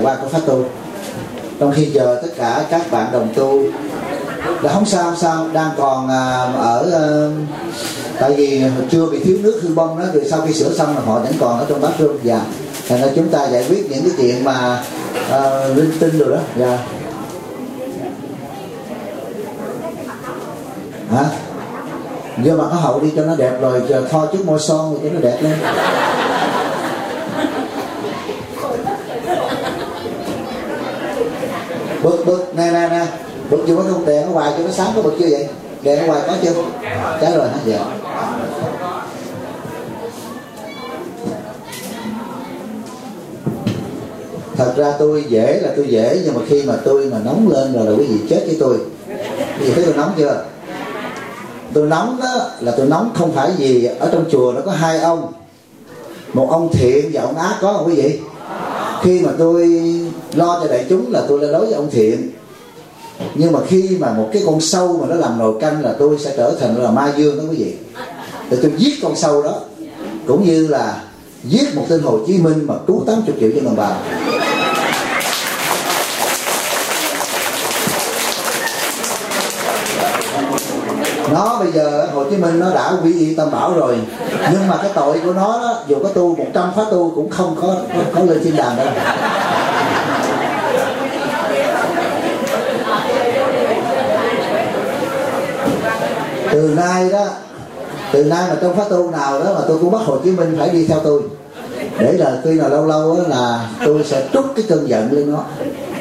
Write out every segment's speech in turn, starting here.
qua có phát tu. Trong khi giờ tất cả các bạn đồng tu là không sao đang còn tại vì chưa bị thiếu nước hư bông đó, rồi sau khi sửa xong là họ vẫn còn ở trong bát rơm. Dạ, thành ra chúng ta giải quyết những cái chuyện mà linh tinh rồi đó. Dạ. Hả? Vô mặt nó hậu đi cho nó đẹp, rồi thoa chút môi son rồi cho nó đẹp lên. Bực nè, bực chưa có không đèn ở ngoài cho nó sáng, có bực chưa vậy? Đèn ở ngoài có chưa? Trái rồi hả? Dạ. Thật ra tôi dễ là tôi dễ, nhưng mà khi mà tôi mà nóng lên rồi là quý vị chết với tôi. Quý vị thấy tôi nóng chưa? Tôi nóng đó là tôi nóng không phải gì ở trong chùa nó có hai ông, một ông thiện và ông ác, có không quý vị? Khi mà tôi lo cho đại chúng là tôi là đối với ông thiện, nhưng mà khi mà một cái con sâu mà nó làm nồi canh là tôi sẽ trở thành là ma dương đó quý vị. Để tôi giết con sâu đó, cũng như là giết một tên Hồ Chí Minh mà cứu 80 triệu cho đồng bào. Nó bây giờ Hồ Chí Minh nó đã quy y Tam Bảo rồi, nhưng mà cái tội của nó đó, dù có tu 100 khóa tu cũng không có lên thiên đàng đâu. Từ nay mà trong khóa tu nào đó mà tôi cũng bắt Hồ Chí Minh phải đi theo tôi, để là tuy là lâu lâu đó là tôi sẽ trút cái cơn giận lên nó.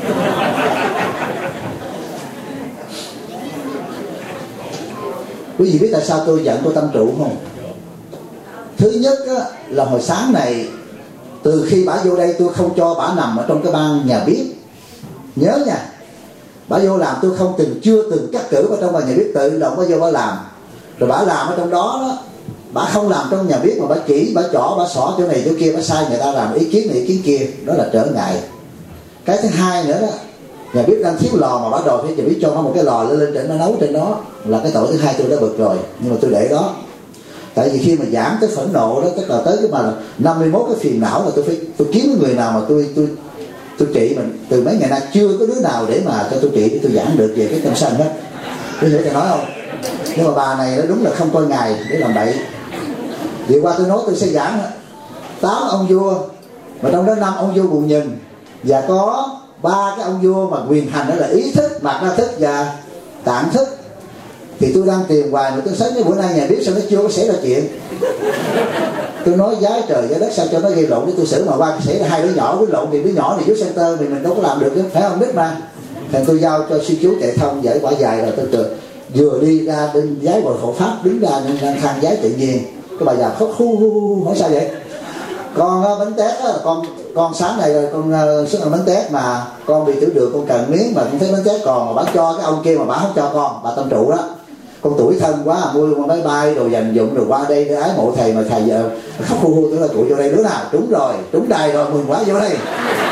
Quý vị biết tại sao tôi giận cô Tâm Trụ không? Thứ nhất á, là hồi sáng này, từ khi bả vô đây tôi không cho bả nằm ở trong cái ban nhà bếp. Nhớ nha, bả vô làm tôi chưa từng cắt cử vào trong ban nhà bếp, tự động bả vô bả làm. Rồi bả làm ở trong đó, bả không làm trong nhà bếp mà bả chỉ, bả chỏ, bả xỏ chỗ này chỗ kia, bả sai người ta làm ý kiến này ý kiến kia, đó là trở ngại. Cái thứ hai nữa đó, nhà bếp đang thiếu lò mà bả đòi phải nhà bếp cho nó một cái lò lên trên nó nấu trên đó, là cái tội thứ hai tôi đã bực rồi. Nhưng mà tôi để đó, tại vì khi mà giảm cái phẫn nộ đó, tức là tới cái mà 51 cái phiền não là tôi kiếm người nào mà tôi trị mình. Từ mấy ngày nay chưa có đứa nào để mà cho tôi trị, để tôi giảm được về cái tâm sân hết. Tôi hiểu tôi nói không? Nhưng mà bà này nó đúng là không coi ngày để làm bậy. Vừa qua tôi nói tôi sẽ giảng 8 ông vua, mà trong đó 5 ông vua buồn nhìn, và có 3 cái ông vua mà quyền hành đó là ý thức, mạt na thức và tạng thức. Thì tôi đang tìm hoài mà tôi thấy cái bữa nay nhà bếp sao nó chưa có xảy ra chuyện. Tôi nói giá trời giá đất sao cho nó gây lộn, để tôi xử mà qua xảy ra hai đứa nhỏ với lộn, thì đứa nhỏ này dưới center thì mình đâu có làm được, phải không biết mà. Thành tôi giao cho sư chú chạy thông giải quả dài rồi, tôi vừa đi ra bên giái bồi hộ pháp, đứng ra đang thang giái tự nhiên, cái bà già khóc hu hỏi sao vậy? Con bánh tét á, con sáng này rồi con xuất ăn bánh tét mà con bị tiểu đường, con cần miếng mà con thấy bánh tét còn mà bả cho cái ông kia mà bả không cho con, bà Tâm Trụ đó. Con tuổi thân quá mua máy bay đồ dành dụng rồi qua đây để ái mộ thầy, mà thầy giờ khóc hu tôi là tụi vô đây đứa nào trúng rồi, trúng đài rồi, mừng quá, vô đây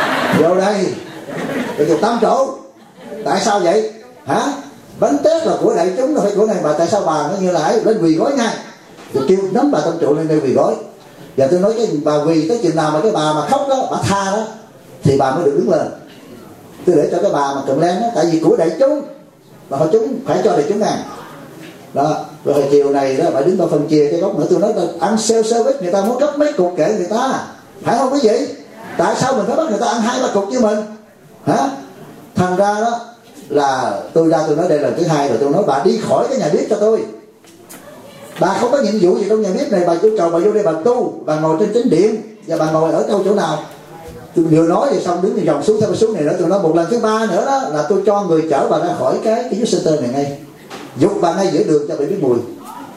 rồi Tâm Trụ tại sao vậy hả? Bánh tét là của đại chúng, là phải của này, mà tại sao bà nó như là lên quỳ gối ngay, rồi kêu nắm bà Tâm Trụ lên đây quỳ gối. Và tôi nói cái bà quỳ tới chừng nào mà cái bà mà khóc đó, bà tha đó, thì bà mới được đứng lên. Tôi để cho cái bà mà cầm len đó, tại vì của đại chúng mà họ chúng phải cho đại chúng ăn đó. Rồi hồi chiều này đó bà đứng bà phân chia cái góc nữa, tôi nói là ăn self service, người ta muốn cấp mấy cục kệ người ta, phải không quý vị? Tại sao mình phải bắt người ta ăn 2-3 cục với mình hả? Thành ra đó là tôi nói đây là thứ hai rồi, tôi nói bà đi khỏi cái nhà bếp cho tôi. Bà không có nhiệm vụ gì trong nhà bếp này, bà chú trò bà vô đây bà tu, bà ngồi trên chánh điện, và bà ngồi ở đâu chỗ nào. Tôi vừa nói thì xong đứng vòng xuống theo xuống này nữa, tôi nói một lần thứ ba nữa đó là tôi cho người chở bà ra khỏi cái youth center này ngay, dục bà ngay giữa đường cho bà biết mùi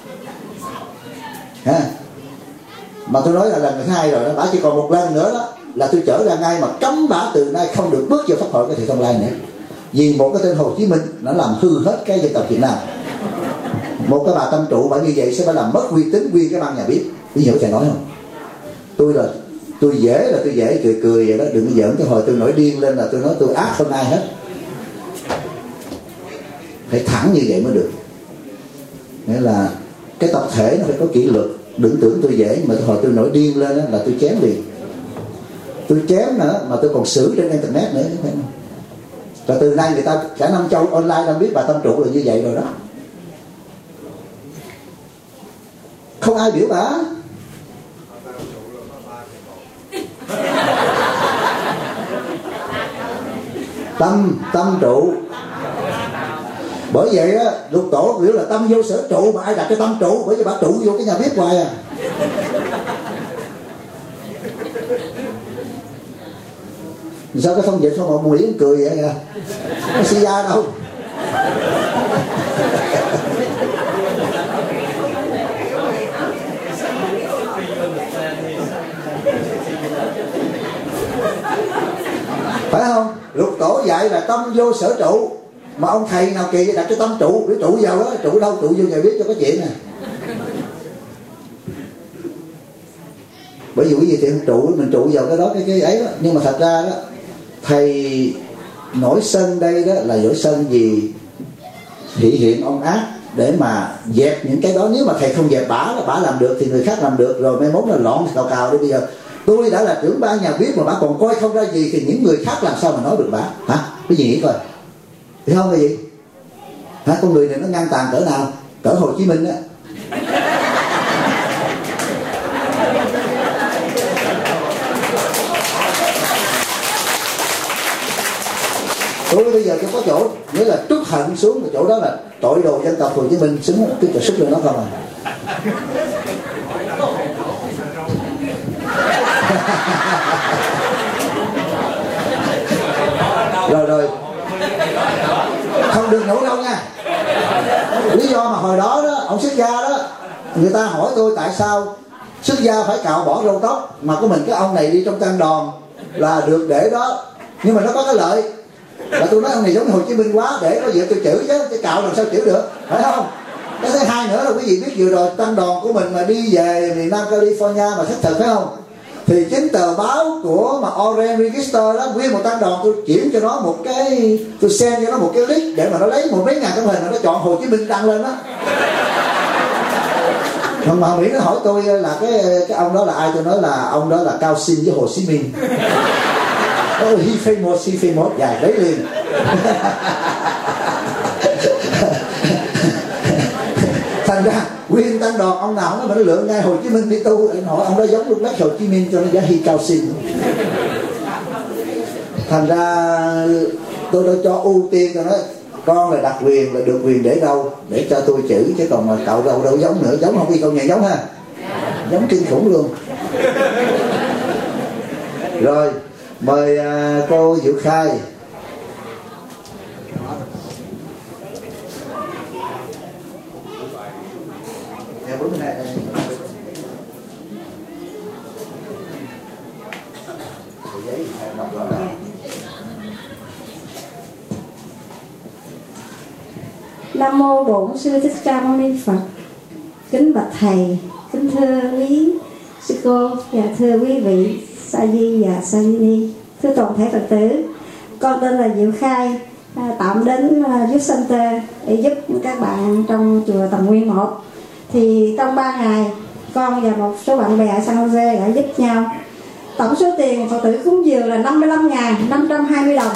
ha. Mà tôi nói là lần thứ hai rồi đó, bà chỉ còn một lần nữa đó là tôi chở ra ngay, mà cấm bà từ nay không được bước vào pháp hội cái thị Thông Lai nữa, vì một cái tên Hồ Chí Minh nó làm hư hết cái dân tộc Việt Nam. Một cái bà Tâm Trụ bà như vậy sẽ phải làm mất uy tín nguyên cái ban nhà bếp. Ví dụ thầy nói không? Tôi dễ cười vậy đó, đừng có giỡn. Cái hồi tôi nổi điên lên là tôi nói tôi ác hơn ai hết. Phải thẳng như vậy mới được. Nghĩa là cái tập thể nó phải có kỷ luật. Đừng tưởng tôi dễ, mà hồi tôi nổi điên lên là tôi chém liền. tôi chém nữa mà tôi còn xử trên internet nữa. Và từ nay người ta cả năm châu online đã biết bà tâm trụ là như vậy rồi đó. Không ai biểu bà. Tâm trụ. Bởi vậy á, Lục Tổ biểu là tâm vô sở trụ, mà ai đặt cái tâm trụ, bởi vì bà trụ vô cái nhà bếp hoài à. Sao cái thông dịch không mà Mùi cười vậy kìa? Nó xì da đâu. Phải không? Lục Tổ dạy là tâm vô sở trụ, mà ông thầy nào kỳ đặt cái tâm trụ để trụ vào đó, trụ đâu, trụ vô nhà biết cho có chuyện nè. Bởi vì cái gì thì trụ, mình trụ vào cái đó cái ấy đó. Nhưng mà thật ra đó, thầy nổi sân đây đó là nổi sân gì thị hiện ông ác để mà dẹp những cái đó. Nếu mà thầy không dẹp bả làm được thì người khác làm được, rồi mai mốt là loạn cào đi. Bây giờ tôi đã là trưởng ban nhà bếp mà bả còn coi không ra gì thì những người khác làm sao mà nói được bả hả? Cái gì nghĩ coi, thấy không? Cái gì hả? Con người này nó ngang tàn cỡ nào? Cỡ Hồ Chí Minh á. Tôi bây giờ cho có chỗ, nghĩa là trút hận xuống cái chỗ đó là tội đồ dân tộc Hồ Chí Minh xứng cái trợ sức lên nó không à. Rồi không được nổ đâu nha. Lý do mà hồi đó ông xuất gia đó, người ta hỏi tôi tại sao xuất gia phải cạo bỏ râu tóc, mà có mình cái ông này đi trong tăng đoàn là được để đó. Nhưng mà nó có cái lợi là tôi nói ông này giống Hồ Chí Minh quá, để có việc tôi chữ chứ, cái cạo làm sao chữ được, phải không? Cái thứ hai nữa là quý vị biết vừa rồi tăng đoàn của mình mà đi về miền Nam California mà thích thật, phải không? Thì chính tờ báo của mà Orange Register đó, nguyên một tăng đoàn tôi chuyển cho nó một cái, tôi send cho nó một cái link để mà nó lấy một mấy ngàn tấm hình mà nó chọn Hồ Chí Minh đăng lên đó. Mà Mỹ nó hỏi tôi là cái ông đó là ai, tôi nói là ông đó là Cao Xin với Hồ Chí Minh. Oh, he famous, dạ đấy liền. Thành ra nguyên tăng đoàn ông nào nó lựa ngay Hồ Chí Minh đi tu, anh hỏi ông đó giống lúc Hồ Chí Minh cho nó giá hi Cao Xin. Thành ra tôi đã cho ưu tiên cho nó, con là đặc quyền là được quyền để đâu, để cho tôi chữ, chứ còn mà cậu đâu giống nữa, giống không đi câu nhà giống ha, giống kinh khủng luôn. Rồi mời cô Diệu Khai. Nam mô Bổn Sư Thích Ca Mâu Ni Phật. Kính bạch thầy, kính thưa quý sư cô và thưa quý vị sa di và sa di ni, thưa toàn thể Phật tử. Con tên là Diệu Khai, tạm đến Youth Center để giúp các bạn trong chùa Tầm Nguyên 1. Thì trong 3 ngày, con và một số bạn bè ở San Jose đã giúp nhau. Tổng số tiền Phật tử cúng dường là 55.520 đồng.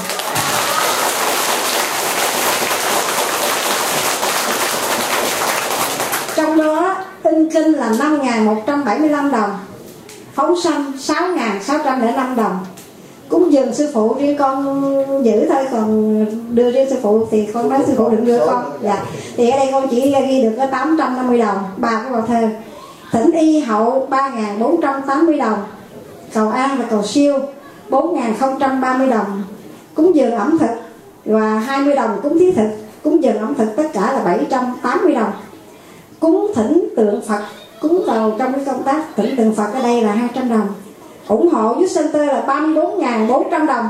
Trong đó in kinh là 5.175 đồng, phóng sanh 6.605 đồng. Cúng dường sư phụ riêng con giữ thôi, còn đưa riêng sư phụ thì con nói sư phụ đừng đưa con. Dạ. Thì ở đây con chỉ ghi được có 850 đồng, 3 cái bài thơ. Thỉnh y hậu 3.480 đồng, cầu an và cầu siêu 4.030 đồng. Cúng dường ẩm thực và 20 đồng cúng thí thực. Cúng dường ẩm thực tất cả là 780 đồng. Cúng thỉnh tượng Phật, cúng vào trong cái công tác thỉnh tượng Phật ở đây là 200 đồng. Ủng hộ Youth Center là 34.400 đồng.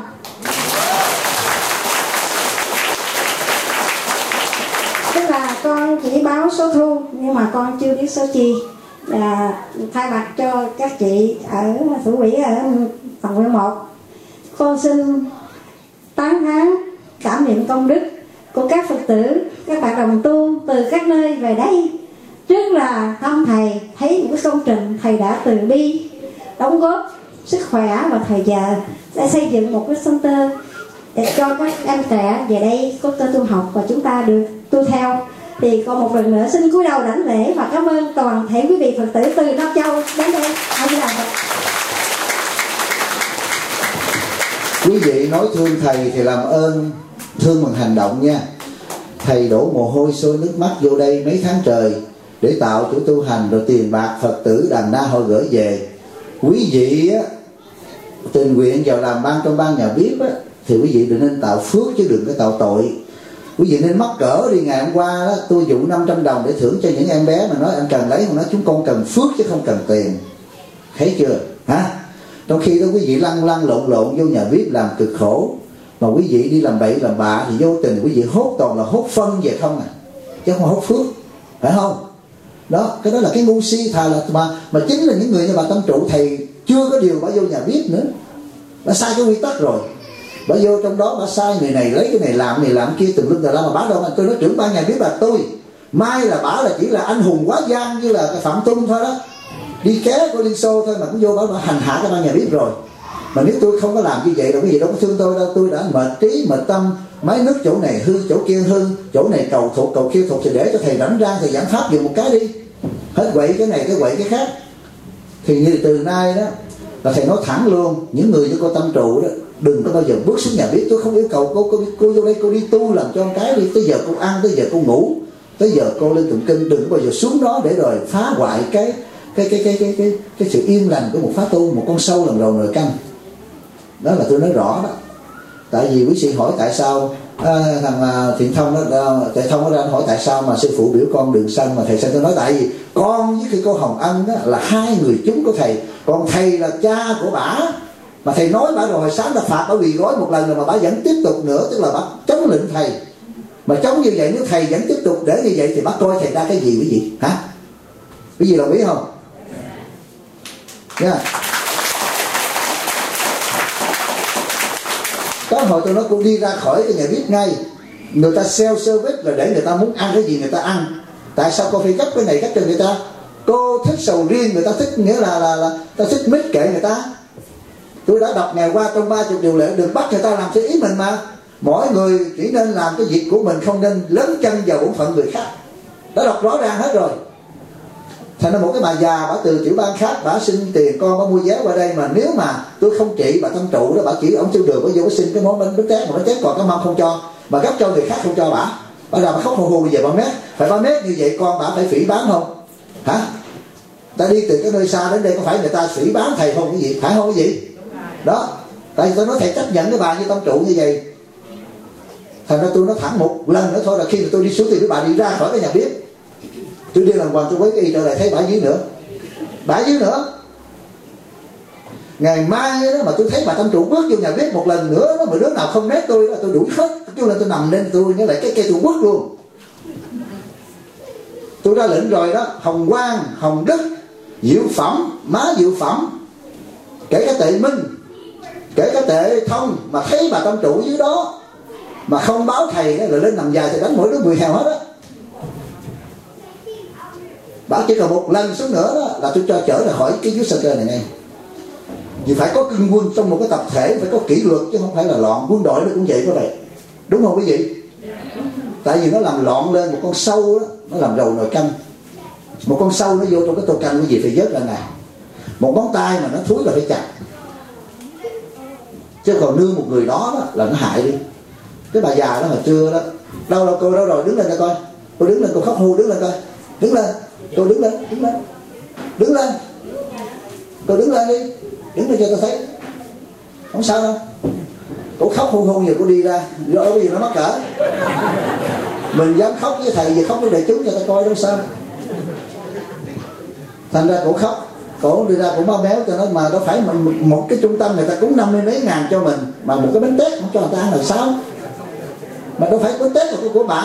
Tức là con chỉ báo số thu nhưng mà con chưa biết số chi. Thay mặt cho các chị ở thủ quỹ ở Tầm Nguyên 1, con xin tán thán cảm niệm công đức của các Phật tử, các bạn đồng tu từ các nơi về đây. Trước là thăm thầy, thấy những cái công trình thầy đã từ bi đóng góp sức khỏe và thời giờ sẽ xây dựng một cái center để cho các em trẻ về đây có cơ tu học và chúng ta được tu theo. Thì còn một lần nữa xin cúi đầu đảnh lễ và cảm ơn toàn thể quý vị Phật tử từ Nam Châu đến đây. Quý vị nói thương thầy thì làm ơn thương bằng hành động nha. Thầy đổ mồ hôi sôi nước mắt vô đây mấy tháng trời để tạo chỗ tu hành, rồi tiền bạc Phật tử đàn na họ gửi về. Quý vị á, tình nguyện vào làm ban trong ban nhà bếp á, thì quý vị đừng nên tạo phước chứ đừng có tạo tội. Quý vị nên mắc cỡ đi. Ngày hôm qua đó, tôi dụ 500 đồng để thưởng cho những em bé mà nói anh cần lấy, mà nói chúng con cần phước chứ không cần tiền. Thấy chưa hả? Trong khi đó quý vị lăn lộn vô nhà bếp làm cực khổ, mà quý vị đi làm bậy làm bạ thì vô tình quý vị hốt toàn là hốt phân về không à, chứ không hốt phước, phải không? Đó, cái đó là cái ngu si. Thà là mà chính là những người như bà Tâm Trụ, thầy chưa có điều bà vô nhà bếp nữa, bà sai cái quy tắc rồi. Bà vô trong đó bà sai người này lấy cái này làm kia tùm lum tà la, mà bà đâu mà tôi nói trưởng ban nhà bếp là tôi. Mai là bà là chỉ là anh hùng quá giang như là cái Phạm Tuân thôi đó, đi ké của Liên Xô thôi mà cũng vô bà hành hạ cái ban nhà bếp rồi. Mà nếu tôi không có làm như vậy đâu, cái gì đâu có thương tôi đâu. Tôi đã mệt trí mệt tâm, máy nước chỗ này hư, chỗ kia hư, chỗ này cầu thuộc cầu kia thuộc, thì để cho thầy rảnh rang thầy giảng pháp dùng một cái đi, hết quậy cái này cái quậy cái khác. Thì như từ nay đó là thầy nói thẳng luôn, những người như cô Tâm Trụ đó đừng có bao giờ bước xuống nhà bếp. Tôi không yêu cầu cô vô đây cô đi tu làm cho con cái đi, tới giờ cô ăn, tới giờ cô ngủ, tới giờ cô lên tụng kinh, đừng có bao giờ xuống đó để rồi phá hoại cái sự yên lành của một phá tu, một con sâu làm rầu nồi canh. Đó là tôi nói rõ đó. Tại vì quý sĩ hỏi tại sao thằng Thiện Thông đó, thầy Thông nó ra hỏi tại sao mà sư phụ biểu con đừng sân, mà thầy sân. Tôi nói tại vì con với cái cô Hồng Ân đó là hai người chúng của thầy, còn thầy là cha của bả. Mà thầy nói bả rồi, hồi sáng đã phạt bả quỳ gối một lần rồi mà bả vẫn tiếp tục nữa, tức là bả chống lệnh thầy. Mà chống như vậy, nếu thầy vẫn tiếp tục để như vậy thì bả coi thầy ra cái gì quý vị hả? Quý vị đồng ý không? Nha. Có hồi tôi nói cô đi ra khỏi cái nhà bếp ngay, người ta self service là để người ta muốn ăn cái gì người ta ăn. Tại sao cô phải gấp cái này gấp cho người ta? Cô thích sầu riêng, người ta thích, nghĩa là ta thích mít, kệ người ta. Tôi đã đọc ngày qua trong 30 điều lệ, đừng bắt người ta làm theo ý mình mà. Mỗi người chỉ nên làm cái việc của mình, không nên lấn chân vào bổn phận người khác. Đã đọc rõ ràng hết rồi. Thành ra một cái bà già, bà từ tiểu bang khác, bà xin tiền con, bà mua vé qua đây, mà nếu mà tôi không trị bà Tâm Trụ đó, bà chỉ ông trên đường, bà vô xin cái món bánh tét, mà bánh tét còn cái mâm không cho, bà gấp cho người khác không cho bà ra bà khóc hù hù về 3 mét. Phải 3 mét như vậy con bà phải phỉ bán không hả? Ta đi từ cái nơi xa đến đây có phải người ta phỉ bán thầy không cái gì, phải không cái gì đó? Tại vì tôi nói thầy chấp nhận cái bà như Tâm Trụ như vậy. Thành ra tôi nói thẳng một lần nữa thôi, là khi mà tôi đi xuống thì bà đi ra khỏi cái nhà bếp, tôi đi làm hoàng tôi với cái y trở lại thấy bả dưới nữa. Ngày mai đó mà tôi thấy bà Tâm Trụ bước vô nhà bếp một lần nữa đó, mà đứa nào không nét tôi đó, tôi đuổi hết, kêu là tôi nằm lên, tôi nhớ lại cái cây tôi quất luôn. Tôi ra lệnh rồi đó. Hồng Quang, Hồng Đức, Diệu Phẩm, má Diệu Phẩm, kể cả Tệ Minh, kể cả Tệ Thông, mà thấy bà Tâm Trụ dưới đó mà không báo thầy đó, là lên nằm dài thì đánh mỗi đứa 10 hào hết á. Bà chỉ còn một lần xuống nữa đó là tôi cho trở ra khỏi cái youth center này ngay. Vì phải có cưng quân trong một cái tập thể, phải có kỷ luật chứ không phải là loạn. Quân đội nó cũng vậy có vậy, đúng không quý vị? Tại vì nó làm loạn lên, một con sâu đó, nó làm rầu nồi canh. Một con sâu nó vô trong cái tô canh, quý vị phải vớt ra này. Một ngón tay mà nó thúi là phải chặt, chứ còn nương một người đó là nó hại đi. Cái bà già đó hồi trưa đó, đâu cô đâu rồi, đứng lên cho coi. Cô đứng lên, cô khóc hu, đứng lên coi. Đứng lên, cô đứng lên. Cô đứng lên đi, đứng lên cho tôi thấy. Không sao đâu. Cô khóc hu giờ cô đi ra, rồi cái gì nó mắc cỡ. Mình dám khóc với thầy gì khóc với đại chúng cho ta coi đâu sao. Thành ra cổ khóc, cổ đi ra cũng bao méo cho nó, mà đâu phải một cái trung tâm người ta cúng 50 mấy ngàn cho mình, mà một cái bánh tét không cho người ta ăn là sao? Mà đâu phải bánh tét là của bả.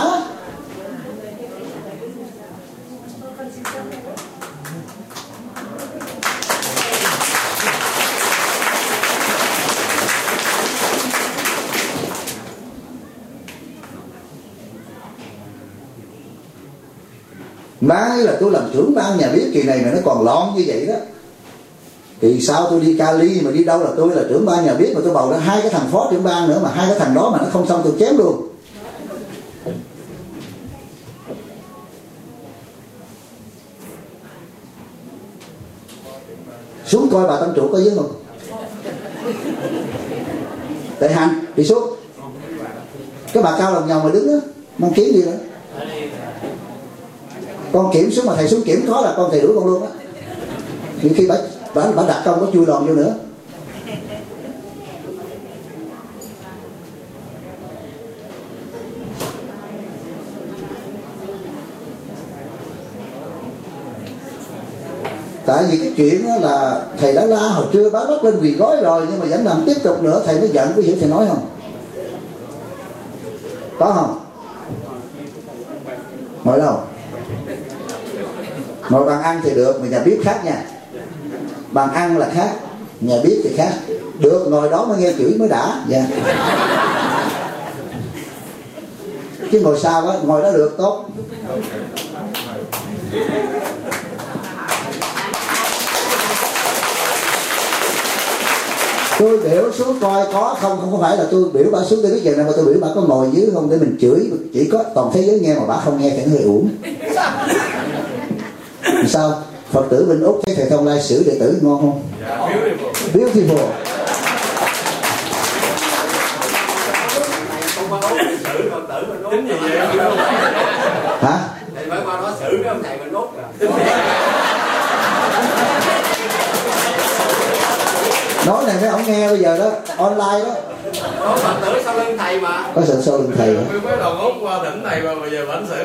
Mai là tôi làm trưởng ban nhà bếp kỳ này mà nó còn loạn như vậy đó. Kỳ sau tôi đi Cali mà đi đâu là tôi là trưởng ban nhà bếp, mà tôi bầu ra 2 cái thằng phó trưởng ban nữa, mà 2 cái thằng đó mà nó không xong tôi chém luôn. Xuống coi bà Tâm Trụ có dưới không? Đại hành đi xuống. Cái bà cao lòng nhòng mà đứng đó, mang kiếm đi nữa. Con kiểm xuống mà thầy xuống kiểm có là con thầy đuổi con luôn á. Nhưng khi bà đặt công có chui lòn vô nữa. Tại vì cái chuyện đó là thầy đã la hồi trưa bá bắt lên quỳ gói rồi, nhưng mà vẫn làm tiếp tục nữa, thầy mới giận. Có hiểu thầy nói không? Có không? Ngồi đâu? Ngồi bàn ăn thì được, mà nhà bếp khác nha. Bàn ăn là khác, nhà bếp thì khác. Được ngồi đó mới nghe chửi mới đã. Dạ. Chứ ngồi sao á, ngồi đó được tốt. Tôi biểu xuống coi có không phải là tôi biểu bà xuống tôi biết giờ nào, mà tôi biểu bà có ngồi dưới không để mình chửi. Chỉ có toàn thế giới nghe mà bà không nghe thì nó hơi uổng. Sao Phật tử bên Úc thấy thầy Thông Lai xử đệ tử ngon không? Beautiful. Hả? Thầy phải qua đó xử cái ông thầy bên Úc rồi. Nói này mấy ông nghe bây giờ đó, online đó. Có Phật tử sau lưng thầy mà. Có sự sau lưng thầy hả? Mấy đoàn Úc qua tỉnh thầy mà bây giờ vẫn xử.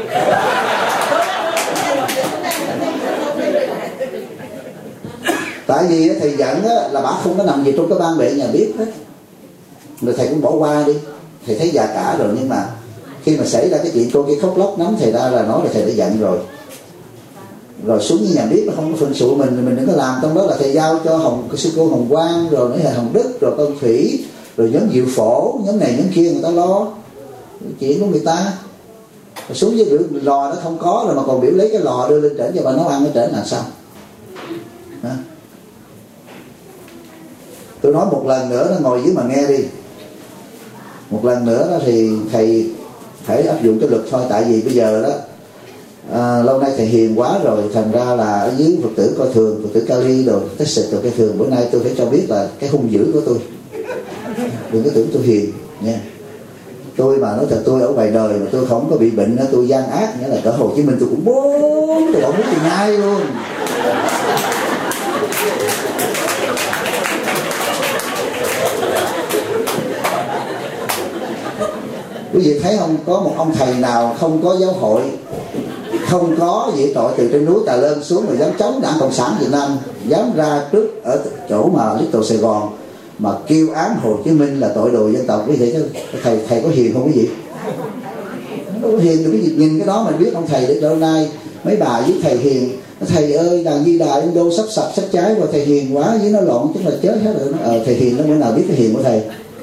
Tại vì thầy giận là bà không có nằm gì trong cái ban bệ nhà bếp hết. Rồi thầy cũng bỏ qua đi. Thầy thấy già cả rồi, nhưng mà khi mà xảy ra cái chuyện cô kia khóc lóc nắm thầy ra là nói là thầy đã giận rồi. Rồi xuống như nhà bếp nó không có phận sự mình đừng có làm. Trong đó là thầy giao cho sư cô Hồng Quang, rồi nữa là Hồng Đức, rồi con Thủy, rồi nhóm Diệu Phổ, nhóm này nhóm kia người ta lo chuyện của người ta. Rồi xuống với lò nó không có rồi mà còn biểu lấy cái lò đưa lên trển cho bà nấu ăn ở trển là sao? Hả? Tôi nói một lần nữa nó ngồi dưới mà nghe đi. Một lần nữa đó thì thầy phải áp dụng cái luật thôi. Tại vì bây giờ đó lâu nay thầy hiền quá rồi, thành ra là ở dưới Phật tử coi thường, Phật tử Cali rồi Texas rồi coi thường. Bữa nay tôi phải cho biết là cái hung dữ của tôi. Đừng có tưởng tôi hiền nha. Tôi mà nói thật, tôi ở ngoài đời mà tôi không có bị bệnh, tôi gian ác, nghĩa là ở Hồ Chí Minh tôi cũng 4 tôi không biết tìm ai luôn. Quý vị thấy không, có một ông thầy nào không có giáo hội, không có vị tội từ trên núi Tà Lên xuống mà dám chống Đảng Cộng sản Việt Nam, dám ra trước ở chỗ mà Little Sài Gòn mà kêu án Hồ Chí Minh là tội đồ dân tộc. Quý vị thấy thầy có hiền không quý vị? Đâu có hiền được. Quý vị nhìn cái đó mà biết ông thầy để lâu nay mấy bà với thầy hiền. Thầy ơi đàn Di Đà Ấn Đô sắp sập sắp cháy rồi, thầy hiền quá với nó lộn chắc là chết hết rồi. Thầy hiền nó bữa nào biết cái hiền của thầy.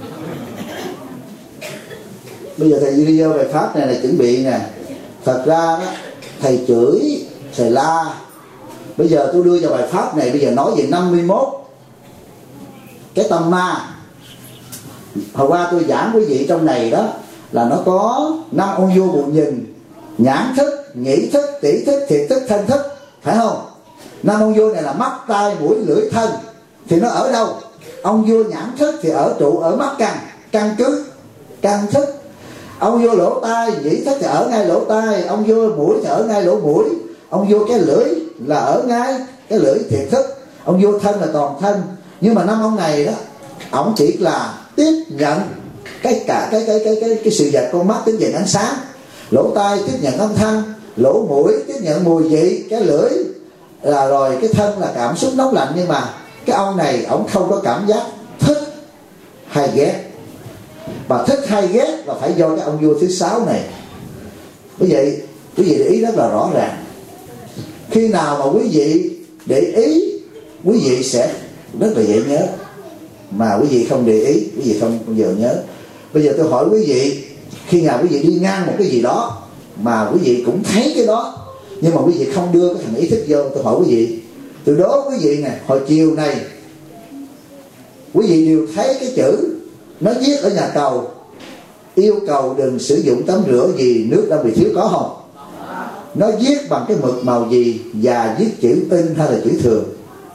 Bây giờ thầy đi vô bài pháp này là chuẩn bị nè. Thật ra đó thầy chửi, thầy la. Bây giờ tôi đưa vào bài pháp này, bây giờ nói về 51 cái tâm ma. Hồi qua tôi giảng quý vị trong này đó là nó có 5 ô vô buồn nhìn: nhãn thức, nhĩ thức, tỷ thức, thiệt thức, thân thức, phải không? 5 ông vua này là mắt, tai, mũi, lưỡi, thân. Thì nó ở đâu? Ông vua nhãn thức thì ở trụ ở mắt căn, căn cứ, căn thức. Ông vua lỗ tai, nhĩ thức thì ở ngay lỗ tai. Ông vua mũi thì ở ngay lỗ mũi. Ông vua cái lưỡi là ở ngay cái lưỡi, thiệt thức. Ông vua thân là toàn thân. Nhưng mà 5 ông này đó, ông chỉ là tiếp nhận cái sự vật con mắt tiếp nhận ánh sáng, lỗ tai tiếp nhận âm thanh, lỗ mũi tiếp nhận mùi vị, cái lưỡi là rồi cái thân là cảm xúc nóng lạnh. Nhưng mà cái ông này ông không có cảm giác thích hay ghét, mà thích hay ghét là phải do cái ông vua thứ 6 này. Bởi vậy quý vị để ý rất là rõ ràng. Khi nào mà quý vị để ý, quý vị sẽ rất là dễ nhớ. Mà quý vị không để ý, quý vị không bao giờ nhớ. Bây giờ tôi hỏi quý vị, khi nào quý vị đi ngang một cái gì đó mà quý vị cũng thấy cái đó, nhưng mà quý vị không đưa cái thằng ý thức vô, tôi hỏi quý vị Tôi đố quý vị nè, hồi chiều này quý vị đều thấy cái chữ nó viết ở nhà cầu: yêu cầu đừng sử dụng tắm rửa vì nước đang bị thiếu, có không? Nó viết bằng cái mực màu gì và viết chữ in hay là chữ thường?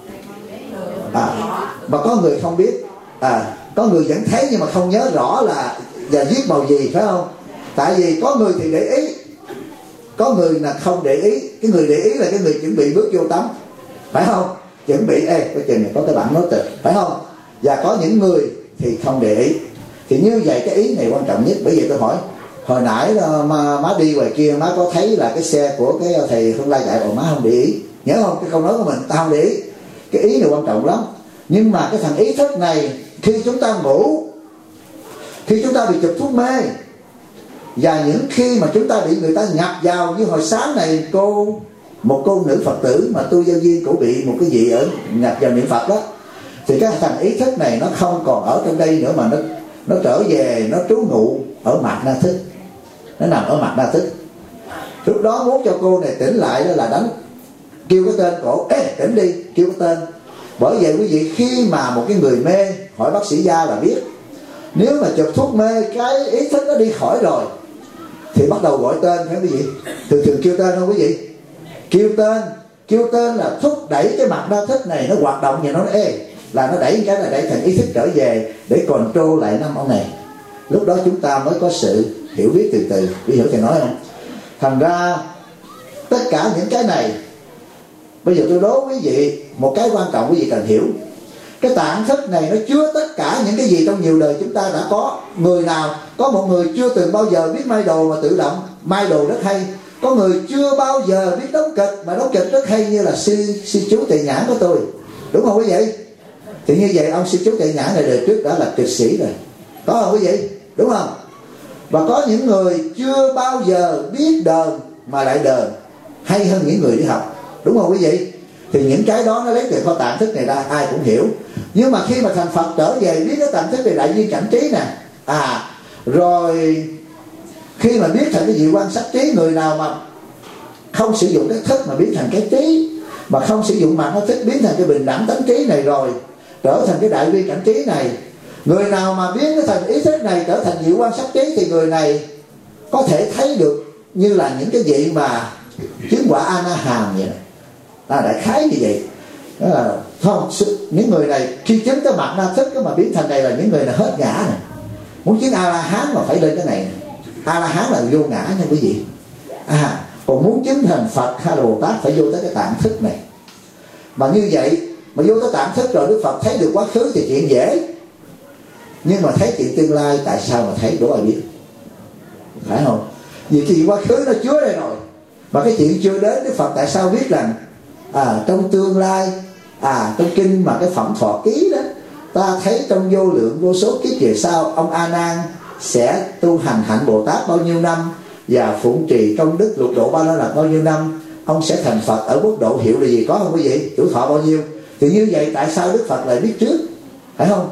Mà có người không biết, có người vẫn thấy nhưng mà không nhớ rõ là và viết màu gì, phải không? Tại vì có người thì để ý, có người là không để ý. Cái người để ý là cái người chuẩn bị bước vô tắm, phải không? Chuẩn bị, cái chừng này có cái bản nói tịch, phải không? Và có những người thì không để ý. Thì như vậy cái ý này quan trọng nhất. Bởi vì tôi hỏi hồi nãy má đi ngoài kia, má có thấy là cái xe của cái thầy Hương Lai chạy, má không để ý, nhớ không? Cái câu nói của mình, tao không để ý. Cái ý này quan trọng lắm. Nhưng mà cái thằng ý thức này, khi chúng ta ngủ, khi chúng ta bị chụp thuốc mê, và những khi mà chúng ta bị người ta nhập vào, như hồi sáng này một cô nữ Phật tử mà tu giao viên cũng bị một cái gì ở nhập vào niệm Phật đó, thì cái thằng ý thức này nó không còn ở trong đây nữa, mà nó trở về, nó trú ngụ ở mạt na thức, nó nằm ở mạt na thức. Lúc đó muốn cho cô này tỉnh lại đó là kêu cái tên cổ, tỉnh đi, kêu cái tên. Bởi vậy quý vị, khi mà một cái người mê, hỏi bác sĩ da là biết, nếu mà chụp thuốc mê cái ý thức nó đi khỏi rồi thì bắt đầu gọi tên, phải không quý vị? Thường kêu tên không quý vị? Kêu tên là thúc đẩy cái mặt đa thức này nó hoạt động, và nó là nó đẩy cái là đẩy thành ý thức trở về để control lại năm ông này. Lúc đó chúng ta mới có sự hiểu biết từ từ. Quý hiểu thầy nói không? Thành ra tất cả những cái này, bây giờ tôi đố quý vị một cái quan trọng quý vị cần hiểu. Cái tạng thức này nó chứa tất cả những cái gì trong nhiều đời chúng ta đã có. Người nào, có một người chưa từng bao giờ biết may đồ mà tự động may đồ rất hay. Có người chưa bao giờ biết đóng kịch mà đóng kịch rất hay, như là sư chú Tề Nhãn của tôi, đúng không quý vị? Thì như vậy ông sư chú Tề Nhãn này đời trước đã là kịch sĩ rồi, có không quý vị? Đúng không? Và có những người chưa bao giờ biết đờn mà lại đờn hay hơn những người đi học, đúng không quý vị? Thì những cái đó nó lấy từ kho tạng thức này ra, ai cũng hiểu. Nhưng mà khi mà thành Phật trở về biết cái tạng thức về đại duyên cảnh trí nè, rồi khi mà biết thành cái dị quan sắc trí, người nào mà không sử dụng cái thức mà biến thành cái trí, mà không sử dụng mặt nó thức biến thành cái bình đẳng tánh trí này, rồi trở thành cái đại duyên cảnh trí này, người nào mà biến cái thành ý thức này trở thành dị quan sắc trí, thì người này có thể thấy được như là những cái vị mà chứng quả A-na-hàm vậy này. Đại khái như vậy. Đó là không, những người này khi chứng cái mặt na thức mà biến thành này là những người là hết ngã này. Muốn chứng A-la-hán mà phải lên cái này. A-la-hán là vô ngã nha quý vị. Còn muốn chứng thành Phật hay là Bồ Tát phải vô tới cái tạng thức này. Mà như vậy, mà vô tới tạng thức rồi Đức Phật thấy được quá khứ thì chuyện dễ. Nhưng mà thấy chuyện tương lai tại sao mà thấy, đố ai biết? Phải không? Vì chuyện quá khứ nó chứa đây rồi, mà cái chuyện chưa đến, Đức Phật tại sao biết rằng trong tương lai, trong kinh mà cái phẩm Thọ Ký đó, ta thấy trong vô lượng vô số kiếp về sau, ông A Nan sẽ tu hành hạnh Bồ Tát bao nhiêu năm, và phụng trì công đức lục độ ba la là bao nhiêu năm, ông sẽ thành Phật ở mức độ hiệu là gì, có không quý vị? Tuổi thọ bao nhiêu? Thì như vậy tại sao Đức Phật lại biết trước, phải không?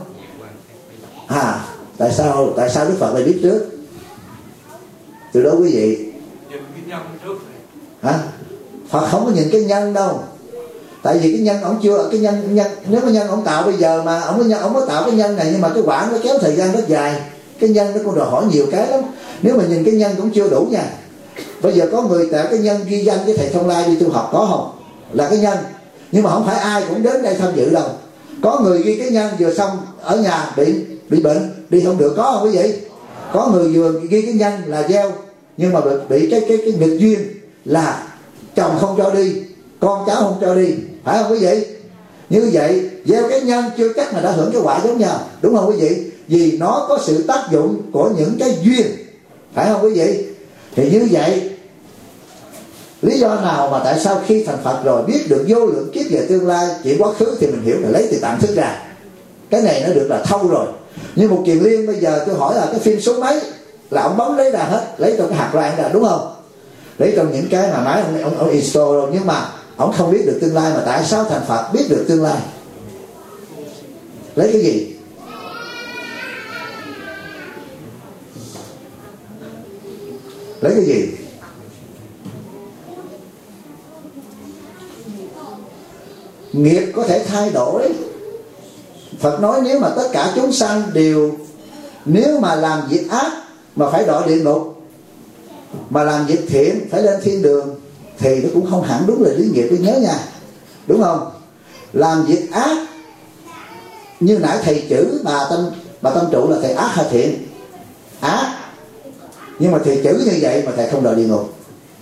Tại sao Đức Phật lại biết trước? Từ đó quý vị, nhìn cái nhân trước Phật không có nhìn cái nhân đâu. Tại vì cái nhân ông chưa, cái nhân nếu mà nhân ông tạo bây giờ mà ông mới tạo cái nhân này, nhưng mà cái quả nó kéo thời gian rất dài. Cái nhân nó còn đòi hỏi nhiều cái lắm. Nếu mà nhìn cái nhân cũng chưa đủ nha. Bây giờ có người tạo cái nhân ghi danh với thầy Thông Lai đi tu học, có không? Là cái nhân. Nhưng mà không phải ai cũng đến đây tham dự đâu. Có người ghi cái nhân vừa xong ở nhà bị bệnh, đi không được, có không quý vị? Có người vừa ghi cái nhân là gieo, nhưng mà bị cái nghịch duyên là chồng không cho đi, con cháu không cho đi, phải không quý vị? Như vậy gieo cái nhân chưa chắc là đã hưởng cái quả giống nhau, đúng không quý vị? Vì nó có sự tác dụng của những cái duyên, phải không quý vị? Thì như vậy lý do nào mà tại sao khi thành Phật rồi biết được vô lượng kiếp về tương lai, chuyện quá khứ thì mình hiểu là lấy từ tạng thức ra. Cái này nó được là thâu rồi. Như một Kiền Liên bây giờ tôi hỏi là cái phim số mấy là ông bấm lấy ra hết, lấy trong cái hạt loạn ra, đúng không? Lấy trong những cái mà máy ông install rồi, nhưng mà ông không biết được tương lai. Mà tại sao thành Phật biết được tương lai? Lấy cái gì? Lấy cái gì? nghiệp có thể thay đổi. Phật nói nếu mà tất cả chúng sanh đều, nếu mà làm việc ác mà phải đọa địa ngục, mà làm việc thiện phải lên thiên đường, thì nó cũng không hẳn đúng là lý nghiệp, tôi nhớ nha, đúng không? Làm việc ác như nãy thầy chữ bà Tâm Trụ là thầy ác hay thiện? Ác. Nhưng mà thầy chữ như vậy mà thầy không đọa địa ngục.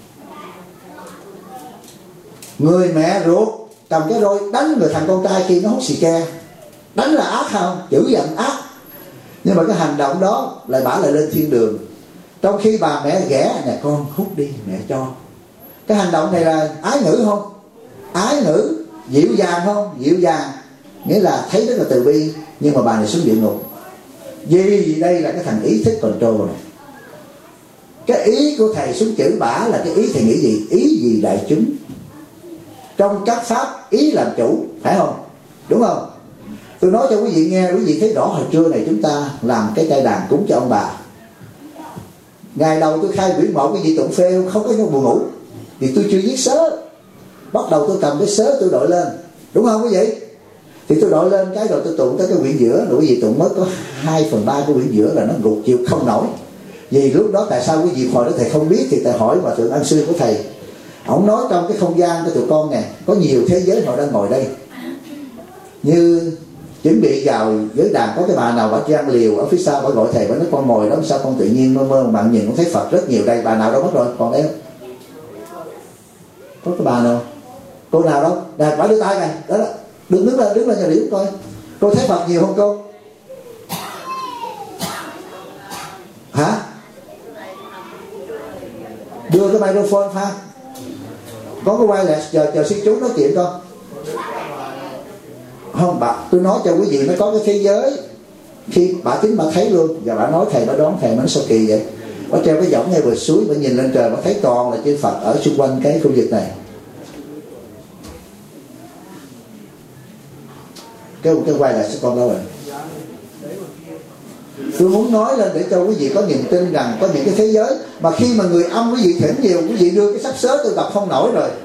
Người mẹ ruột cầm cái roi đánh người thằng con trai khi nó hút xì ke, đánh là ác không? Chữ giận ác. Nhưng mà cái hành động đó lại bả lại lên thiên đường, trong khi bà mẹ ghẻ nè con hút đi mẹ cho. Cái hành động này là ái ngữ không? Ái ngữ. Dịu dàng không? Dịu dàng, nghĩa là thấy rất là từ bi. Nhưng mà bà này xuống địa ngục. Vì đây là cái thằng ý thức control này. Cái ý của thầy xuống chữ bả là cái ý thầy nghĩ gì? Ý gì đại chúng. Trong các pháp ý làm chủ, phải không? Đúng không? Tôi nói cho quý vị nghe, quý vị thấy rõ hồi trưa này chúng ta làm cái cây đàn cúng cho ông bà. Ngày đầu tôi khai quyển 1 cái vị tụng phê không có buồn ngủ, vì tôi chưa viết sớ. Bắt đầu tôi cầm cái sớ tôi đội lên, đúng không quý vị? Thì tôi đội lên cái rồi tôi tụng tới cái quyển giữa, rồi quý vị tụng mất có 2/3 của quyển giữa là nó gục chịu không nổi. Vì lúc đó tại sao quý vị hồi đó thầy không biết, thì thầy hỏi Hòa Thượng Ân Sư của thầy. Ông nói trong cái không gian của tụi con này có nhiều thế giới họ đang ngồi đây. Như chuẩn bị vào giới đàn có cái bà nào bà trang liều ở phía sau, bà gọi thầy, bà nói con ngồi đó sao con tự nhiên mơ mơ bạn nhìn con thấy Phật rất nhiều đây. Bà nào đâu mất rồi, còn đây không? Có cái bà nào? Cô nào đâu? Đàn bà đưa tay này, đó đó. Đứng lên nhà điểm coi. Cô thấy Phật nhiều không cô? Hả? Đưa cái microphone pha. Có cái wireless, chờ xin chú nói chuyện con. Không bà, tôi nói cho quý vị nó có cái thế giới. Khi bà chính bà thấy luôn, và bà nói thầy, bà đón thầy, bà nói sao kỳ vậy? Bà treo cái võng ngay bờ suối, bà nhìn lên trời, bà thấy toàn là chư Phật ở xung quanh cái khu vực này. Cái quay lại sẽ con đâu rồi? Tôi muốn nói lên để cho quý vị có niềm tin rằng có những cái thế giới mà khi mà người âm quý vị thỉnh nhiều, quý vị đưa cái sách sớ tôi đọc không nổi rồi.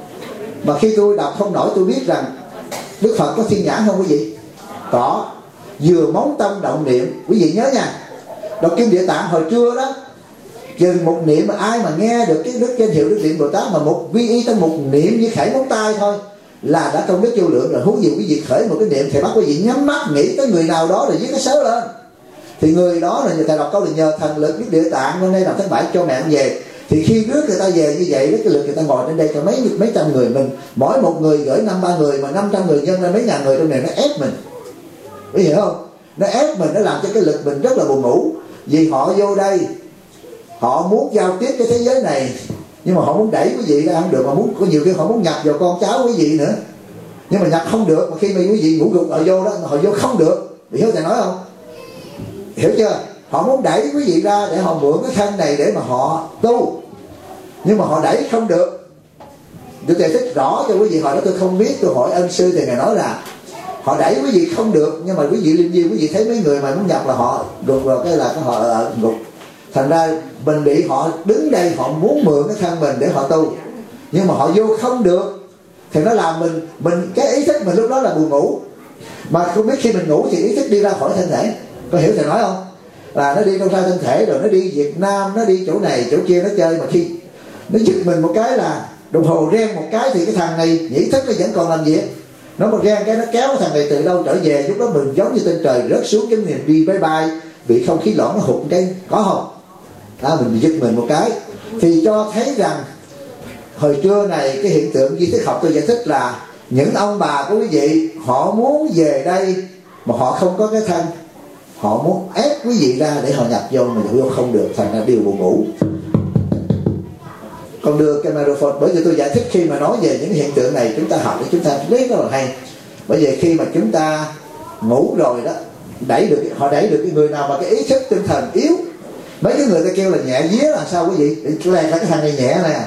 Mà khi tôi đọc không nổi tôi biết rằng Đức Phật có thiên nhãn không quý vị? Có. Vừa móng tâm động niệm, quý vị nhớ nha. Đọc Kinh Địa Tạng hồi trưa đó, chừng một niệm mà ai mà nghe được cái đức danh hiệu Đức Điện Bồ Tát mà một vi y trong một niệm với khẩy móng tay thôi là đã công đức vô lượng rồi. Huống gì quý vị khởi một cái niệm, thầy bắt quý vị nhắm mắt nghĩ tới người nào đó rồi viết cái sớ lên, thì người đó là thầy đọc câu là nhờ thần lực Đức Địa Tạng hôm nay làm thứ 7 cho mẹ về. Thì khi rước người ta về như vậy, cái lực người ta ngồi trên đây cho mấy trăm người, mình mỗi một người gửi 5-3 người mà 500 người nhân ra mấy ngàn người trong này, nó ép mình, quý hiểu không? Nó ép mình, nó làm cho cái lực mình rất là buồn ngủ. Vì họ vô đây họ muốn giao tiếp cái thế giới này, nhưng mà họ muốn đẩy quý vị ra không được, mà muốn có nhiều khi họ muốn nhập vào con cháu quý vị nữa, nhưng mà nhập không được. Mà khi mà quý vị ngủ gục họ vô đó, họ vô không được, hiểu thầy nói không? Hiểu chưa? Họ muốn đẩy quý vị ra để họ mượn cái thân này để mà họ tu, nhưng mà họ đẩy không được. Tôi giải thích rõ cho quý vị. Hồi đó tôi không biết, tôi hỏi ân sư thì ngài nói là họ đẩy quý vị không được, nhưng mà quý vị linh viên quý vị thấy mấy người mà muốn nhập là họ gục vào cái là họ gục. Thành ra mình bị họ đứng đây, họ muốn mượn cái thân mình để họ tu, nhưng mà họ vô không được, thì nó làm mình cái ý thức mình lúc đó là buồn ngủ. Mà không biết khi mình ngủ thì ý thức đi ra khỏi thân thể. Có hiểu thầy nói không? Là nó đi đâu ra thân thể, rồi nó đi Việt Nam, nó đi chỗ này chỗ kia nó chơi. Mà khi nó giật mình một cái là đồng hồ reng một cái, thì cái thằng này nhĩ thức nó vẫn còn làm việc. Nó một reng cái nó kéo cái thằng này từ đâu trở về. Lúc đó mình giống như trên trời rớt xuống, giống như đi bye bye, bị không khí loãng nó hụt cái, có không? Đó, mình giật mình một cái. Thì cho thấy rằng hồi trưa này cái hiện tượng di thức học tôi giải thích là những ông bà của quý vị họ muốn về đây mà họ không có cái thân, họ muốn ép quý vị ra để họ nhập vô, mà vô không được, thành ra điều buồn ngủ. Còn đưa cái microphone, bởi vì tôi giải thích khi mà nói về những hiện tượng này chúng ta học để chúng ta biết rất là hay. Bởi vì khi mà chúng ta ngủ rồi đó, họ đẩy được cái người nào mà cái ý thức tinh thần yếu. Mấy cái người ta kêu là nhẹ vía là sao quý vị? Là cái thằng này nhẹ nè.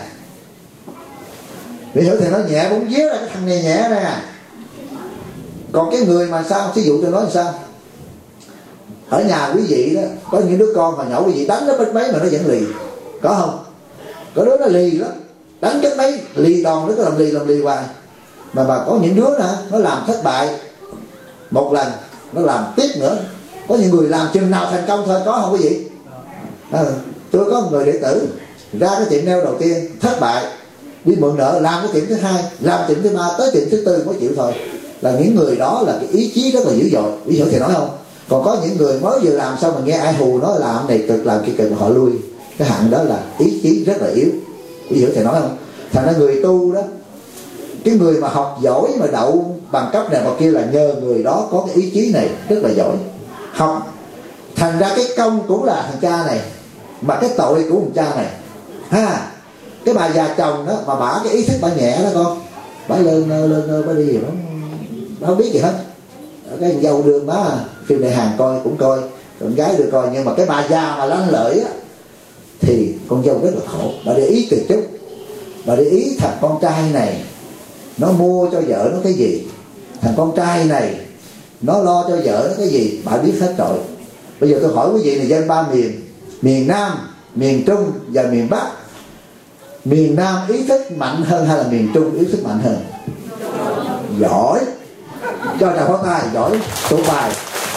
Vì hiểu thì nói nhẹ bóng vía là cái thằng này nhẹ nè. Còn cái người mà sao? Thí dụ tôi nói làm sao? Ở nhà quý vị đó có những đứa con mà nhỏ quý vị đánh nó bết mấy mà nó vẫn lì, có không? Có đứa nó lì lắm, đánh cái mấy lì đòn nó có làm lì hoài. mà có những đứa nữa nó làm thất bại một lần, nó làm tiếp nữa. Có những người làm chừng nào thành công thôi, có không quý vị? Tôi có một người đệ tử ra cái tiệm nail đầu tiên thất bại, đi mượn nợ, làm cái tiệm thứ hai, làm tiệm thứ ba, tới tiệm thứ tư mới chịu thôi. Là những người đó là cái ý chí rất là dữ dội, quý hiểu thầy nói không? Còn có những người mới vừa làm xong mà nghe ai hù nói làm này cực làm kia cực, họ lui. Cái hạng đó là ý chí rất là yếu, quý hiểu thầy nói không? Thành ra người tu đó, cái người mà học giỏi mà đậu bằng cấp này hoặc kia là nhờ người đó có cái ý chí này rất là giỏi. Học thành ra cái công cũng là thằng cha này, mà cái tội của thằng cha này ha. Cái bà già chồng đó mà bả cái ý thức bả nhẹ đó con, bả lơ bả đi gì đó, bả không biết gì hết. Cái dâu đương bá phim đại hàng coi cũng coi, con gái được coi, nhưng mà cái bà già mà lanh lợi á thì con dâu rất là khổ. Bà để ý từ chút, bà để ý thằng con trai này nó mua cho vợ nó cái gì, thằng con trai này nó lo cho vợ nó cái gì, bà biết hết rồi. Bây giờ tôi hỏi quý vị này dân ba miền, miền Nam, miền Trung và miền Bắc, miền Nam ý thức mạnh hơn hay là miền Trung ý thức mạnh hơn? Giỏi, cho trà pháo tay, giỏi, tụng bài.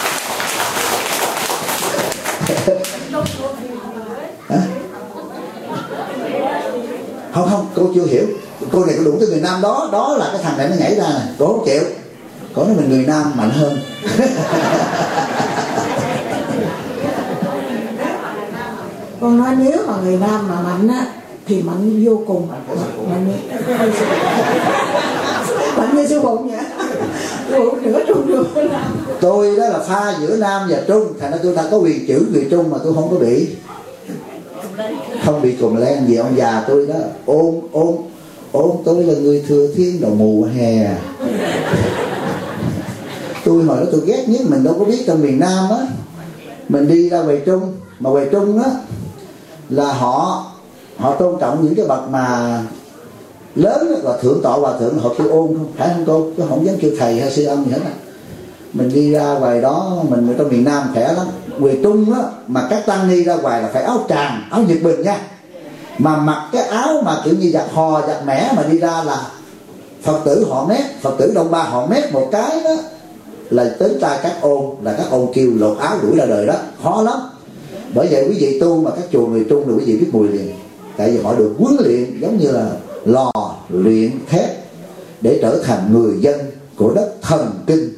Không, cô chưa hiểu. Cô này có đủ tới người Nam đó, đó là cái thằng này nó nhảy ra nè, cô không chịu. Cô nói mình người Nam mạnh hơn. Con nói nếu mà người Nam mà mạnh á thì mạnh vô cùng, mạnh như sư phụ vậy. Nửa Trung nửa Nam. Tôi đó là pha giữa Nam và Trung, thành ra tôi đã có quyền chữ người Trung mà tôi không có bị cùm len gì. Ông già tôi đó ôn tôi là người Thừa Thiên đầu mùa hè. Tôi hồi đó tôi ghét nhất, mình đâu có biết trong miền Nam á, mình đi ra về Trung, mà về Trung á là họ tôn trọng những cái bậc mà lớn là thượng tọa hòa thượng, họ kêu ôn không, phải không cô? Chứ không dám kêu thầy hay sư ông gì hết á. Mình đi ra ngoài đó, mình ở trong miền Nam khỏe lắm. Về Trung á mà các tăng ni ra ngoài là phải áo tràng, áo Nhật Bình nha, mà mặc cái áo mà kiểu như giặt hò giặt mẻ mà đi ra là Phật tử họ mét, Phật tử Đông Ba họ mét một cái đó là tới tay các ôn, là các ôn kêu lột áo đuổi ra đời đó, khó lắm. Bởi vậy quý vị tu mà các chùa người Trung thì quý vị biết mùi liền, tại vì họ được huấn luyện giống như là lò luyện thép để trở thành người dân của đất thần kinh.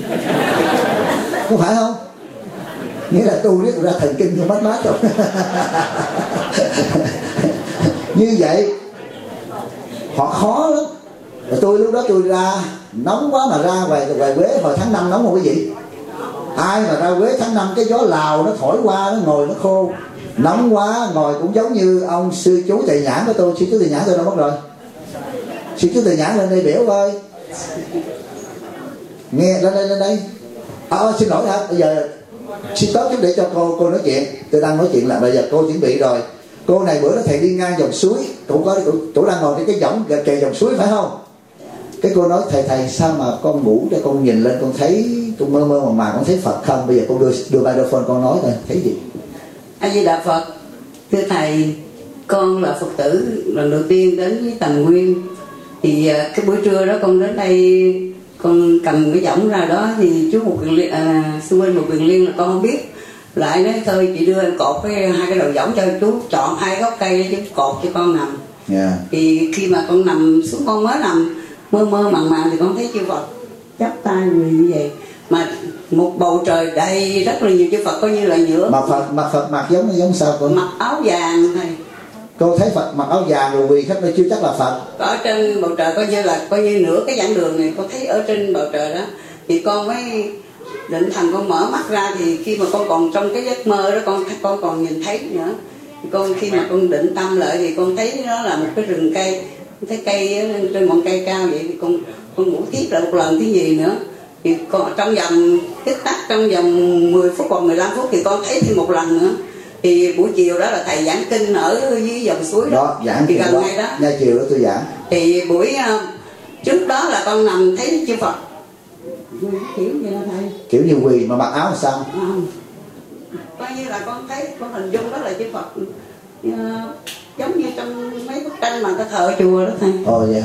Có phải không? Nghĩa là tu biết ra thần kinh không mát rồi. Như vậy họ khó lắm. Rồi tôi lúc đó tôi ra nóng quá mà ra ngoài Quế hồi tháng 5 nóng không quý vị? Ai mà ra Quế tháng 5 cái gió Lào nó thổi qua, nó ngồi nó khô, nóng quá, ngồi cũng giống như ông sư chú Tề Nhãn của tôi. Sư chú Tề Nhãn tôi đâu mất rồi? Sư chú Tề Nhãn lên đây biểu ơi, nghe lên đây. Xin lỗi hả, bây giờ xin tốt chút để cho cô nói chuyện. Tôi đang nói chuyện là bây giờ cô chuẩn bị rồi. Cô này bữa đó thầy đi ngang dòng suối, cũng đang ngồi trên cái võng kề dòng suối phải không? Cái cô nói thầy sao mà con ngủ cho con nhìn lên con thấy, con mơ mơ mà con thấy Phật không? Bây giờ con đưa microphone con nói thôi, thấy gì? A Di Đà Phật. Thưa thầy, con là Phật tử lần đầu tiên đến với Tầm Nguyên. Thì cái buổi trưa đó con đến đây, con cầm cái võng ra đó thì chú sư huynh một Quyền Liên là con không biết, lại nói thôi chị đưa em cột hai cái đầu võng cho chú chọn hai gốc cây chú cột cho con nằm. Thì khi mà con nằm xuống, con mới nằm mơ màng thì con thấy chư Phật chắp tay như vậy, mà một bầu trời đầy rất là nhiều chư Phật, coi như là nhựa. Mặt Phật mặc giống sao con? Mặc áo vàng thầy. Cô thấy Phật mặc áo vàng rồi quỳ khắp nơi chưa chắc là Phật. Ở trên bầu trời coi như nửa cái giảng đường này con thấy ở trên bầu trời đó. Thì con mới định thần con mở mắt ra, thì khi mà con còn trong cái giấc mơ đó con còn nhìn thấy nữa. Thì khi mà con định tâm lại thì con thấy nó là một cái rừng cây, thấy cây trên ngọn cây cao vậy. Thì con ngủ tiếp lại một lần cái gì nữa. Thì trong vòng tích tắc, trong vòng 10 phút hoặc 15 phút thì con thấy thêm một lần nữa. Thì buổi chiều đó là thầy giảng kinh ở dưới dòng suối đó, giảng thì gần đó, ngay đó. Ngay chiều đó tôi giảng. Thì buổi trước đó là con nằm thấy chư Phật kiểu như là thầy, kiểu như quỳ mà mặc áo sao? Coi như là con thấy, con hình dung đó là chư Phật giống như trong mấy bức tranh mà ta thờ ở chùa đó thầy. Vậy hả?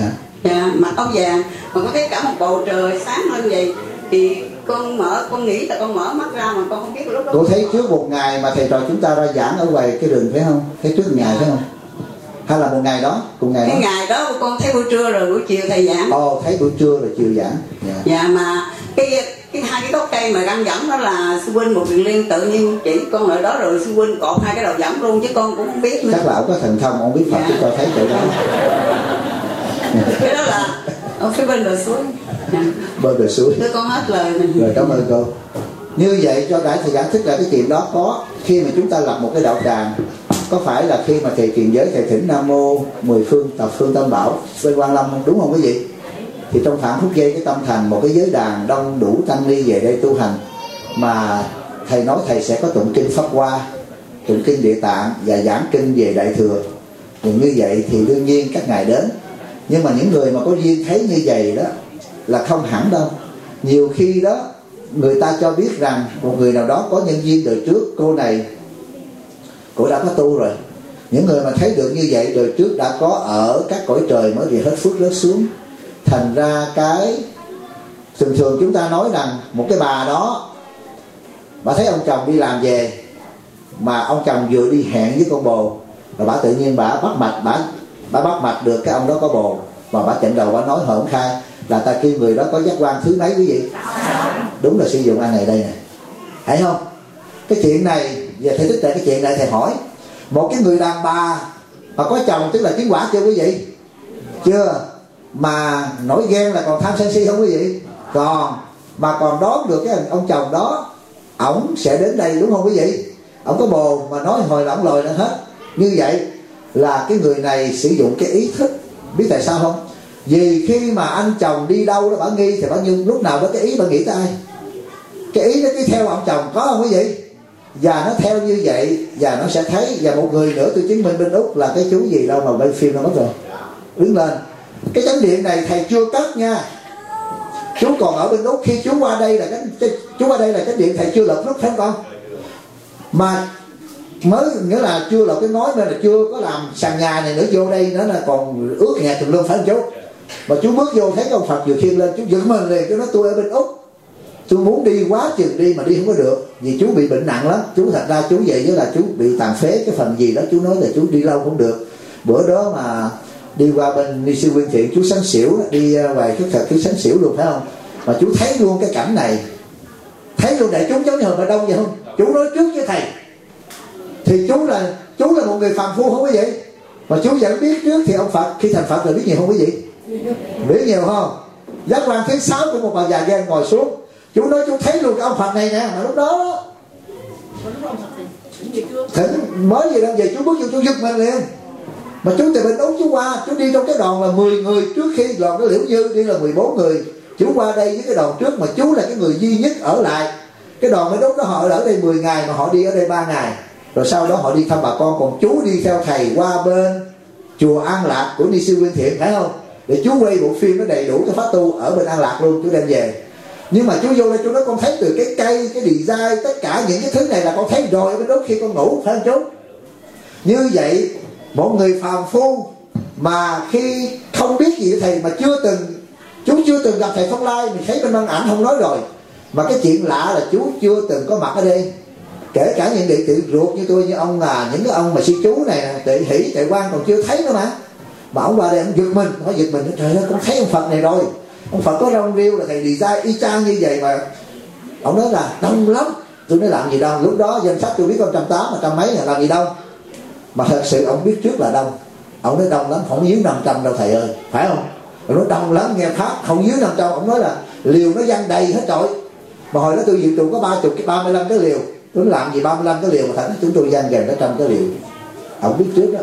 Dạ, mặc áo vàng mà con thấy cả một bầu trời sáng lên vậy thì con nghĩ là con mở mắt ra mà con không biết lúc đó. Cô thấy trước một ngày mà thầy trò chúng ta ra giảng ở ngoài cái rừng phải không? Thấy trước một ngày phải không? Hay là một ngày đó, cùng ngày đó? Cái ngày đó con thấy buổi trưa rồi buổi chiều thầy giảng. Ồ, thấy buổi trưa rồi chiều giảng. Dạ mà cái hai cái gốc cây mà găng dẫn đó là sư huynh một Quyền Liên tự nhiên chỉ con ở đó rồi sư huynh cột hai cái đầu dẫn luôn chứ con cũng không biết nữa. Chắc là ông có thần thông, ông biết Phật chứ coi thấy chỗ đó. Cái đó là ở phía bên bờ suối. Bên bờ suối. Thưa con hết lời mình. Rồi cảm ơn cô. Như vậy cho đại thầy giải thích là cái chuyện đó có khi mà chúng ta lập một cái đạo tràng, có phải là khi mà thầy truyền giới thầy thỉnh Nam Mô 10 phương thập phương tam bảo bên Quan Lâm đúng không quý vị? Thì trong khoảng phút giây cái tâm thành một cái giới đàn đông đủ tăng ni về đây tu hành, mà thầy nói thầy sẽ có tụng kinh Pháp Hoa, tụng kinh Địa Tạng và giảng kinh về Đại Thừa. Thì như vậy thì đương nhiên các ngài đến. Nhưng mà những người mà có duyên thấy như vậy đó là không hẳn đâu. Nhiều khi đó người ta cho biết rằng một người nào đó có nhân duyên đời trước, cô này cô đã có tu rồi. Những người mà thấy được như vậy đời trước đã có ở các cõi trời mới vì hết phước rớt xuống. Thành ra cái thường chúng ta nói rằng một cái bà đó, bà thấy ông chồng đi làm về mà ông chồng vừa đi hẹn với con bồ, rồi bà tự nhiên bà bắt mạch, bà bắt mạch được cái ông đó có bồ, và bà chặn đầu bà nói hởn khai là ta kêu người đó có giác quan thứ mấy quý vị? Đúng là sử dụng anh này đây nè, thấy không? Cái chuyện này giờ thầy thích tại cái chuyện này thầy hỏi một cái người đàn bà mà có chồng tức là chứng quả chưa quý vị? Chưa. Mà nổi ghen là còn tham sân si không quý vị? Còn. Mà còn đoán được cái ông chồng đó ổng sẽ đến đây đúng không quý vị? Ổng có bồ mà nói hồi là ổng lòi nữa hết. Như vậy là cái người này sử dụng cái ý thức. Biết tại sao không? Vì khi mà anh chồng đi đâu đó bà nghi thì bà như lúc nào đó cái ý bà nghĩ tới ai? Cái ý nó cứ theo ông chồng, có không quý vị? Và nó theo như vậy và nó sẽ thấy. Và một người nữa tôi chứng minh bên Úc là cái chú gì đâu mà bên phim nó mất rồi, đứng lên. Cái chánh điện này thầy chưa cất nha. Chú còn ở bên Úc, khi chú qua đây là chú qua đây là chánh điện thầy chưa lợp nút phải không con? Mà mới nghĩa là chưa lợp cái ngói nên là chưa có làm sàn nhà này nữa, vô đây nó là còn ướt nhà tùm lum phải không chú? Mà chú bước vô thấy cái ông Phật vừa khiêng lên, chú giật mình liền, chú nói tôi ở bên Úc, tôi muốn đi quá chừng đi mà đi không có được, vì chú bị bệnh nặng lắm. Chú thật ra chú vậy với là chú bị tàn phế cái phần gì đó, chú nói là chú đi lâu không được. Bữa đó mà đi qua bên Ni Sư Nguyên Thiện, chú sánh xỉu, đi ngoài cái thật chú sánh xỉu luôn phải không? Mà chú thấy luôn cái cảnh này, thấy luôn đại chúng giống như hồi Bà Đông vậy không? Chú nói trước với thầy thì chú là một người phàm phu không quý vị? Mà chú vẫn biết trước thì ông Phật khi thành Phật là biết nhiều không quý vị? Biết nhiều không? Giác quan thứ 6 của một bà già gan ngồi xuống, chú nói chú thấy luôn cái ông Phật này nè. Mà lúc đó thỉnh mới gì đâu về, chú bước vô chú giật mình liền. Mà chú từ bên Úc chú qua, chú đi trong cái đoàn là 10 người, trước khi đoàn cái Liễu Như đi là 14 người. Chú qua đây với cái đoàn trước mà chú là cái người duy nhất ở lại. Cái đoàn bên Úc đó họ ở đây 10 ngày mà họ đi ở đây 3 ngày. Rồi sau đó họ đi thăm bà con, còn chú đi theo thầy qua bên chùa An Lạc của Ni Sư Nguyên Thiện phải không? Để chú quay bộ phim nó đầy đủ cái pháp tu ở bên An Lạc luôn, chú đem về. Nhưng mà chú vô đây chú nói con thấy từ cái cây, cái design, tất cả những cái thứ này là con thấy rồi ở bên Úc khi con ngủ phải không chú? Như vậy một người phàm phu mà khi không biết gì thầy mà chú chưa từng gặp thầy Phong Lai, mình thấy bên băng ảnh không nói rồi. Mà cái chuyện lạ là chú chưa từng có mặt ở đây. Kể cả những đệ tử ruột như tôi, như ông là những cái ông mà sư chú này, Tệ Hỷ, Tệ Quang còn chưa thấy nữa mà ông qua đây ông giật mình, nói giật mình, trời ơi con thấy ông Phật này rồi. Ông Phật có rong rêu là thầy design y chang như vậy mà. Ông nói là đông lắm. Tôi nói làm gì đâu, lúc đó danh sách tôi biết có 180 mà trăm mấy là làm gì đâu. Mà thật sự ông biết trước là đông. Ông nói đông lắm, không dưới 500 đâu thầy ơi, phải không? Ông nói đông lắm, nghe pháp không dưới 500. Ông nói là liều nó văng đầy hết trọi. Mà hồi đó tôi dự trù có 35 cái liều. Tôi làm gì 35 cái liều mà thành chúng tôi văng gần 100 cái liều. Ông biết trước đó.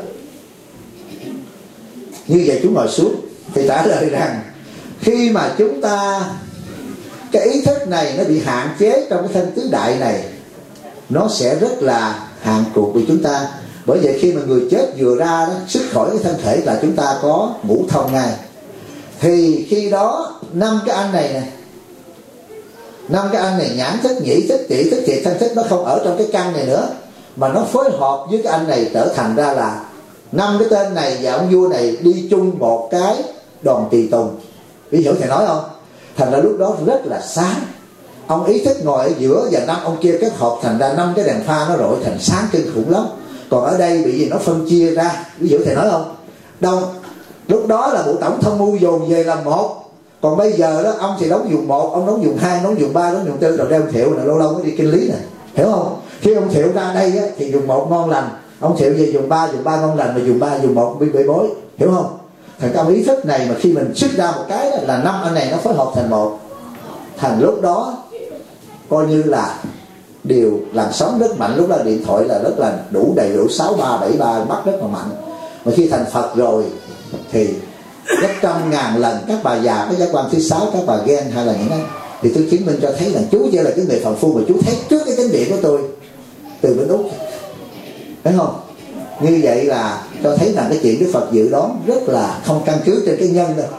Như vậy chú ngồi xuống thì trả lời rằng khi mà chúng ta cái ý thức này nó bị hạn chế trong cái thân tứ đại này, nó sẽ rất là hạn cuộc của chúng ta. Bởi vậy khi mà người chết vừa ra đó, xuất khỏi cái thân thể là chúng ta có ngũ thông ngay. Thì khi đó 5 cái anh này nè, 5 cái anh này nhãn thức, nhĩ thức, tỷ thức, thiệt thân thức nó không ở trong cái căn này nữa, mà nó phối hợp với cái anh này trở thành ra là 5 cái tên này và ông vua này đi chung một cái đoàn tùy tùng. Ví dụ thầy nói không? Thành ra lúc đó rất là sáng. Ông ý thức ngồi ở giữa và 5 ông kia kết hợp, thành ra 5 cái đèn pha nó rọi thành sáng kinh khủng lắm. Còn ở đây bị gì nó phân chia ra. Ví dụ thầy nói không? Đâu lúc đó là bộ tổng tham mưu dồn về làm một. Còn bây giờ đó ông thì đóng dùng 1, ông đóng dùng 2, đóng dùng 3, đóng dùng 4, rồi đeo Thiệu là lâu lâu mới đi kinh lý này, hiểu không? Khi ông Thiệu ra đây á, thì dùng 1 ngon lành, ông Thiệu về dùng 3 ngon lành, mà dùng 3 dùng 1 bị bể bối, hiểu không? Thành cái ý thức này mà khi mình xuất ra một cái là 5 anh này nó phối hợp thành một, thành lúc đó coi như là điều làm sóng rất mạnh. Lúc đó điện thoại là rất là đủ đầy đủ 6373 bắt rất là mạnh. Mà khi thành Phật rồi thì gấp 100.000 lần các bà già có giác quan thứ 6, các bà ghen hay là những cái, thì tôi chứng minh cho thấy là chú chỉ là cái người phàm phu mà chú thấy trước cái chánh điện của tôi từ bên Úc, thấy không? Như vậy là cho thấy rằng cái chuyện Đức Phật dự đoán rất là không căn cứ trên cái nhân đâu.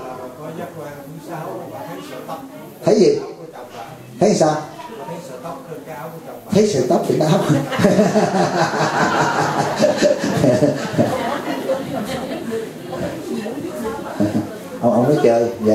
Thấy gì? Thấy sao? Thấy sợi tóc thì nó hấp. Ông nói chơi, dạ.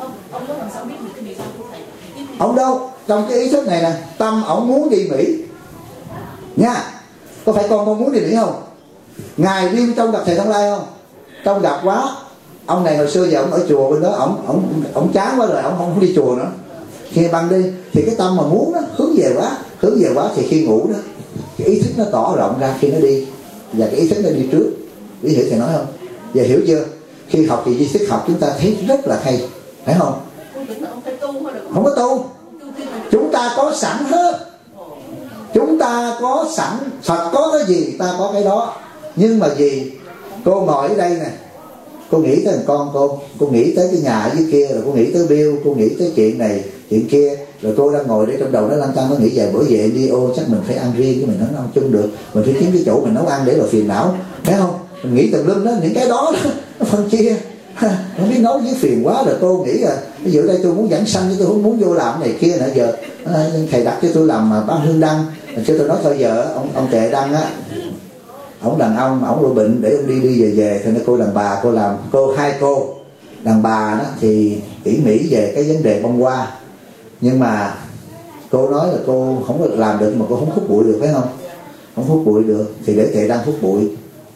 Ông đâu, trong cái ý thức này nè, tâm ông muốn đi Mỹ nha. Có phải con muốn đi Mỹ không? Ngài đêm trong gặp thầy Thông Lai không? Trong gặp quá. Ông này hồi xưa giờ ông ở chùa bên đó, ông chán quá rồi, ông không đi chùa nữa. Khi băng đi thì cái tâm mà muốn đó, hướng về quá thì khi ngủ đó, cái ý thức nó tỏ rộng ra khi nó đi, và cái ý thức nó đi trước. Ý hiểu thầy nói không? Giờ hiểu chưa? Khi học thì di thức học chúng ta thấy rất là hay, phải không? Không có tu, chúng ta có sẵn hết. Chúng ta có sẵn, Phật có cái gì ta có cái đó. Nhưng mà gì? Cô ngồi ở đây nè, cô nghĩ tới thằng con cô nghĩ tới cái nhà ở dưới kia, rồi cô nghĩ tới Bill, cô nghĩ tới chuyện này chuyện kia, rồi cô đang ngồi để trong đầu nó lăn tăn, nó nghĩ vài bữa về đi, ô chắc mình phải ăn riêng, cái mình nó không chung được, mình phải kiếm cái chỗ mình nấu ăn để là phiền não, thấy không? Mình nghĩ tùm lum đó, những cái đó nó phân chia, không biết nấu với phiền quá. Rồi cô nghĩ ví dụ đây tôi muốn giảng sanh chứ tôi không muốn vô làm này kia nữa. Giờ thầy đặt cho tôi làm bán hương đăng, cho tôi nói thôi giờ ông Tệ Đăng á, ông đàn ông, ông bị bệnh để ông đi về, thì cô đàn bà cô làm, hai cô đàn bà đó thì tỉ mỉ về cái vấn đề bông hoa. Nhưng mà cô nói là cô không có làm được, mà cô không hút bụi được, phải không? Không hút bụi được thì để Thầy Đăng hút bụi.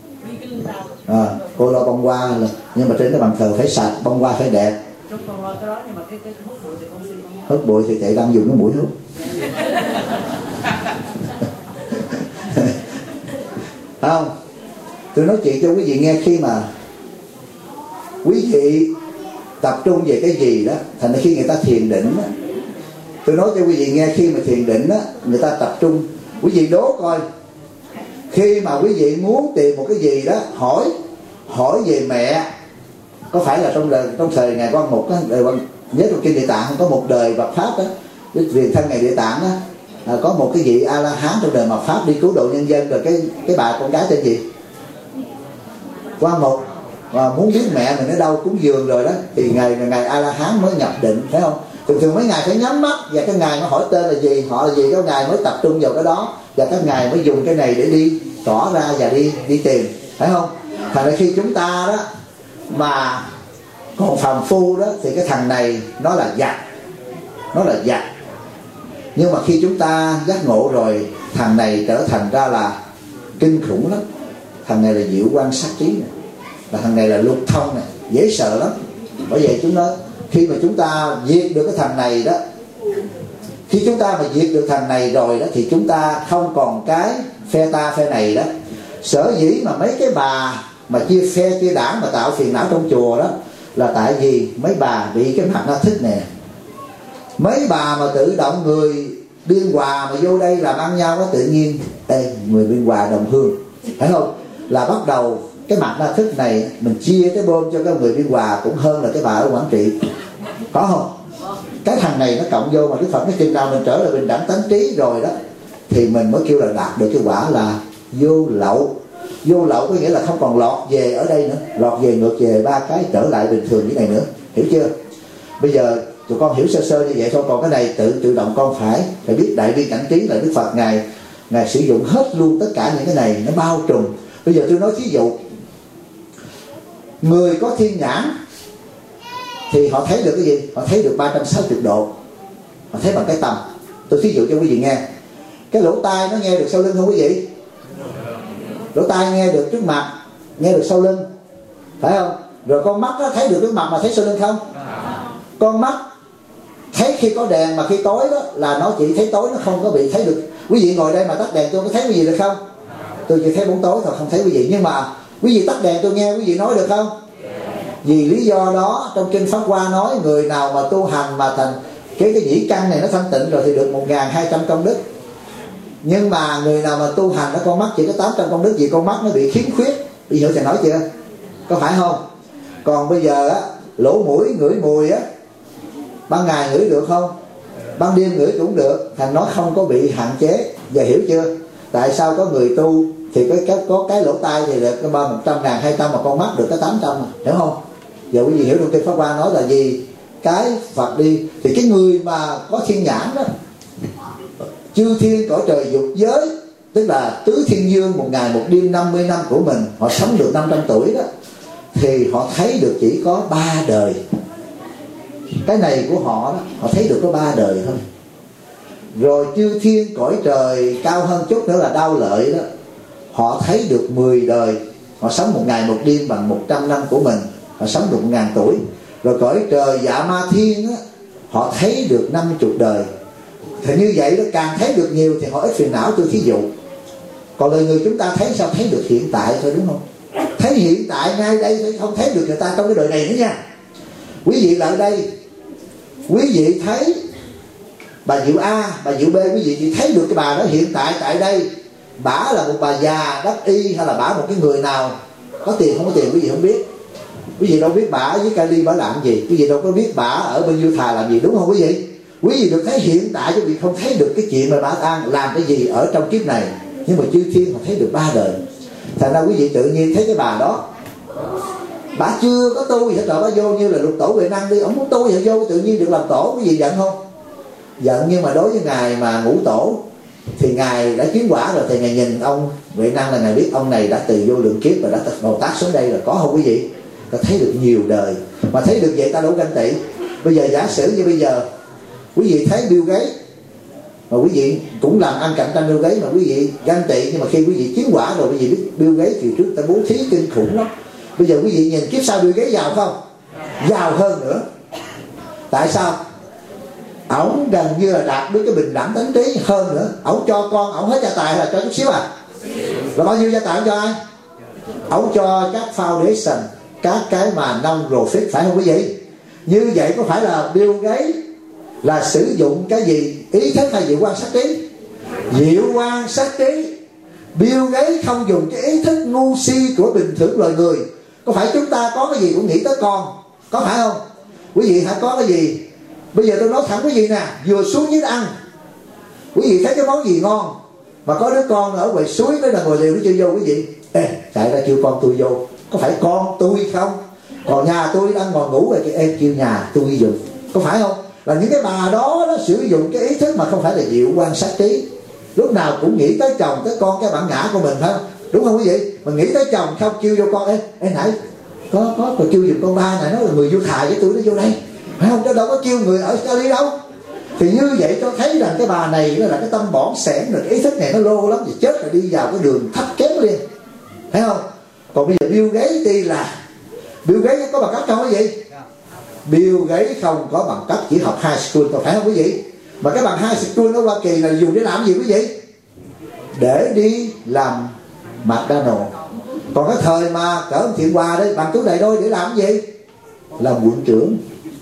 Cô lo bông hoa là, nhưng mà trên cái bàn thờ phải sạch, bông hoa phải đẹp. Hút bụi thì Thầy Đăng dùng cái mũi hút. Không, tôi nói chuyện cho quý vị nghe, khi mà quý vị tập trung về cái gì đó, thành ra khi người ta thiền định đó, tôi nói cho quý vị nghe, khi mà thiền định đó, người ta tập trung. Quý vị đố coi, khi mà quý vị muốn tìm một cái gì đó, hỏi về mẹ, có phải là trong thời ngày Quan Mục đó, nhớ trong kinh Địa Tạng có một đời Phật pháp đó, Truyền thân ngày Địa Tạng đó, có một cái vị A La Hán trong đời mạt pháp đi cứu độ nhân dân, rồi cái bà con gái tên gì? Quan Mục, và muốn biết mẹ mình ở đâu cúng dường rồi đó, thì ngày A La Hán mới nhập định, phải không? Thường mấy ngài phải nhắm mắt, và các ngài mới hỏi tên là gì, họ là gì, các ngài mới tập trung vào cái đó, và các ngài mới dùng cái này để đi tỏ ra và đi tìm, phải không? Thành ra khi chúng ta đó mà còn phàm phu đó, thì cái thằng này nó là giặc. Nhưng mà khi chúng ta giác ngộ rồi, thằng này trở thành ra là kinh khủng lắm. Thằng này là diệu quan sát trí này, và thằng này là lục thông này, dễ sợ lắm. Bởi vậy chúng nói, khi mà chúng ta diệt được cái thằng này đó, khi chúng ta mà diệt được thằng này rồi đó, thì chúng ta không còn cái phe ta phe này đó. Sở dĩ mà mấy cái bà mà chia phe chia đảng mà tạo phiền não trong chùa đó, là tại vì mấy bà bị cái mặt nó thích nè. Mấy bà mà tự động người Biên Hòa mà vô đây làm ăn nhau đó, tự nhiên người Biên Hòa đồng hương, phải không? Là bắt đầu cái mặt na thức này mình chia cái bơm cho các người Biên Hòa cũng hơn là cái bà ở Quảng Trị, có không? Cái thằng này nó cộng vô, mà Đức Phật nói chừng nào mình trở lại bình đẳng tánh trí rồi đó, thì mình mới kêu là đạt được cái quả là vô lậu. Vô lậu có nghĩa là không còn lọt về ở đây nữa, lọt về ngược về ba cái trở lại bình thường như này nữa, hiểu chưa? Bây giờ tụi con hiểu sơ sơ như vậy thôi, còn cái này tự động con phải biết đại bi cảnh trí là Đức Phật ngài sử dụng hết luôn tất cả những cái này, nó bao trùm. Bây giờ tôi nói thí dụ, người có thiên nhãn thì họ thấy được cái gì? Họ thấy được 360 độ. Họ thấy bằng cái tầm. Tôi thí dụ cho quý vị nghe. Cái lỗ tai nó nghe được sau lưng không quý vị? Lỗ tai nghe được trước mặt, nghe được sau lưng, phải không? Rồi con mắt nó thấy được trước mặt mà thấy sau lưng không? Con mắt thấy khi có đèn mà khi tối đó là nó chỉ thấy tối, nó không có bị thấy được. Quý vị ngồi đây mà tắt đèn tôi có thấy quý vị được không? Tôi chỉ thấy bóng tối thôi, không thấy quý vị. Nhưng mà quý vị tắt đèn tôi nghe quý vị nói được không? Vì lý do đó trong kinh Pháp Hoa nói người nào mà tu hành mà thành cái nhĩ căn này nó thanh tịnh rồi thì được 1200 công đức. Nhưng mà người nào mà tu hành nó con mắt chỉ có 800 công đức, vì con mắt nó bị khiếm khuyết. Bây giờ thầy nói chưa? Có phải không? Còn bây giờ á, lỗ mũi ngửi mùi á, ban ngày ngửi được không? Ban đêm ngửi cũng được. Thành nó không có bị hạn chế. Giờ hiểu chưa? Tại sao có người tu thì có cái lỗ tai thì được cái 100.000, 200 mà con mắt được cái 800 mà. Hiểu không? Giờ quý vị hiểu trong kinh Pháp Hoa nói là gì? Cái Phật đi thì cái người mà có thiên nhãn đó, chư thiên cõi trời dục giới, tức là tứ thiên dương, một ngày một đêm 50 năm của mình, họ sống được 500 tuổi đó, thì họ thấy được chỉ có 3 đời. Cái này của họ đó, họ thấy được có 3 đời thôi. Rồi chư thiên cõi trời cao hơn chút nữa là Đao Lợi đó, họ thấy được 10 đời. Họ sống một ngày một đêm bằng 100 năm của mình, họ sống được 1000 tuổi. Rồi cõi trời Dạ Ma Thiên á, họ thấy được 50 đời. Thì như vậy đó, càng thấy được nhiều thì họ ít phiền não. Tôi thí dụ. Còn lời người chúng ta thấy sao? Thấy được hiện tại thôi, đúng không? Thấy hiện tại ngay đây thôi, không thấy được người ta trong cái đời này nữa nha. Quý vị lại đây, quý vị thấy bà Diệu A, bà Diệu B, quý vị chỉ thấy được cái bà đó hiện tại tại đây. Bả là một bà già đắc y hay là bả một cái người nào có tiền không có tiền quý vị không biết. Quý vị đâu biết bả với Cali bả làm gì, quý vị đâu có biết bả ở bên Du Thà làm gì, đúng không quý vị? Quý vị được thấy hiện tại, quý vị không thấy được cái chuyện mà bả đang làm cái gì ở trong kiếp này. Nhưng mà chư thiên họ thấy được 3 đời. Thành ra quý vị tự nhiên thấy cái bà đó, bà chưa có tu gì hết rồi, bà vô như là Lục Tổ Huệ Năng đi, ông muốn tu thì vô tự nhiên được làm tổ. Quý vị giận không? Giận. Nhưng mà đối với ngài mà ngũ tổ thì ngài đã chứng quả rồi, thì ngài nhìn ông Huệ Năng là ngài biết ông này đã từ vô lượng kiếp và đã Bồ Tát xuống đây rồi, có không quý vị? Ta thấy được nhiều đời. Mà thấy được vậy ta đâu ganh tị. Bây giờ giả sử như bây giờ quý vị thấy Bill Gates mà quý vị cũng làm ăn cạnh tranh Bill Gates mà quý vị ganh tị, nhưng mà khi quý vị chứng quả rồi quý vị biết Bill Gates thì trước ta bố thí kinh khủng lắm. Bây giờ quý vị nhìn kiếp sau Bill Gates giàu không? Giàu hơn nữa. Tại sao? Ổng gần như là đạt đến cái bình đẳng tánh trí hơn nữa. Ổng cho con ổng hết gia tài hay là cho chút xíu à? Là bao nhiêu gia tài ổng cho ai? Ổng cho các foundation, các cái mà non-profit, phải không quý vị? Như vậy có phải là Bill Gates là sử dụng cái gì? Ý thức hay diệu quan sát trí? Diệu quan sát trí. Bill Gates không dùng cái ý thức ngu si của bình thường loài người. Có phải chúng ta có cái gì cũng nghĩ tới con, có phải không? Quý vị hãy có cái gì? Bây giờ tôi nói thẳng quý vị nè, vừa xuống dưới ăn, quý vị thấy cái món gì ngon mà có đứa con ở ngoài suối nó là ngồi liều nó chưa vô, quý vị ê chạy ra kêu con tôi vô. Có phải con tôi không? Còn nhà tôi đang ngồi ngủ rồi em kêu nhà tôi dùng, có phải không? Là những cái bà đó nó sử dụng cái ý thức mà không phải là diệu quan sát trí. Lúc nào cũng nghĩ tới chồng tới con, cái bản ngã của mình, phải không? Đúng không quý vị? Mà nghĩ tới chồng không kêu vô con ê nãy có còn kêu giùm con ba này, nó là người Du Thà với tôi, nó vô đây, phải không? Chứ đâu có kêu người ở Cali đâu. Thì như vậy cho thấy rằng cái bà này là cái tâm bỏng sẻn rồi, cái ý thức này nó lô lắm, thì chết rồi đi vào cái đường thấp kém liền, thấy không? Còn bây giờ Bill Gates đi là Bill Gates có bằng cấp không quý vị? Bill Gates không có bằng cấp, chỉ học high school thôi, phải không quý vị? Mà cái bằng high school ở Hoa Kỳ là dùng để làm gì quý vị? Để đi làm McDonald's. Còn cái thời mà cỡ ông Thiện Hòa đây bằng túi đầy đôi để làm gì? Làm quận trưởng,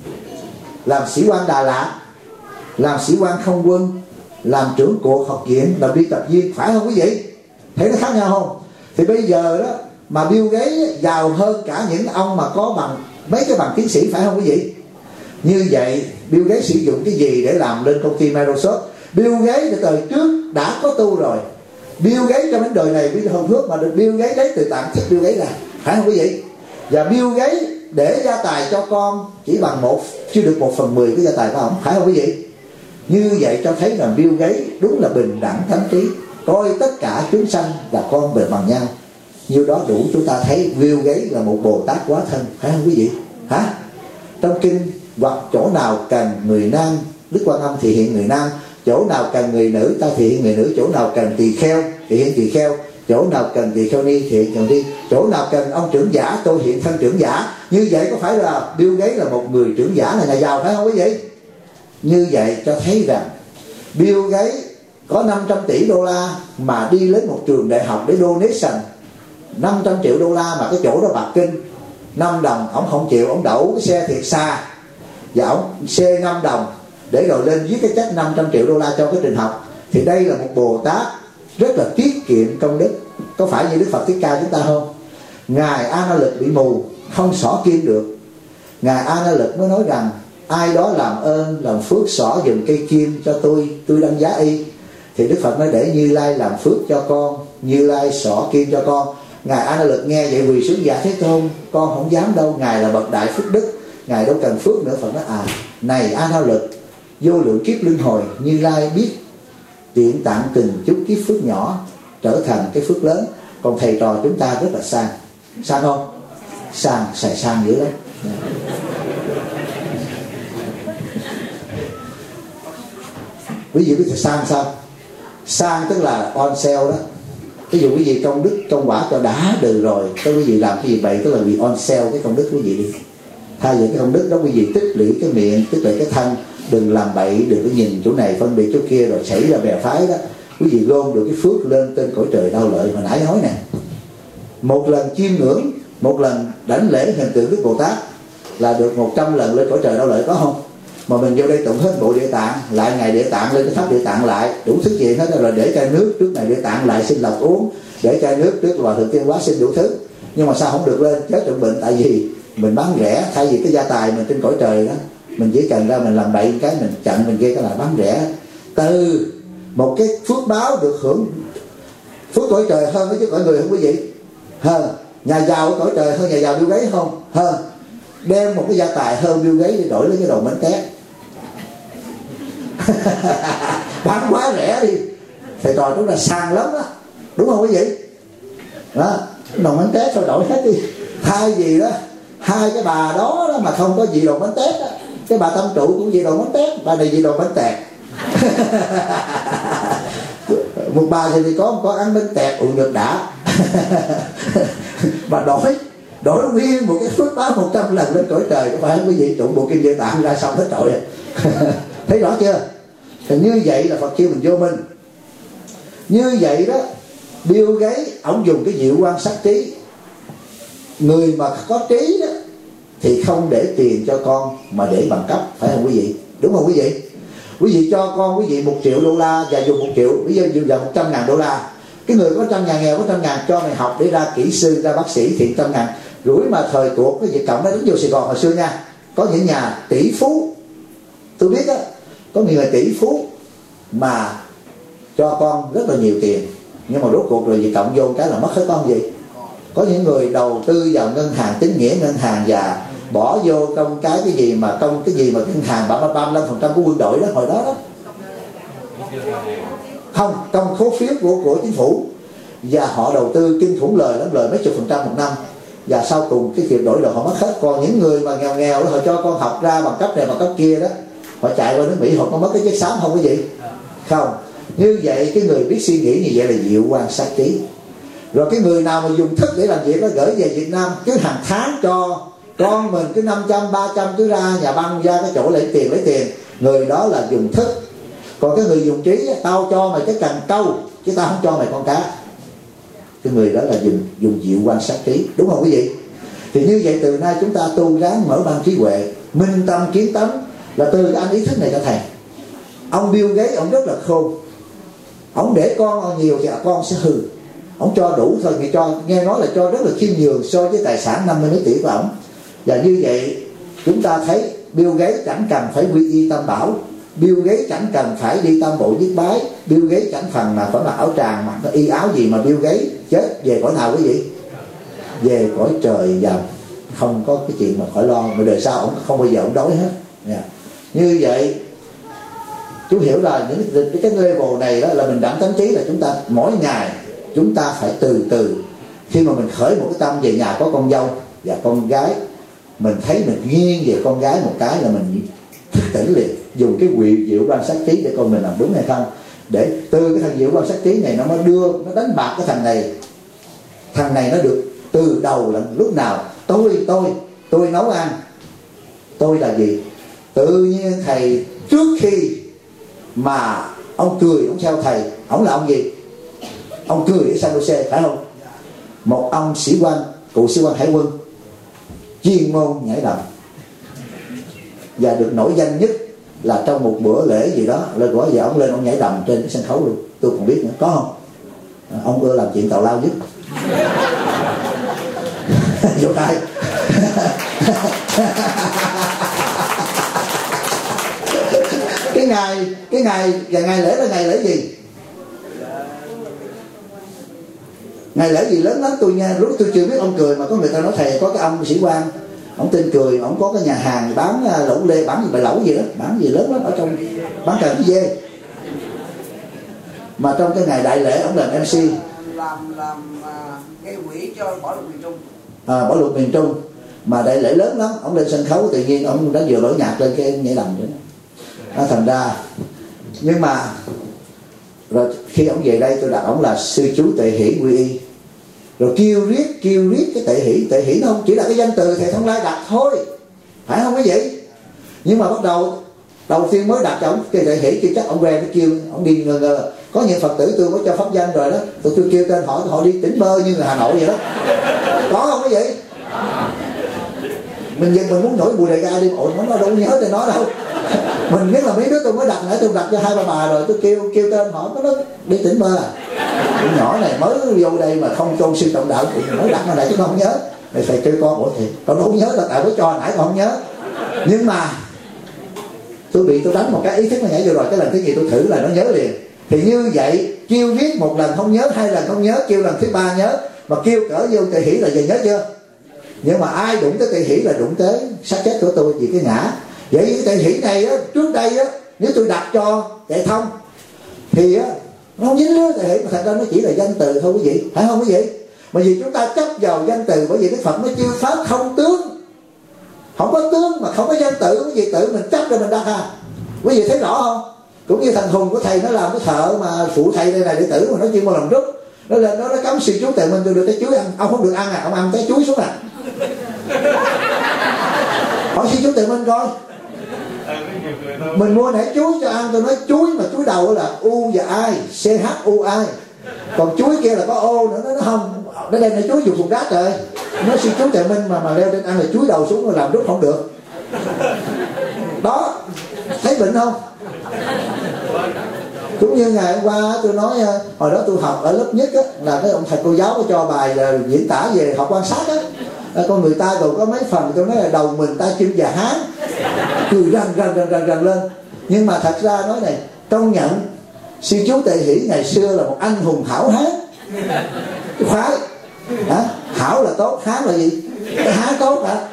làm sĩ quan Đà Lạt, làm sĩ quan không quân, làm trưởng cuộc học viện, làm biên tập viên, phải không quý vị? Thấy nó khác nhau không? Thì bây giờ đó mà Bill Gates giàu hơn cả những ông mà có bằng mấy cái bằng tiến sĩ, phải không quý vị? Như vậy Bill Gates sử dụng cái gì để làm lên công ty Microsoft? Bill Gates từ thời trước đã có tu rồi. Bill Gates trong đến đời này với hồn phước mà được Bill Gates lấy từ tạng thức Bill Gates là, phải không quý vị? Và Bill Gates để gia tài cho con chỉ bằng chưa được 1/10 cái gia tài của ông, phải không quý vị? Như vậy cho thấy là Bill Gates đúng là bình đẳng thánh trí, coi tất cả chúng sanh là con bề bằng nhau. Như đó đủ chúng ta thấy Bill Gates là một Bồ Tát quá thân, phải không quý vị? Hả? trong kinh, hoặc chỗ nào cần người nam, Đức Quan Âm thì hiện người nam, chỗ nào cần người nữ ta thì hiện người nữ, chỗ nào cần tỳ kheo thì hiện tỳ kheo, chỗ nào cần tỳ kheo ni thì hiện tỳ kheo ni, chỗ nào cần ông trưởng giả tôi hiện thân trưởng giả. Như vậy có phải là Bill Gates là một người trưởng giả, là nhà giàu phải không quý vị? Như vậy cho thấy rằng Bill Gates có 500 tỷ đô la mà đi lên một trường đại học để donation 500 triệu đô la, mà cái chỗ đó Bắc Kinh 5 đồng ông không chịu, ông đậu cái xe thiệt xa và ông xe 5 đồng để rồi lên viết cái check 500 triệu đô la cho cái trường học. Thì đây là một Bồ Tát rất là tiết kiệm công đức. Có phải như Đức Phật Thích Ca chúng ta không? Ngài A Na Lực bị mù không xỏ kim được, Ngài A Na Lực mới nói rằng ai đó làm ơn làm phước xỏ dùm cây kim cho tôi đăng giá y. Thì Đức Phật nói để Như Lai làm phước cho con, Như Lai xỏ kim cho con. Ngài A Na Lực nghe vậy quỳ xuống dạ Thế Tôn, con không dám đâu, Ngài là bậc đại phước đức, Ngài đâu cần phước nữa. Phật nói này A Na Lực, vô lượng kiếp luân hồi Như Lai biết tiện tặng từng chút kiếp phước nhỏ trở thành cái phước lớn. Còn thầy trò chúng ta rất là sang. Sang không? Sang, xài sang dữ lắm. Quý vị biết sang sao? Sang tức là on sale đó. Ví dụ quý vị công đức công quả cho đã được rồi, cái quý vị làm cái gì vậy, tức là bị on sale cái công đức quý vị đi. Thay vì cái công đức đó quý vị tích lũy cái miệng, tích lũy cái thân, đừng làm bậy, đừng có nhìn chỗ này phân biệt chỗ kia rồi xảy ra bè phái đó. Quý vị gom được cái phước lên trên cõi trời đau lợi. Hồi nãy nói nè, một lần chiêm ngưỡng, một lần đảnh lễ hình tượng Đức Bồ Tát là được 100 lần lên cõi trời đau lợi, có không? Mà mình vô đây tụng hết bộ Địa Tạng, lại ngày Địa Tạng lên cái tháp Địa Tạng lại, đủ thứ chuyện hết rồi, để chai nước trước ngày Địa Tạng lại xin lọc uống, để chai nước trước Hòa Thượng Tiên Hóa xin đủ thứ. Nhưng mà sao không được lên chết trọng bệnh? Tại vì mình bán rẻ, thay vì cái gia tài mình trên cõi trời đó, mình chỉ cần ra mình làm bậy cái mình chặn mình kia cái là bán rẻ. Từ một cái phước báo được hưởng phước cõi trời hơn với chứ cõi người không quý vị? Hơn nhà giàu của cõi trời hơn nhà giàu Bill Gates không? Hơn. Đem một cái gia tài hơn Bill Gates để đổi lấy cái đầu bánh tét. Bán quá rẻ đi, thầy trò chúng ta sang lắm đó, đúng không quý vị? Đó, đồng bánh tét thôi đổi hết đi. Thay vì đó hai cái bà đó mà không có gì đồ bánh tét đó, cái bà tâm trụ cũng gì đồ bánh tét, bà này gì đồ bánh tẹt. Một bà thì có ăn bánh tẹt uống được đã. Bà đổi nguyên một cái phước báo 100 lần lên cõi trời, có phải không quý vị? Tụng bộ kinh Địa Tạng ra xong hết trội rồi. Thấy rõ chưa? Thì như vậy là Phật kêu mình vô minh. Như vậy đó, Bill Gates ông dùng cái diệu quan sát trí. Người mà có trí đó thì không để tiền cho con mà để bằng cấp, phải không quý vị? Đúng không quý vị? Quý vị cho con quý vị 1 triệu đô la và dùng 1 triệu, bây giờ dùng 100.000 đô la. Cái người có 100.000 nghèo có 100.000 cho mày học để ra kỹ sư, ra bác sĩ thì 100.000. Rủi mà thời cuộc cái việc cộng nó đứng vô Sài Gòn hồi xưa nha, có những nhà tỷ phú tôi biết á, có nhiều người tỷ phú mà cho con rất là nhiều tiền, nhưng mà rốt cuộc rồi gì cộng vô cái là mất hết con gì. Có những người đầu tư vào ngân hàng, tín nghĩa ngân hàng và bỏ vô trong cái gì mà ngân hàng bảo 35% của quân đội đó hồi đó đó. Không, trong khố phiếu của chính phủ, và họ đầu tư kinh khủng lời lắm, lời mấy chục % một năm, và sau cùng cái việc đổi đời họ mất hết. Còn những người mà nghèo đó, họ cho con học ra bằng cấp này bằng cấp kia đó, họ chạy qua nước Mỹ họ có mất cái chất xám không quý vị? Không. Như vậy cái người biết suy nghĩ như vậy là diệu quan sát trí. Rồi cái người nào mà dùng thức để làm việc đó gửi về Việt Nam, cứ hàng tháng cho con mình cứ 500, 300 cứ ra nhà băng ra cái chỗ lấy tiền, người đó là dùng thức. Còn cái người dùng trí, tao cho mày cái cần câu chứ tao không cho mày con cá, cái người đó là dùng diệu quan sát trí, đúng không quý vị? Thì như vậy từ nay chúng ta tu ráng mở ban trí huệ, minh tâm kiến tánh, là từ cái anh ý thức này cho thầy. Ông Bill Gates ông rất là khôn, ông để con nhiều thì con sẽ hư, ông cho đủ thôi, thì cho nghe nói là cho rất là khiêm nhường so với tài sản 50 mấy tỷ của ông. Và như vậy chúng ta thấy Bill Gates chẳng cần phải quy y tam bảo, Bill Gates chẳng cần phải đi tam bộ viết bái, Bill Gates chẳng phần mà phải mặc áo tràng, mặc y áo gì mà Bill Gates chết về cõi nào quý vị? Về cõi trời dầm, không có cái chuyện mà khỏi lo, mà đời sau ông không bao giờ ông đói hết. Như vậy chú hiểu là những cái level này đó là mình đẳng tánh trí, là chúng ta mỗi ngày chúng ta phải từ từ. Khi mà mình khởi một cái tâm về nhà có con dâu và con gái, mình thấy mình nghiêng về con gái một cái là mình thức tỉnh liền, dùng cái diệu quan sát trí để coi mình làm đúng hay không, để từ cái thằng diệu quan sát trí này nó mới đưa, nó đánh bạc cái thằng này nó được từ đầu là lúc nào tôi nấu ăn. Tôi là gì? Tự nhiên thầy trước khi mà ông cười, ông theo thầy, ông là ông gì? Ông cười ở San Jose, phải không? Một ông sĩ quan, cựu sĩ quan hải quân, chuyên môn nhảy đầm, và được nổi danh nhất là trong một bữa lễ gì đó là của giờ ông lên ông nhảy đầm trên cái sân khấu luôn. Tôi còn biết nữa, có không? Ông ưa làm chuyện tào lao nhất. Vô tay. cái ngày lễ là ngày lễ gì? Ngày lễ gì lớn lắm tôi nha. Lúc tôi chưa biết ông cười mà có người ta nói thầy có cái ông sĩ quan, ông tên cười, ông có cái nhà hàng bán lẩu lê, bán gì bài lẩu gì đó, bán gì lớn lắm ở trong, bán cà dê. Mà trong cái ngày đại lễ ông làm MC, làm gây quỹ cho Bảo Lục Miền Trung. Bảo Lục Miền Trung. Mà đại lễ lớn lắm, ông lên sân khấu tự nhiên ông đã vừa đổi nhạc lên cái nhảy đầm vậy đó. Thành ra, nhưng mà rồi khi ông về đây tôi đặt ông là sư chú Tệ Hỷ quy y, rồi kêu riết cái Tệ Hỷ nó không chỉ là cái danh từ thầy Thông Lai đặt thôi, phải không quý vị? Nhưng mà bắt đầu tiên mới đặt cho ông cái Tệ Hỷ, chắc ông quen, nó kêu ông đi ngờ. Có những Phật tử tôi mới cho pháp danh rồi đó, tôi kêu tên họ đi tỉnh bơ như người Hà Nội vậy đó. Có không quý vị? Mình muốn nổi Bùi Đại Ga đi, ôi nó đâu nhớ tên nó đâu. Mình biết là mấy đứa tôi mới đặt nãy, tôi đặt cho 2-3 bà rồi, tôi kêu tên họ, nó đi tỉnh bơ à. Cái nhỏ này mới vô đây mà không tôn sư trọng đạo, mới đặt nó lại chứ không nhớ. Mày phải kêu con, ủa thì con không nhớ là tại mới cho nãy con không nhớ. Nhưng mà tôi đánh một cái ý thức nó nhảy vô rồi, cái lần thứ gì tôi thử là nó nhớ liền. Thì như vậy kêu viết một lần không nhớ, 2 lần không nhớ, kêu lần thứ 3 nhớ, mà kêu cỡ vô Tệ Hỷ là giờ nhớ chưa? Nhưng mà ai đụng tới Tệ Hỷ là đụng tới xác chết của tôi vì cái ngã. Vậy cái Tệ Hỷ này á, trước đây á, nếu tôi đặt cho Tệ Thông thì á nó không dính nữa Tệ Hỷ, mà thật ra nó chỉ là danh từ thôi quý vị, phải không quý vị? Mà vì chúng ta chấp vào danh từ, bởi vì Đức Phật nó chưa pháp không tướng, không có tướng mà không có danh từ, quý vị tự mình chấp cho mình đặt à. Quý vị thấy rõ không? Cũng như thằng Hùng của thầy nó làm cái thợ mà phụ thầy đây này đệ tử mà nó chuyên môn làm rút, nó lên nó cấm sư chú Tề Minh tôi được cái chuối ăn, ông không được ăn à, ông ăn cái chuối xuống à. Hỏi sư chú Tề Minh coi, mình mua nãy chuối cho ăn, tôi nói chuối mà chuối đầu là U và I, CHUI, còn chuối kia là có O nữa, nó không, nó đem nãy chuối dùng thùng rác rồi. Nói sư chú Tề Minh mà leo lên ăn là chuối đầu xuống rồi làm rút không được. Đó, thấy bệnh không? Cũng như ngày hôm qua tôi nói, hồi đó tôi học ở lớp nhất á, là cái ông thầy cô giáo có cho bài là diễn tả về học quan sát á, con người ta còn có mấy phần tôi nói là đầu mình tay chân và hán, cười rần lên. Nhưng mà thật ra nói này, công nhận sư chú Tề Hỷ ngày xưa là một anh hùng hảo hán, khoái. Hảo là tốt, hán là gì? Cái hán tốt hả?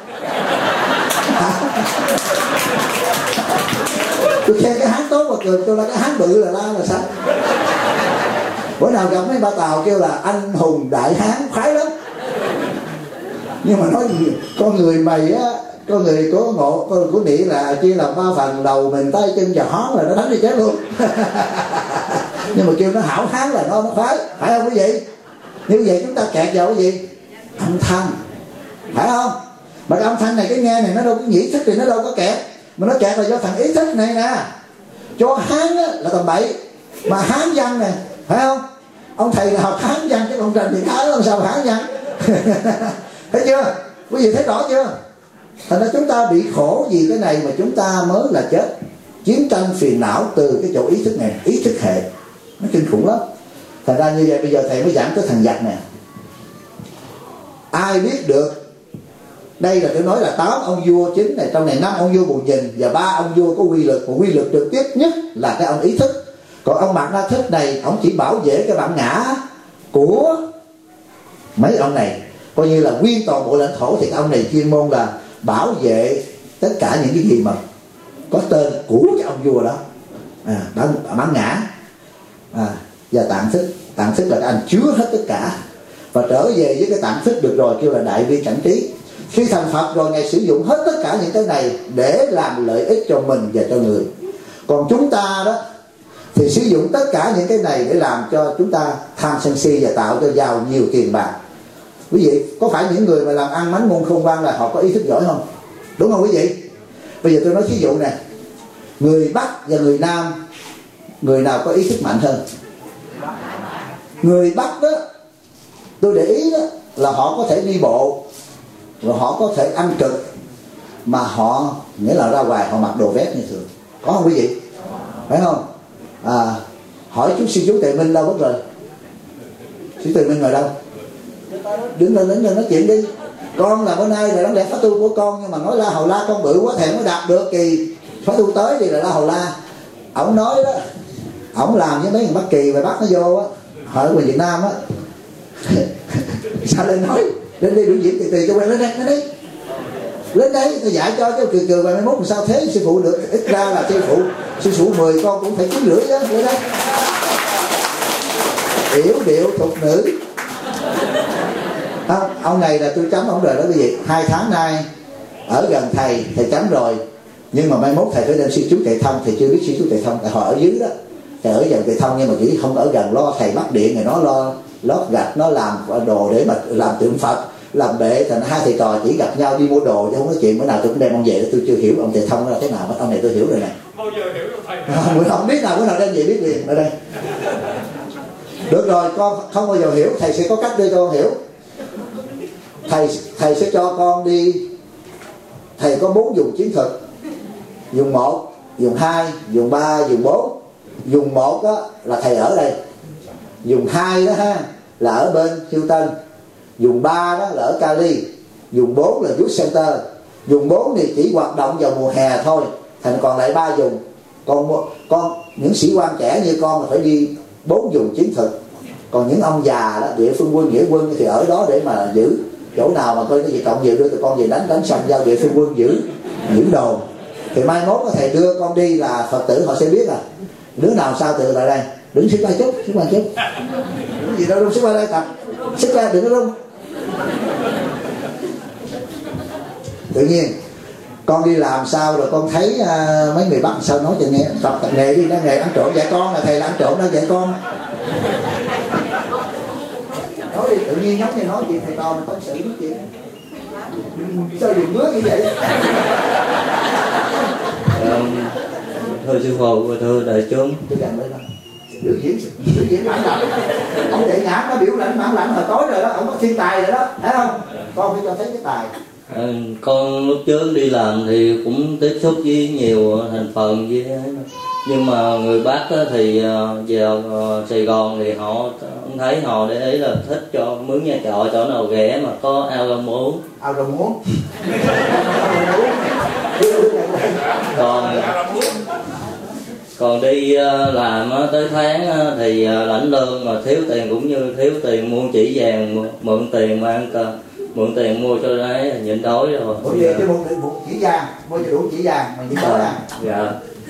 Tôi khen cái hán tốt mà cười tôi là cái hán bự là sao? Bữa nào gặp mấy bà Tàu kêu là anh hùng đại hán khoái lắm. Nhưng mà nói gì con người mày á, con người có ngộ, con của Nị là chia làm 3 phần, đầu mình tay chân và hón là nó đánh đi chết luôn. Nhưng mà kêu nó hảo hán là nó khoái, phải không quý vị? Như vậy chúng ta kẹt vào cái gì? Âm thanh, phải không? Mà cái âm thanh này, cái nghe này nó đâu có nhĩ thức thì nó đâu có kẹt, mà nó kẹt là do thằng ý thức này nè. Cho hán á, là tầm bậy, mà hán văn nè, phải không? Ông thầy là học hán văn chứ ông Trần thì khá làm sao hán văn. Thấy chưa? Quý vị thấy rõ chưa? Thành ra chúng ta bị khổ vì cái này mà chúng ta mới là chết. Chiến tranh phiền não từ cái chỗ ý thức này, ý thức hệ, nó kinh khủng lắm. Thành ra như vậy bây giờ thầy mới giảng tới thằng giặc nè. Ai biết được, đây là tôi nói là 8 ông vua chính này, trong này 5 ông vua Bù Nhìn và 3 ông vua có quy lực, và quy lực trực tiếp nhất là cái ông ý thức. Còn ông Mạt Na Thích này, ông chỉ bảo vệ cái bản ngã của mấy ông này, coi như là nguyên toàn bộ lãnh thổ. Thì cái ông này chuyên môn là bảo vệ tất cả những cái gì mà có tên của cái ông vua đó, bản ngã và tạng thức. Tạng thức là cái anh chứa hết tất cả, và trở về với cái tạng thức được rồi kêu là đại bi cảnh trí. Khi thành Phật rồi Ngài sử dụng hết tất cả những cái này để làm lợi ích cho mình và cho người. Còn chúng ta đó thì sử dụng tất cả những cái này để làm cho chúng ta tham sân si và tạo cho giàu nhiều tiền bạc. Quý vị, có phải những người mà làm ăn mánh môn khôn ngoan là họ có ý thức giỏi không? Đúng không quý vị? Bây giờ tôi nói thí dụ nè, người Bắc và người Nam, người nào có ý thức mạnh hơn? Người Bắc đó, tôi để ý đó là họ có thể đi bộ, rồi họ có thể ăn trực, mà họ nghĩa là ra ngoài họ mặc đồ vest như thường. Có không quý vị? Phải không? Hỏi chú Tề Minh đâu mất rồi? Chú Tề Minh ngồi đâu? Đứng lên nói chuyện đi. Con là bữa nay là đáng lẽ pháp tu của con, nhưng mà nói La Hầu La con bự quá thèm mới đạt được, kỳ pháp tu tới thì là La Hầu La. Ổng nói đó, ổng làm với mấy thằng Bắc Kỳ và bắt nó vô á, hỏi người Việt Nam á. Sao lên nói lên đi biểu diễn từ từ cho quen, lên đây tôi dạy cho cái cười 21 làm sao thế sư phụ được. Ít ra là sư phụ 10 con cũng phải 9,5 á. Vậy đó, yểu điệu thục nữ. Ông này là tôi chấm ông rồi đó quý vị. 2 tháng nay ở gần thầy chấm rồi, nhưng mà mai mốt thầy phải lên sư chú Tề Thông. Thầy chưa biết sư chú Tề Thông, tại họ ở dưới đó, thầy ở gần Tề Thông nhưng mà chỉ không ở gần, lo thầy bắt điện rồi nó lo lót gạch, nó làm đồ để mà làm tượng Phật, làm bệ. Thành hai thầy trò chỉ gặp nhau đi mua đồ chứ không nói chuyện. Bữa nào tôi cũng đem ông về, tôi chưa hiểu ông Tề Thông là thế nào. Ông này tôi hiểu rồi này. Bao giờ hiểu được thầy? Không biết nào, bữa nào đem về biết liền. Ở đây được rồi, con không bao giờ hiểu, thầy sẽ có cách đưa cho con hiểu. Thầy sẽ cho con đi. Thầy có 4 vùng chiến thuật: vùng 1, vùng 2, vùng 3, vùng 4. Vùng 1 đó là thầy ở đây. Vùng 2 đó ha là ở bên Chiêu Tân. Vùng 3 đó là ở Cali. Vùng 4 là Youth Center. Vùng 4 thì chỉ hoạt động vào mùa hè thôi. Thành còn lại 3 vùng. Con những sĩ quan trẻ như con là phải đi 4 vùng chiến thuật. Còn những ông già đó, địa phương quân, nghĩa quân thì ở đó để mà giữ. Chỗ nào mà coi cái gì cộng dự đưa tụi con về đánh xong giao địa phương quân giữ đồ. Thì mai mốt có thầy đưa con đi là Phật tử họ sẽ biết à. Đứa nào sao tự lại đây, đứng xích qua chút. Cái gì đâu rung, xích qua đây tập, xích ra đừng có rung. Tự nhiên con đi làm sao rồi con thấy mấy người Bắc sao nói cho nghe, tập nghề đi, nó nghề ăn trộm dạy con, là thầy là ăn trộm đó dạy con. Nói đi, tự nhiên giống như nói chuyện thầy to mình có sự nói chuyện. Sao đừng ngứa như vậy? Thưa sư phụ, thưa đại chúng. Biểu diễn bản lạnh. Ông đệ nhãn nó biểu lãnh bản lạnh hồi tối rồi đó, ông có thiên tài rồi đó, thấy không? Con phải cho thấy cái tài. Con lúc trước đi làm thì cũng tiếp xúc với nhiều thành phần với, nhưng mà người Bắc thì vào Sài Gòn thì họ thấy họ để ý là thích cho mướn nhà trọ chỗ nào ghé mà có ao rau muống. Ao rau muống. Còn đi làm tới tháng thì lãnh lương mà thiếu tiền cũng như thiếu tiền mua chỉ vàng, mượn tiền mà ăn cơm, mượn tiền mua cho đấy nhịn đói rồi. Ủa vậy chứ mua chỉ vàng, mua cho đủ chỉ vàng mà nhịn đói à? Dạ.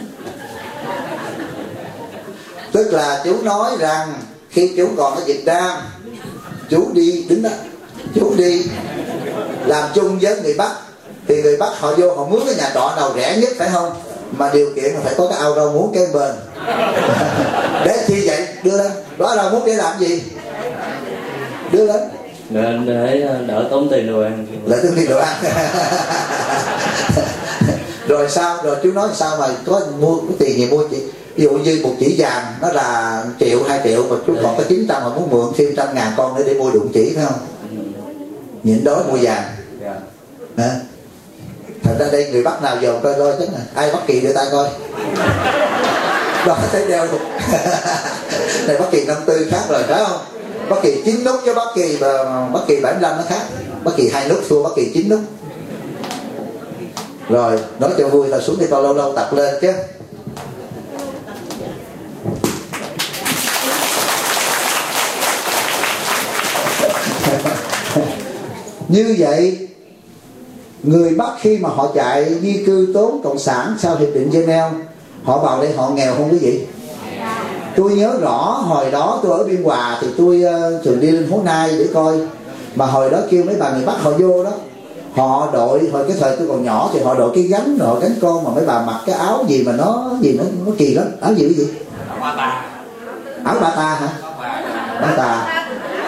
Tức là chú nói rằng khi chú còn ở Việt Nam, chú đi đứng đó, chú đi làm chung với người Bắc, thì người Bắc họ vô họ mướn cái nhà trọ nào rẻ nhất phải không? Mà điều kiện là phải có cái ao rau muống kế bên. Để chi vậy? Đưa lên. Đó rau muống để làm gì? Đưa lên. Để đỡ tốn tiền đồ ăn. Đỡ tốn tiền đồ ăn. Rồi sao? Rồi chú nói sao mà có mua cái tiền gì mua chị? Ví dụ như một chỉ vàng nó là 1 triệu 2 triệu mà chú còn có 900 mà muốn mượn thêm 100.000 con để mua đụng chỉ phải không? Nhịn đói mua vàng. Hả? Thật ra đây người Bắc nào dồn coi chắc là ai Bắc Kỳ đưa tay coi. Đó thấy đeo thuộc. Này Bắc Kỳ 54 khác rồi phải không? Bắc Kỳ 9 nút với Bắc Kỳ 75 nó khác. Bắc Kỳ 2 nút thua Bắc Kỳ 9 nút. Rồi nói cho vui là xuống đi con lâu lâu tập lên chứ. Như vậy người Bắc khi mà họ chạy di cư trốn cộng sản sau hiệp định Geneva, họ vào đây họ nghèo không quý vị? Tôi nhớ rõ hồi đó tôi ở Biên Hòa thì tôi thường đi lên phố Nai để coi, mà hồi đó kêu mấy bà người Bắc họ vô đó, Họ đội hồi cái thời tôi còn nhỏ thì họ đội cái gánh, đội gánh con mà mấy bà mặc cái áo gì mà nó kỳ lắm. Áo gì cái gì? Áo bà ta hả? Bà ta.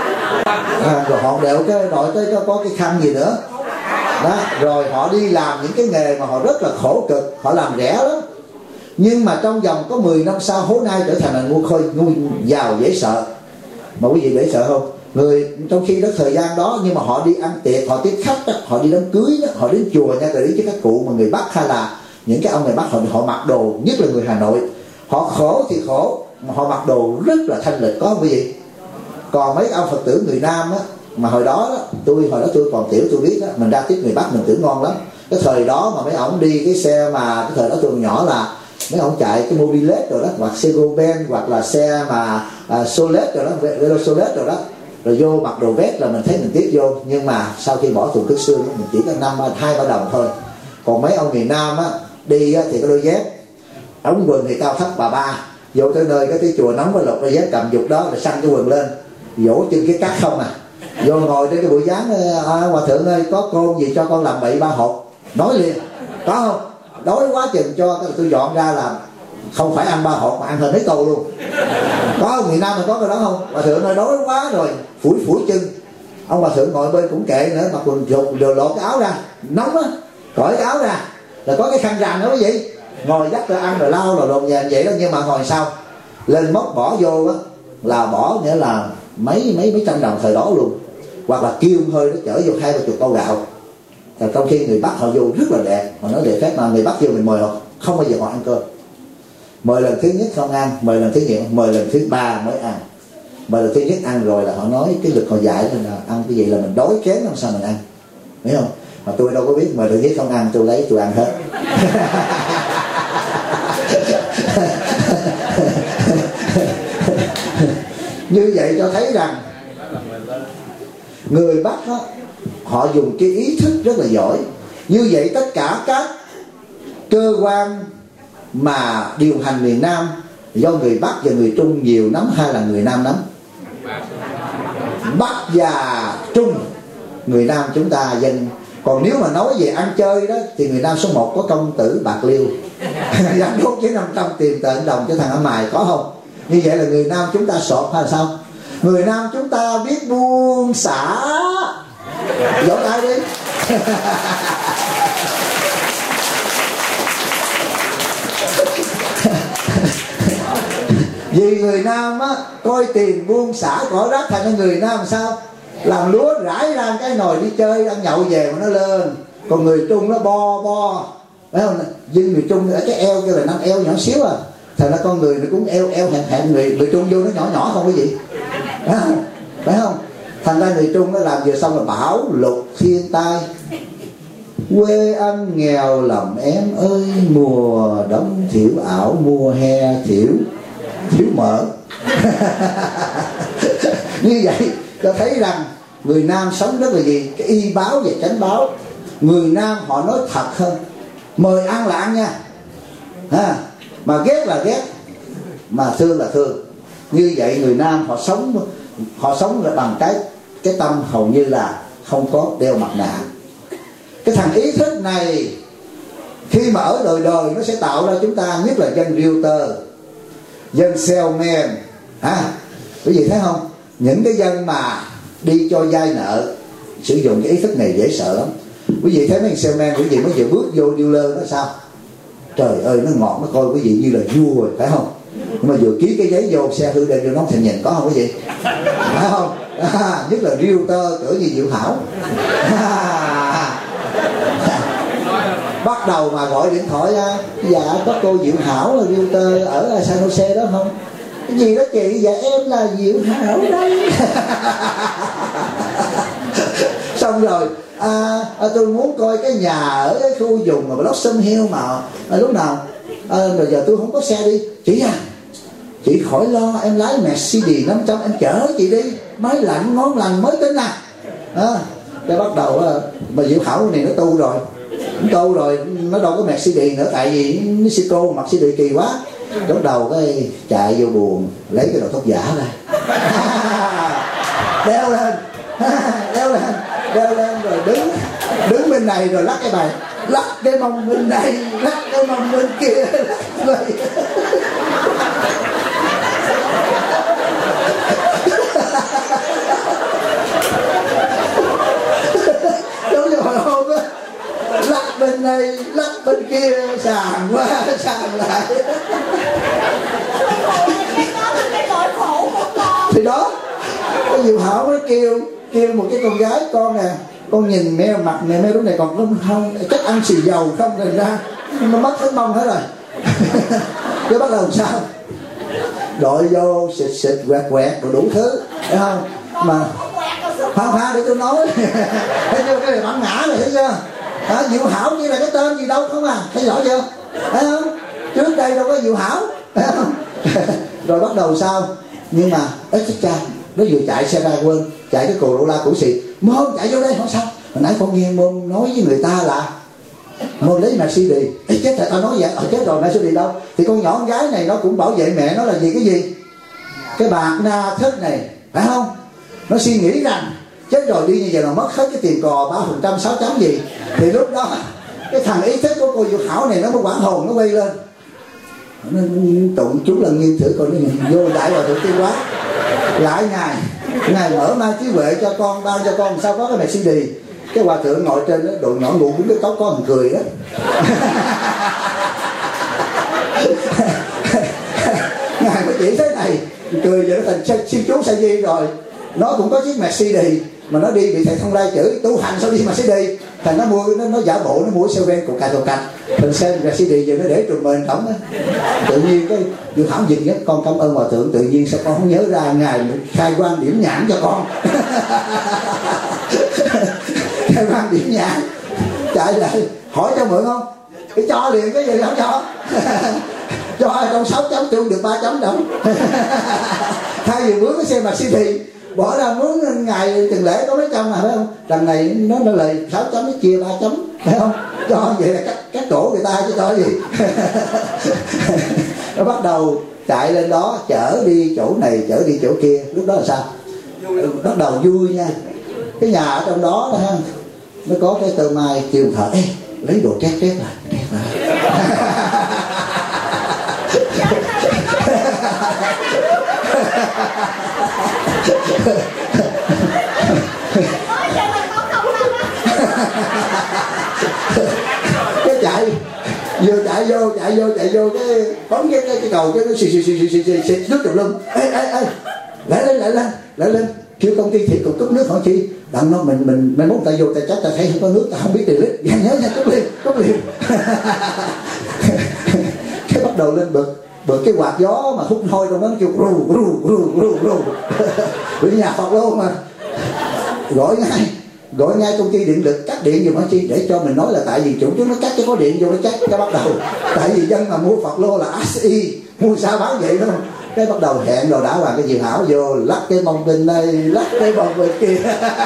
Rồi họ đeo cái đội cái có cái khăn gì nữa đó. Rồi họ đi làm những cái nghề mà họ rất là khổ cực, họ làm rẻ lắm, nhưng mà trong vòng có 10 năm sau hố nay trở thành là ngu giàu dễ sợ. Mà quý vị dễ sợ không? Người trong khi đó thời gian đó, nhưng mà họ đi ăn tiệc, họ tiếp khách đó, họ đi đám cưới đó, họ đến chùa nha, rồi đến với các cụ mà người Bắc hay là những cái ông người Bắc họ mặc đồ, nhất là người Hà Nội, họ khổ thì khổ mà họ mặc đồ rất là thanh lịch, có không quý vị? Còn mấy ông Phật tử người Nam á, mà hồi đó tôi còn tiểu, tôi biết đó, mình ra tiếp người Bắc mình tưởng ngon lắm. Cái thời đó mà mấy ông đi cái xe mà cái thời đó tôi còn nhỏ là mấy ông chạy cái Mobilet rồi đó, hoặc xe Goben, hoặc là xe mà Solet rồi đó, Velo Solet rồi đó, rồi vô mặc đồ vest là mình thấy mình tiếp vô. Nhưng mà sau khi bỏ thùng cước xương mình chỉ có 2-3 đồng thôi. Còn mấy ông miền Nam á đi á, thì có đôi dép, ống quần thì cao thấp bà ba, vô tới nơi cái chùa nóng với lột đôi dép cầm dục đó rồi săn cái quần lên, vỗ chân cái cắt không à, vô ngồi trên cái bụi dán, hòa thượng ơi có côn gì cho con làm bậy 3 hộp, nói liền, có không? Đói quá chừng cho tôi dọn ra làm, không phải ăn 3 hộp mà ăn hơn mấy tô luôn. Có miền Nam mình có cái đó không? Hòa thượng ơi đói quá rồi, phủi chân. Ông hòa thượng ngồi bên cũng kệ nữa, mặc quần dục rồi lột cái áo ra, nóng á, cởi cái áo ra, rồi có cái khăn rằn nữa quý vị, ngồi dắt ra ăn rồi lau rồi lộn nhà vậy đó. Nhưng mà hồi sau lên móc bỏ vô á là bỏ nghĩa là mấy trăm đồng thời đó luôn, hoặc là kêu hơi nó chở vô 20-30 tô gạo. Rồi trong khi người Bắc họ vô rất là đẹp, họ nói đẹp phép, mà người Bắc vô mình mời họ không bao giờ họ ăn cơm. Mời lần thứ nhất không ăn, mời lần thứ nhì, mời lần thứ 3 mới ăn. Mời lần thứ nhất ăn rồi là họ nói cái lực họ dạy là ăn cái gì là mình đói kém làm sao mình ăn, biết không? Mà tôi đâu có biết, mời lần nhất không ăn tôi lấy tôi ăn hết. Như vậy cho thấy rằng người Bắc đó, họ dùng cái ý thức rất là giỏi. Như vậy tất cả các cơ quan mà điều hành miền Nam do người Bắc và người Trung nhiều nắm hay là người Nam nắm? Bắc và Trung, người Nam chúng ta dân. Còn nếu mà nói về ăn chơi đó thì người Nam số 1 có công tử Bạc Liêu, dám đốt với 500 tiền tệ đồng cho thằng ở mài, có không? Như vậy là người Nam chúng ta sọt hay sao? Người Nam chúng ta biết buông xả. Vỗ tay đi. Vì người Nam á coi tiền buông xả cỏ rác, thành ra người Nam sao làm lúa rải ra cái nồi đi chơi ăn nhậu về mà nó lên. Còn người Trung nó bo phải không? Nhưng người Trung ở cái eo kia là năm eo nhỏ xíu à, thành ra con người nó cũng eo hẹn người Trung vô nó nhỏ không quý vị, phải không? Thành ra người Trung nó làm vừa xong là bão lụt thiên tai. Quê anh nghèo lầm em ơi, mùa đông thiểu ảo, mùa hè thiểu mỡ. Như vậy cho thấy rằng người Nam sống rất là gì, cái y báo và chánh báo. Người Nam họ nói thật hơn, mời ăn là ăn nha, mà ghét là ghét, mà thương là thương. Như vậy người Nam họ sống là bằng cái tâm hầu như là không có đeo mặt nạ. Cái thằng ý thức này khi mà ở đời nó sẽ tạo ra chúng ta, nhất là dân realtor, dân salesman, quý vị thấy không? Những cái dân mà đi cho vay nợ sử dụng cái ý thức này dễ sợ lắm. Quý vị thấy mấy salesman, quý vị mới vừa bước vô dealer nó sao? Trời ơi nó ngọt, nó coi quý vị như là vua rồi, phải không? Nhưng mà vừa ký cái giấy vô xe hư đem vô nó thành nhìn, có không quý vị? Phải không? Nhất là realtor cỡ như Diệu Hảo. Bắt đầu mà gọi điện thoại ra, dạ có cô Diệu Hảo là realtor ở San Jose đó không? Cái gì đó chị? Dạ em là Diệu Hảo đây. Xong rồi tôi muốn coi cái nhà ở cái khu vùng mà Blossom Hill mà lúc nào rồi giờ tôi không có xe đi. Chị khỏi lo, em lái Mercedes 500 em chở chị đi, máy lạnh ngon lành mới tính nè. Cái bắt đầu mà Diệu Hảo này nó tu rồi nó đâu có Mercedes nữa, tại vì nó Mexico Mercedes kỳ quá. Lúc đầu cái chạy vô buồng lấy cái đầu tóc giả ra, đeo lên rồi đứng bên này rồi lắc cái bài lắc cái mông bên đây, lắc cái mông bên kia, lắc giống như hồi hôm á, lắc bên đây, lắc bên kia, sàn qua sàn lại. Thì đó, cái Diệu Hảo mới kêu một cái con gái, con nè, con nhìn mẹ mặt này, mẹ lúc này còn không chắc ăn xì dầu không, thành ra nó mất cái mông hết rồi. Cái bắt đầu sao đội vô xịt quẹt rồi đủ thứ, thấy không? Mà khoan để tôi nói. Thấy chưa, cái này bản ngã rồi, thấy chưa? Diệu Hảo như là cái tên gì đâu không à, thấy rõ chưa? Thấy không? Trước đây đâu có Diệu Hảo, thấy không? Rồi bắt đầu sao? Nhưng mà chết cha, nó vừa chạy xe ra quên, chạy cái cồ la củ xì, Môn chạy vô đây không sao. Hồi nãy con nghe Môn nói với người ta là Môn lấy Mercedes. Ê chết rồi, tao nói vậy, chết rồi, Mercedes đâu? Thì con nhỏ con gái này nó cũng bảo vệ mẹ nó là gì, cái gì? Cái bạc na thất này, phải không? Nó suy nghĩ rằng chết rồi đi như vậy là mất hết cái tiền cò 3% 6 chấm gì. Thì lúc đó cái thằng ý thức của cô Diệu Hảo này nó mới quảng hồn, nó quay lên, nó tụng chú lần nghiêm thử coi nó vô đại vào thượng tiên quá. Lại ngài mở mang trí huệ cho con, ban cho con sao có cái này CD. Cái hòa thượng ngồi trên đó, đồ nhỏ ngủ cũng cái tóc có thằng cười đó. Ngài mới chỉ thế này, cười vậy nó thành siêu chú sa di rồi. Nó cũng có chiếc Mercedes mà nó đi bị thầy Thông Lai chửi tu hành sao đi Mercedes. Thành nó mua, nó giả bộ nó mua xe ven cục cạch. Thành xe Mercedes giờ nó để trùm mền đóng á. Tự nhiên cái Diệu Hảo dịch nhất, con cảm ơn hòa thượng, tự nhiên sao con không nhớ ra ngài khai quan điểm nhãn cho con. Khai quan điểm nhãn, chạy lại hỏi cho mượn không? Cái cho liền, cái gì không cho. Cho trong 6 chấm tôi được 3 chấm đâu. Thay vì mướn cái xe Mercedes bỏ ra mướn ngày từng lễ có mấy trăm mà, phải không? Đằng này nó lời 6 chấm, nó chia 3 chấm, phải không? Cho vậy là cắt cổ người ta chứ có gì. Nó bắt đầu chạy lên đó, chở đi chỗ này, chở đi chỗ kia. Lúc đó là sao? Bắt đầu vui nha. Cái nhà ở trong đó đó ha, nó có cái tơ mai, kêu thợ ê lấy đồ trét lại. Cái chạy vô cái bấm cái cầu, cái nó xì nước tùm lum. Ê lại lên kêu công ty thiệt cục cúp nước hỏi chi đặng nó mình muốn ta vô ta chắc ta thấy không có nước, ta không biết tiền lít, nhớ nha, cúp liền. Cái bắt đầu lên bực cái quạt gió mà hút hôi trong đó, nó kêu ru. Bởi nhà Phật luôn mà. Gọi ngay công ty điện lực cắt điện dùm hả chi, để cho mình nói là tại vì chủ chúng nó cắt cho có điện vô nó cắt. Cái bắt đầu tại vì dân mà mua Phật lô là ASI, mua sao bán vậy đó. Cái bắt đầu hẹn đồ đã hoàng cái Diệu Hảo vô lắc cái mông bên đây, lắc cái mông bên kia.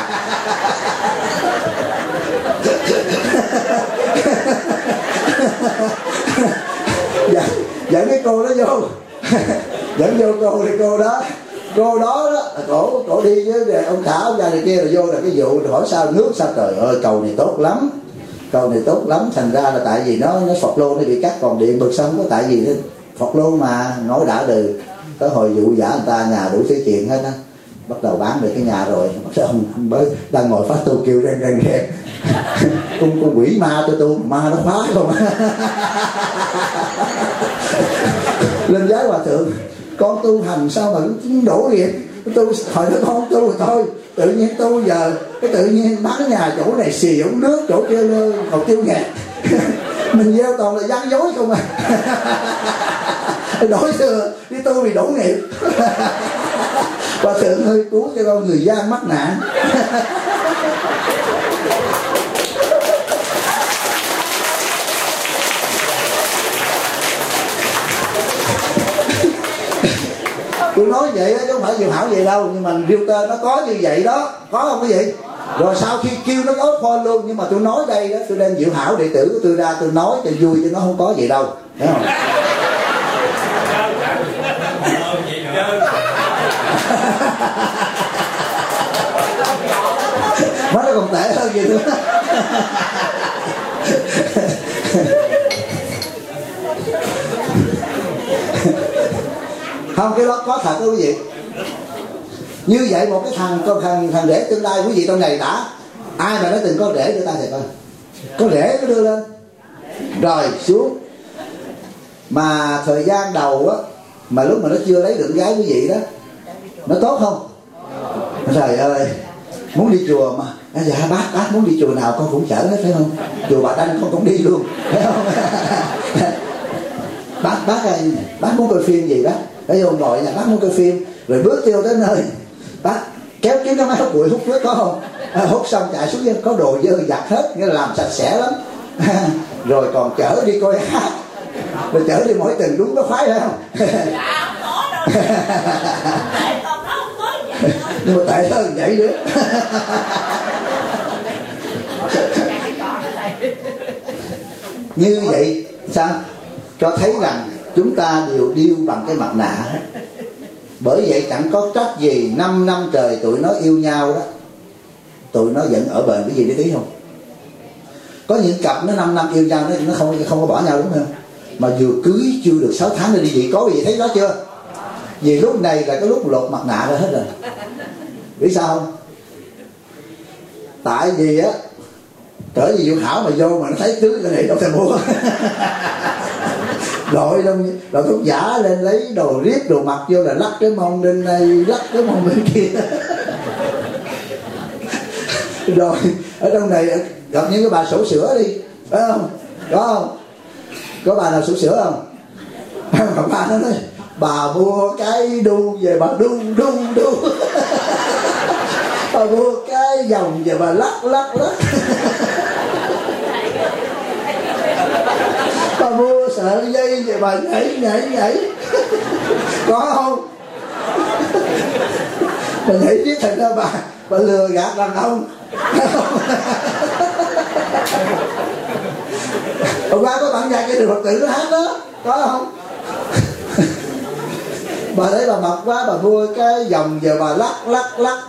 Dẫn cái cô đó vô. Dẫn vô cô thì cô đó cổ đi với ông Thảo ông gia này kia, rồi vô là cái vụ hỏi sao nước sao, trời ơi cầu này tốt lắm, thành ra là tại vì nó Phật lô nó bị cắt, còn điện bực xong có tại vì nó Phật lô mà nói đã từ tới hồi vụ giả người ta nhà đủ thứ chuyện hết á. Bắt đầu bán được cái nhà rồi, bắt đầu ông mới đang ngồi phát tu kêu reng con quỷ ma tôi ma nó phá không. Lên giái hòa thượng, con tu hành sao mà đổ nghiệp, tu hồi đó con tu rồi thôi, tự nhiên tu giờ cái tự nhiên bán nhà chỗ này xì ống nước, chỗ kia còn tiêu nghẹt. Mình gieo toàn là gian dối không à. Đổi xưa đi tu vì đổ nghiệp. Hòa thượng hơi cứu cho con người gian mắc nạn. Tôi nói vậy đó chứ không phải Diệu Hảo vậy đâu, nhưng mà filter nó có như vậy đó, có không cái gì? Rồi sau khi kêu nó có phone luôn, nhưng mà tôi nói đây đó, tôi đem Diệu Hảo đệ tử của tôi ra tôi nói cho vui chứ nó không có vậy đâu, thấy không? Má nó còn tệ hơn gì nữa. Không, cái đó có thật đó quý vị. Như vậy một cái thằng rể tương lai quý vị trong này đã, ai mà đã từng có rể đưa tay thầy coi, có rể nó đưa lên rồi xuống. Mà thời gian đầu á, mà lúc mà nó chưa lấy được gái quý vị đó, nó tốt không? Trời ơi, muốn đi chùa mà, dạ bác muốn đi chùa nào con cũng chở hết phải không? Chùa Bà Đanh con cũng đi luôn phải không? bác muốn coi phim gì bác? Bây giờ gọi nhà bác muốn coi phim, rồi bước tiêu tới nơi bác kéo kiếm cái máy hút bụi hút nước có không? Hút xong chạy xuống có đồ dơ giặt hết, nghĩa là làm sạch sẽ lắm. Rồi còn chở đi coi hát, rồi chở đi mỗi tuần đúng có khoái phải không? Dạ không có đâu. Tại con nó không có vậy. Nhưng mà tại hơn vậy nữa. Như vậy sao? Cho thấy rằng chúng ta đều điêu bằng cái mặt nạ. Bởi vậy chẳng có trách gì 5 năm trời tụi nó yêu nhau đó, tụi nó vẫn ở bền. Cái gì để ý không? Có những cặp nó 5 năm yêu nhau nó không có bỏ nhau đúng không? Mà vừa cưới chưa được 6 tháng nó đi dị, có gì thấy đó chưa? Vì lúc này là cái lúc lột mặt nạ ra hết rồi. Biết sao không? Tại vì á, cỡ gì Dũng Hảo mà vô mà nó thấy cưới cái này đâu thể mua. Rồi thuốc giả lên lấy đồ riết đồ mặc vô là lắc cái mông bên này, lắc cái mông bên kia. Rồi ở trong này gặp những cái bà sổ sữa đi, phải không? Có không? Có bà nào sổ sữa không? Mà bà nó nói bà mua cái đu về bà đu. Bà mua cái vòng về bà lắc. Bà mua sợi dây về bà nhảy. Có không? Bà nhảy biết thành ra bà lừa gạt đàn ông. Hôm qua có bạn nhạc cái Phật tử nó hát đó, có không? Bà thấy bà mập quá, bà mua cái vòng giờ bà lắc.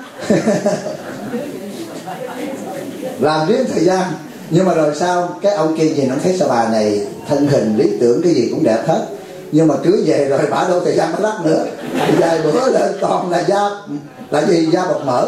Làm riêng thời gian. Nhưng mà rồi sao? Cái ông kia nhìn nó thấy sao bà này thân hình lý tưởng cái gì cũng đẹp hết, nhưng mà cưới về rồi bả đâu thời gian nó lắc nữa. Vài bữa lên toàn là da bọc mỡ.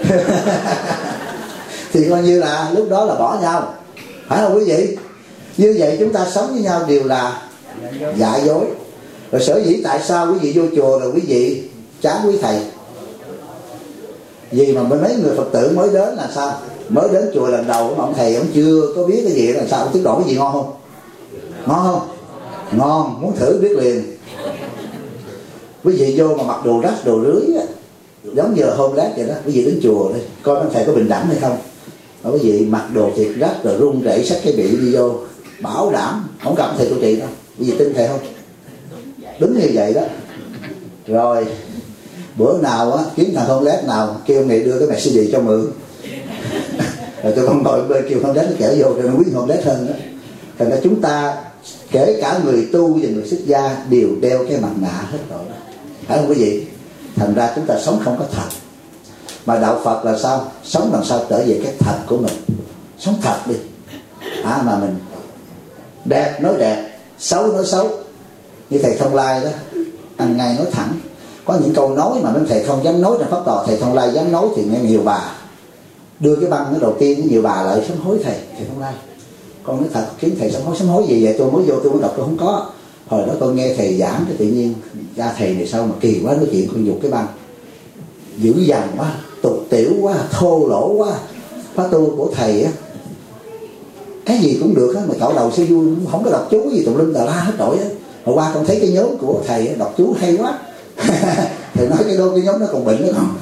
Thì coi như là lúc đó là bỏ nhau, phải không quý vị? Như vậy chúng ta sống với nhau đều là giả dối. Rồi sở dĩ tại sao quý vị vô chùa rồi quý vị chán quý thầy? Vì mà mấy người Phật tử mới đến là sao? Mới đến chùa lần đầu mà ông thầy ông chưa có biết cái gì là sao? Ông tiết độ cái gì ngon không? Ngon không? Ngon, muốn thử biết liền. Quý vị vô mà mặc đồ rách đồ rưới á, giống như là hôm lát vậy đó. Quý vị đến chùa đi coi ông thầy có bình đẳng hay không. Mà quý vị mặc đồ thiệt rách rồi run rẩy xách cái bị đi vô, bảo đảm không gặp thầy trụ trì đâu. Quý vị tin thầy không? Đúng như vậy đó. Rồi bữa nào á kiếm thằng Hôn Lét nào kêu này đưa cái Mercedes cho mượn. Rồi tôi không ngồi bên kêu Hôn Lét nó kẻo vô rồi nó quý Hôn Lét hơn đó. Thành ra chúng ta kể cả người tu và người xuất gia đều đeo cái mặt nạ hết rồi đó. Phải không quý vị? Thành ra chúng ta sống không có thật. Mà đạo Phật là sao? Sống làm sao trở về cái thật của mình. Sống thật đi. Mà mình đẹp nói đẹp, xấu nói xấu. Như thầy Thông Lai đó, hàng ngày nói thẳng. Có những câu nói mà bên thầy không dám nói trong pháp tòa, thầy Thông Lai dám nói thì nghe nhiều bà đưa cái băng nó đầu tiên, nhiều bà lại sám hối thầy Thông Lai. Con nói thật kiếm thầy sám hối gì vậy? Tôi mới vô tôi mới đọc tôi không có. Hồi đó con nghe thầy giảng thì tự nhiên ra thầy này sao mà kỳ quá, nói chuyện con dục cái băng dữ dằn quá, tục tiểu quá, thô lỗ quá. Pháp tu của thầy á cái gì cũng được á, mà cạo đầu sẽ vui, không có đọc chú gì tùm lum tà la hết trội á. Hồi qua con thấy cái nhóm của thầy đọc chú hay quá. Thầy nói cái nhóm nó còn bệnh nữa không?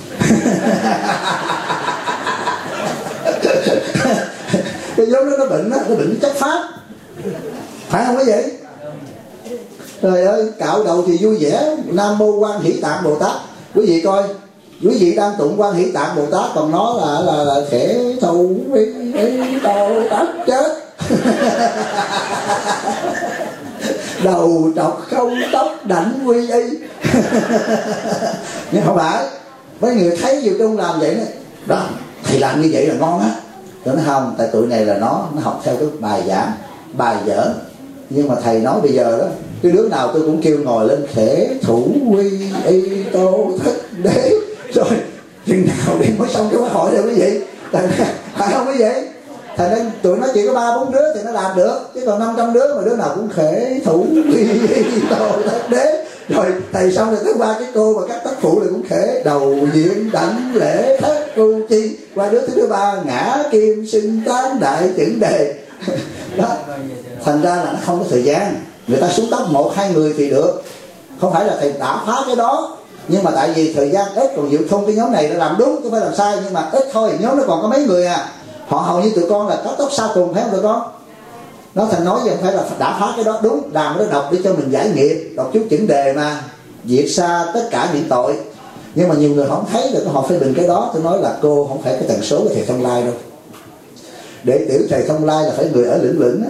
Cái nhóm đó nó bệnh đó, nó bệnh chất pháp, phải không quý vị? Trời ơi, cạo đầu thì vui vẻ, Nam Mô Quan Hỷ Tạng Bồ Tát. Quý vị coi, quý vị đang tụng Quan Hỷ Tạng Bồ Tát, còn nó là khẽ thầu Bồ Tát chết. Đầu trọc không tóc đảnh quy y. Nhưng không phải, mấy người thấy Diệu Trung làm vậy đó, thầy làm như vậy là ngon á. Tôi nói không, tại tụi này là nó học theo cái bài giảng, bài vở. Nhưng mà thầy nói bây giờ đó, cái đứa nào tôi cũng kêu ngồi lên khể thủ quy y tô thích đế, rồi chừng nào đi mới xong cái khóa hội rồi quý vị. Phải không quý vị? Thành ra tụi nó chỉ có 3-4 đứa thì nó làm được, chứ còn 500 đứa mà đứa nào cũng khể thủ quy y tô thích đế. Rồi thầy xong rồi tới 3 cái cô và các tác phụ là cũng khể đầu diện đảnh lễ thất cu chi, qua đứa thứ 3 ngã kim sinh tán đại chữ đề. Đó. Thành ra là nó không có thời gian. Người ta xuống tóc 1-2 người thì được, không phải là thầy đã phá cái đó, nhưng mà tại vì thời gian ít, còn Diệu Thung cái nhóm này nó làm đúng, không phải làm sai, nhưng mà ít thôi. Nhóm nó còn có mấy người à, họ hầu như tụi con là có tóc sau cùng, phải không tụi con? Nó thành nói vậy, không phải là đã phá cái đó, đúng, làm nó đọc để cho mình giải nghiệp, đọc chút chữ đề mà diệt xa tất cả những tội. Nhưng mà nhiều người không thấy được, họ phê bình cái đó. Tôi nói là cô không phải cái tần số của thầy Thông Lai đâu. Để tiểu thầy Thông Lai là phải người ở lửng lửng á.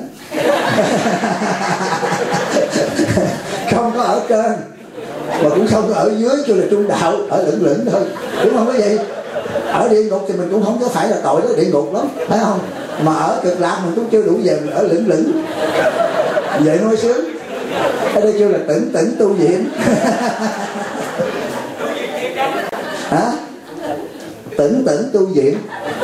Không có ở trên mà cũng không có ở dưới, kêu là trung đạo, ở lửng lửng thôi, đúng không quý vị? Ở địa ngục thì mình cũng không có phải là tội đó, địa ngục lắm, phải không? Mà ở cực lạc mình cũng chưa đủ giờ, mình ở lửng lửng vậy nói sướng. Ở đây kêu là tỉnh tỉnh tu viện. Hả? Tỉnh tỉnh tu viện.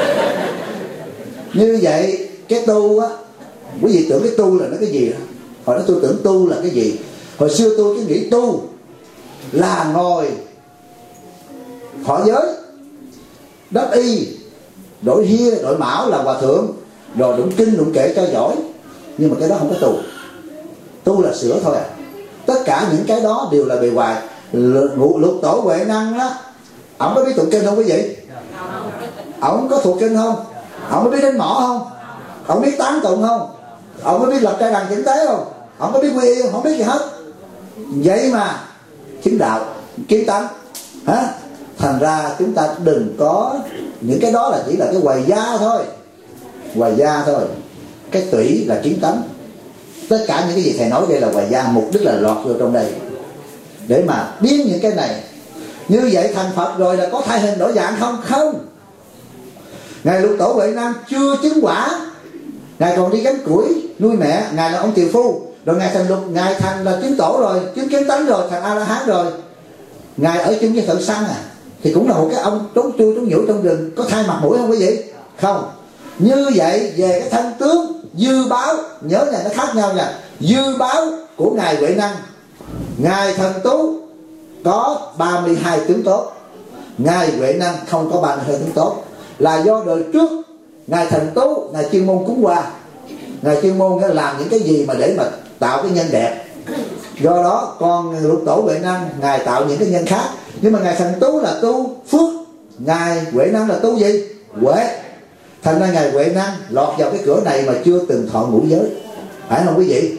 Như vậy cái tu á, quý vị tưởng cái tu là nó cái gì? Hồi đó tôi tưởng tu là cái gì? Hồi xưa tôi cứ nghĩ tu là ngồi thọ giới, đắp y, đội hia, đội mão là hòa thượng, rồi đụng kinh đụng kệ cho giỏi. Nhưng mà cái đó không có tu. Tu là sửa thôi à. Tất cả những cái đó đều là bề ngoài. Lục tổ Huệ Năng đó, ổng có biết tụng kinh không quý vị? Ổng có thuộc kinh không? Ổng có biết đánh mõ không? Ổng biết tán tụng không? Ổng có biết lập trai đàn chỉnh tế không? Ổng có biết quy y không? Không biết gì hết. Vậy mà chứng đạo, kiến tánh, hả? Thành ra chúng ta đừng có những cái đó là chỉ là cái hoài gia thôi, hoài gia thôi. Cái tủy là kiến tánh. Tất cả những cái gì thầy nói đây là hoài gia, mục đích là lọt vô trong đây để mà biến những cái này. Như vậy thành Phật rồi là có thay hình đổi dạng không? Không. Ngài Lục Tổ Huệ Năng chưa chứng quả, Ngài còn đi gánh củi nuôi mẹ. Ngài là ông tiều phu. Rồi Ngài thành Lục, Ngài thành là chứng tổ rồi, chứng kiến tánh rồi, thành A-la-hán rồi. Ngài ở chung với thợ săn à, thì cũng là một cái ông trốn chui trốn nhũ trong rừng, có thay mặt mũi không quý vị? Không. Như vậy về cái thân tướng dư báo, nhớ nha, nó khác nhau nha. Dư báo của Ngài Huệ Năng, Ngài Thần Tú có 32 tướng tốt, Ngài Huệ Năng không có 32 tướng tốt. Là do đời trước Ngài Thần Tú, Ngài chuyên môn cúng hoa, Ngài chuyên môn làm những cái gì mà để mà tạo cái nhân đẹp. Do đó con Lục Tổ Huệ Năng Ngài tạo những cái nhân khác. Nhưng mà Ngài Thần Tú là tu phước, Ngài Huệ Năng là tu gì? Huệ. Thành ra Ngài Huệ Năng lọt vào cái cửa này mà chưa từng thọ ngũ giới, phải không quý vị?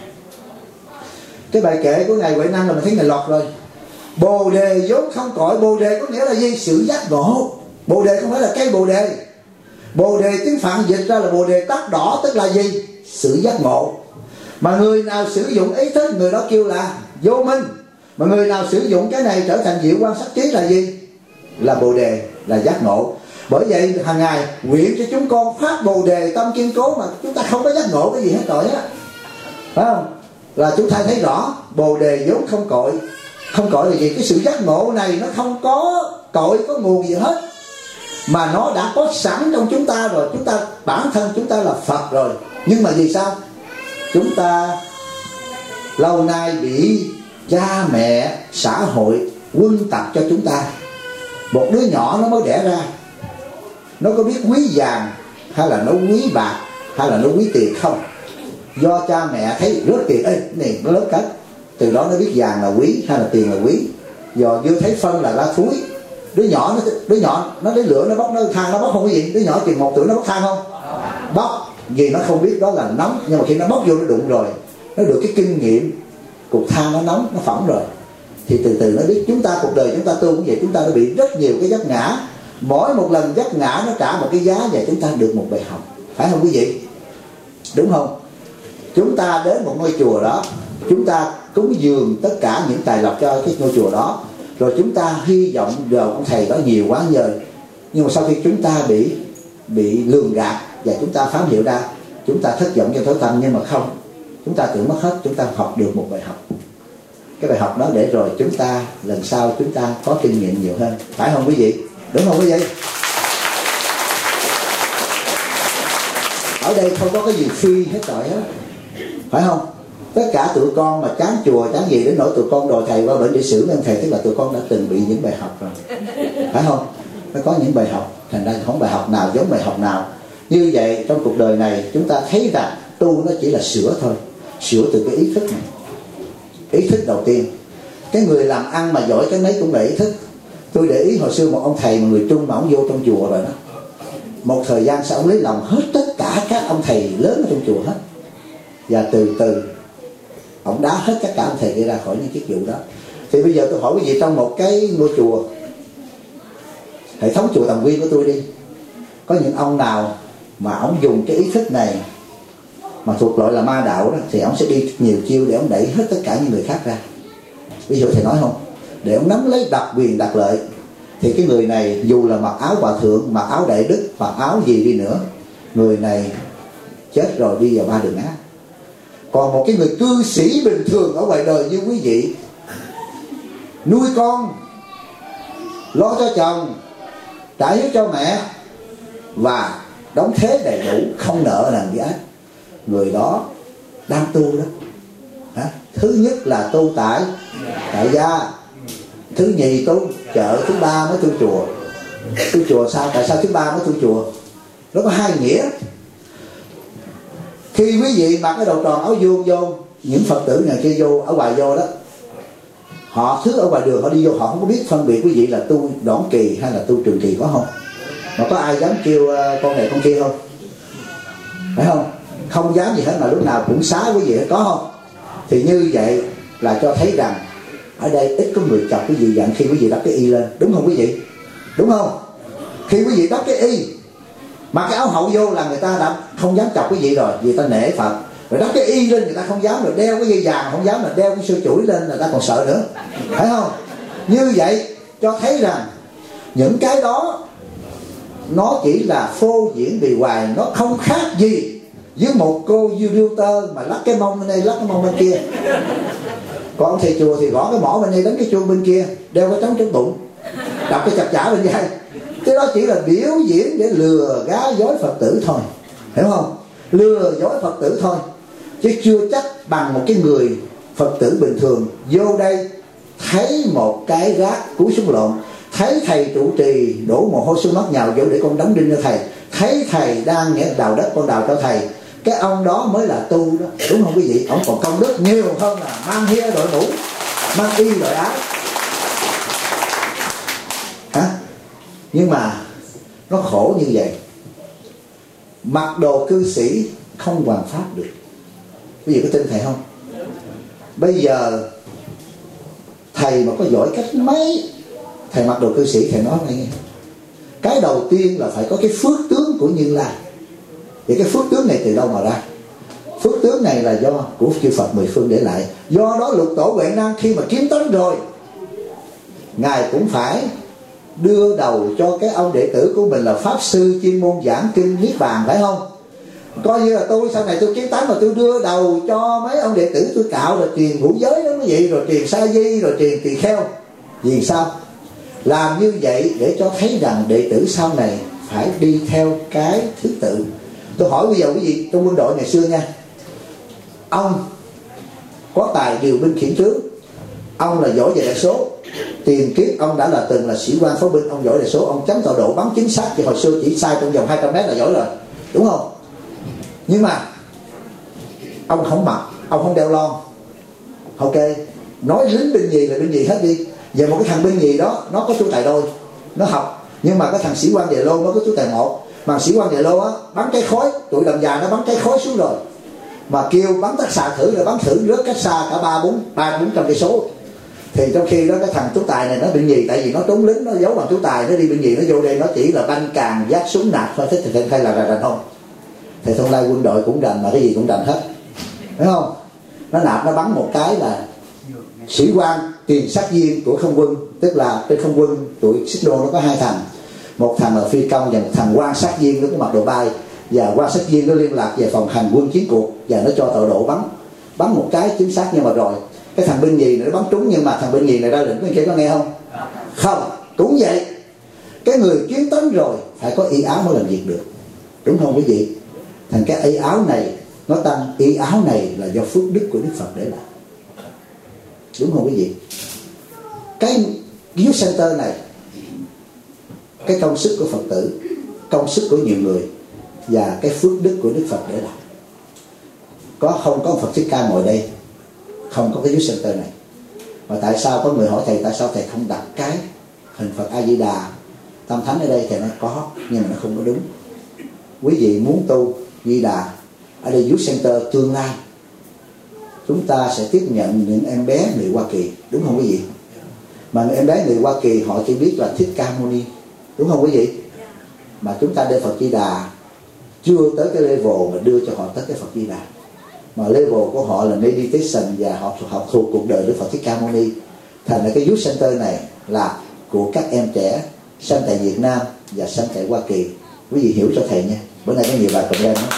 Cái bài kệ của Ngài Huệ Năng là mình thấy Ngài lọt rồi. Bồ đề vốn không cõi. Bồ đề có nghĩa là gì? Sự giác ngộ. Bồ đề không phải là cây bồ đề. Bồ đề tiếng Phạn dịch ra là bồ đề tắt đỏ, tức là gì? Sự giác ngộ. Mà người nào sử dụng ý thức, người đó kêu là vô minh. Mà người nào sử dụng cái này trở thành diệu quan sát trí là gì? Là bồ đề, là giác ngộ. Bởi vậy hàng ngày nguyện cho chúng con phát bồ đề tâm kiên cố, mà chúng ta không có giác ngộ cái gì hết rồi á, phải không? Là chúng ta thấy rõ bồ đề vốn không cội. Không cội là gì? Cái sự giác ngộ này nó không có cội, có nguồn gì hết, mà nó đã có sẵn trong chúng ta rồi. Chúng ta bản thân chúng ta là Phật rồi. Nhưng mà vì sao? Chúng ta lâu nay bị cha mẹ, xã hội quân tập cho chúng ta. Một đứa nhỏ nó mới đẻ ra, nó có biết quý vàng hay là nó quý bạc hay là nó quý tiền không? Do cha mẹ thấy rất tiền, ê này nó lớn cách, từ đó nó biết vàng là quý hay là tiền là quý. Do vừa thấy phân là lá thúi. Đứa nhỏ nó lấy lửa nó bốc, nó than nó bốc không, cái gì? Đứa nhỏ chừng 1 tuổi nó bốc than không? Bốc, vì nó không biết đó là nóng. Nhưng mà khi nó bốc vô nó đụng rồi, nó được cái kinh nghiệm cục than nó nóng, nó phỏng rồi, thì từ từ nó biết. Chúng ta cuộc đời chúng ta tu cũng vậy, chúng ta đã bị rất nhiều cái vấp ngã. Mỗi một lần vấp ngã nó trả một cái giá và chúng ta được một bài học, phải không quý vị? Đúng không? Chúng ta đến một ngôi chùa đó, chúng ta cúng dường tất cả những tài lộc cho cái ngôi chùa đó, rồi chúng ta hy vọng giờ ông thầy đó nhiều quá nhờ Nhưng mà sau khi chúng ta bị lường gạt và chúng ta phám hiểu ra, chúng ta thất vọng trong tối tâm. Nhưng mà không, chúng ta tưởng mất hết, chúng ta học được một bài học. Cái bài học đó để rồi chúng ta lần sau chúng ta có kinh nghiệm nhiều hơn. Phải không quý vị? Đúng không quý vị? Ở đây không có cái gì phi hết trọi hết, phải không? Tất cả tụi con mà chán chùa chán gì đến nỗi tụi con đòi thầy qua bệnh để xử lên thầy, tức là tụi con đã từng bị những bài học rồi, phải không? Nó có những bài học, thành ra không bài học nào giống bài học nào. Như vậy trong cuộc đời này chúng ta thấy rằng tu nó chỉ là sửa thôi, sửa từ cái ý thức này. Ý thức đầu tiên, cái người làm ăn mà giỏi cái mấy cũng là ý thức. Tôi để ý hồi xưa một ông thầy mà người Trung mà ông vô trong chùa rồi đó, một thời gian sau ông lấy lòng hết tất cả các ông thầy lớn ở trong chùa hết, và từ từ ông đá hết tất cả ông thầy kia ra khỏi những chức vụ đó. Thì bây giờ tôi hỏi quý vị, trong một cái ngôi chùa, hệ thống chùa Tầm Quyên của tôi đi, có những ông nào mà ông dùng cái ý thức này mà thuộc loại là ma đạo đó, thì ông sẽ đi nhiều chiêu để ông đẩy hết tất cả những người khác ra. Ví dụ thầy nói không, để ông nắm lấy đặc quyền đặc lợi, thì cái người này dù là mặc áo hòa thượng, mặc áo đại đức, mặc áo gì đi nữa, người này chết rồi đi vào ba đường ác. Còn một cái người cư sĩ bình thường ở ngoài đời như quý vị, nuôi con, lo cho chồng, trả hiếu cho mẹ và đóng thế đầy đủ, không nợ nần gì hết, người đó đang tu đó. Thứ nhất là tu tại gia, thứ nhì tu chợ, thứ ba mới tu chùa. Tu chùa sao? Tại sao thứ ba mới tu chùa? Nó có hai nghĩa. Khi quý vị mặc cái đầu tròn áo vuông vô, những Phật tử này kia vô ở ngoài vô đó, họ thứ ở ngoài đường họ đi vô, họ không có biết phân biệt quý vị là tu Đoạn Kỳ hay là tu Trường Kỳ, có không? Mà có ai dám kêu con này con kia không? Phải không? Không dám gì hết, mà lúc nào cũng xá quý vị hết, có không? Thì như vậy là cho thấy rằng ở đây ít có người chọc quý vị giận khi quý vị đắp cái y lên, đúng không quý vị? Đúng không? Khi quý vị đắp cái y, mặc cái áo hậu vô là người ta đã không dám chọc quý vị rồi, vì ta nể Phật. Rồi đắp cái y lên người ta không dám, rồi đeo cái dây vàng không dám, là đeo cái sơ chuỗi lên người ta còn sợ nữa, phải không? Như vậy cho thấy rằng những cái đó nó chỉ là phô diễn bề ngoài, nó không khác gì với một cô YouTuber mà lắc cái mông bên đây lắc cái mông bên kia. Còn ông thầy chùa thì gõ cái mỏ bên đây đánh cái chuông bên kia, đeo cái trống trên bụng, đập cái chập chả bên vai. Cái đó chỉ là biểu diễn để lừa gá dối Phật tử thôi, hiểu không? Lừa dối Phật tử thôi, chứ chưa chắc bằng một cái người Phật tử bình thường vô đây thấy một cái rác cúi xuống lộn, thấy thầy trụ trì đổ mồ hôi xuống mắt nhào vô để con đóng đinh cho thầy, thấy thầy đang nghĩa đào đất con đào cho thầy, cái ông đó mới là tu đó, đúng không quý vị? Ông còn công đức nhiều hơn là mang hia đội mũ, mang y đội áo. Hả? Nhưng mà nó khổ như vậy, mặc đồ cư sĩ không hoàn pháp được. Quý vị có tin thầy không? Bây giờ thầy mà có giỏi cách mấy, thầy mặc đồ cư sĩ, thầy nói nghe, cái đầu tiên là phải có cái phước tướng của Như Lai. Vậy cái phước tướng này từ đâu mà ra? Phước tướng này là do của chư Phật mười phương để lại. Do đó Lục Tổ Huệ Năng khi mà kiếm tánh rồi, ngài cũng phải đưa đầu cho cái ông đệ tử của mình là pháp sư chuyên môn giảng kinh Niết Bàn, phải không? Coi như là tôi sau này tôi kiếm tánh mà tôi đưa đầu cho mấy ông đệ tử tôi cạo, rồi truyền ngũ giới đó quý vị, rồi truyền sa di, rồi truyền tỳ kheo. Vì sao? Làm như vậy để cho thấy rằng đệ tử sau này phải đi theo cái thứ tự. Tôi hỏi bây giờ quý vị, trong quân đội ngày xưa nha, ông có tài điều binh khiển tướng, ông là giỏi về đại số, tiền kiếp ông đã là từng là sĩ quan pháo binh, ông giỏi đại số, ông chấm tọa độ bắn chính xác, thì hồi xưa chỉ sai trong vòng 200 mét là giỏi rồi, đúng không? Nhưng mà ông không mặc, ông không đeo lon. Ok, nói lính binh gì là binh gì hết đi. Về một cái thằng binh gì đó, nó có chú tài đôi, nó học. Nhưng mà cái thằng sĩ quan về lô nó có chú tài một. Mà sĩ quan về lô á, bắn cái khói, tụi đầm già nó bắn cái khói xuống rồi, mà kêu bắn tác xạ thử là bắn thử rớt cách xa cả 300-400 cây số. Thì trong khi đó cái thằng chú tài này nó binh gì, tại vì nó trốn lính, nó giấu bằng chú tài, nó đi binh gì, nó vô đây nó chỉ là banh càng giác súng nạp thôi. Thế thì thay là rành không? Thì Thông Lai quân đội cũng rành, mà cái gì cũng rành hết, phải không? Nó nạp, nó bắn một cái là sĩ quan tiền sát viên của không quân, tức là trên không quân tụi xích đô nó có hai thằng, một thằng là phi công và một thằng quan sát viên nó có mặc đồ bay, và quan sát viên nó liên lạc về phòng hành quân chiến cuộc và nó cho tọa độ bắn một cái chính xác. Nhưng mà rồi cái thằng binh nhì này nó bắn trúng, nhưng mà thằng binh nhì này ra lệnh, cái kia có nghe không? Không. Cũng vậy, cái người chiến tấn rồi phải có y áo mới làm việc được, đúng không quý vị? Thành cái y áo này nó tăng, y áo này là do phước đức của Đức Phật để lại, đúng không quý vị? Cái youth center này, cái công sức của Phật tử, công sức của nhiều người và cái phước đức của Đức Phật để lại. Không có Phật Thích Ca ngồi đây, không có cái youth center này. Mà tại sao có người hỏi thầy tại sao thầy không đặt cái hình Phật A Di Đà Tam Thánh ở đây? Thầy nói có, nhưng mà nó không có đúng. Quý vị muốn tu Di Đà ở đây youth center tương lai, chúng ta sẽ tiếp nhận những em bé người Hoa Kỳ, đúng không quý vị? Mà em bé người Hoa Kỳ họ chỉ biết là Thích Ca Mâu Ni, đúng không quý vị? Mà chúng ta đưa Phật Di Đà chưa tới cái level mà đưa cho họ tới cái Phật Di Đà, mà level của họ là meditation và họ học thuộc cuộc đời Đức Phật Thích Ca Mâu Ni. Thành ra cái youth center này là của các em trẻ sinh tại Việt Nam và sinh tại Hoa Kỳ. Quý vị hiểu cho thầy nha. Bữa nay có nhiều bài comment đó.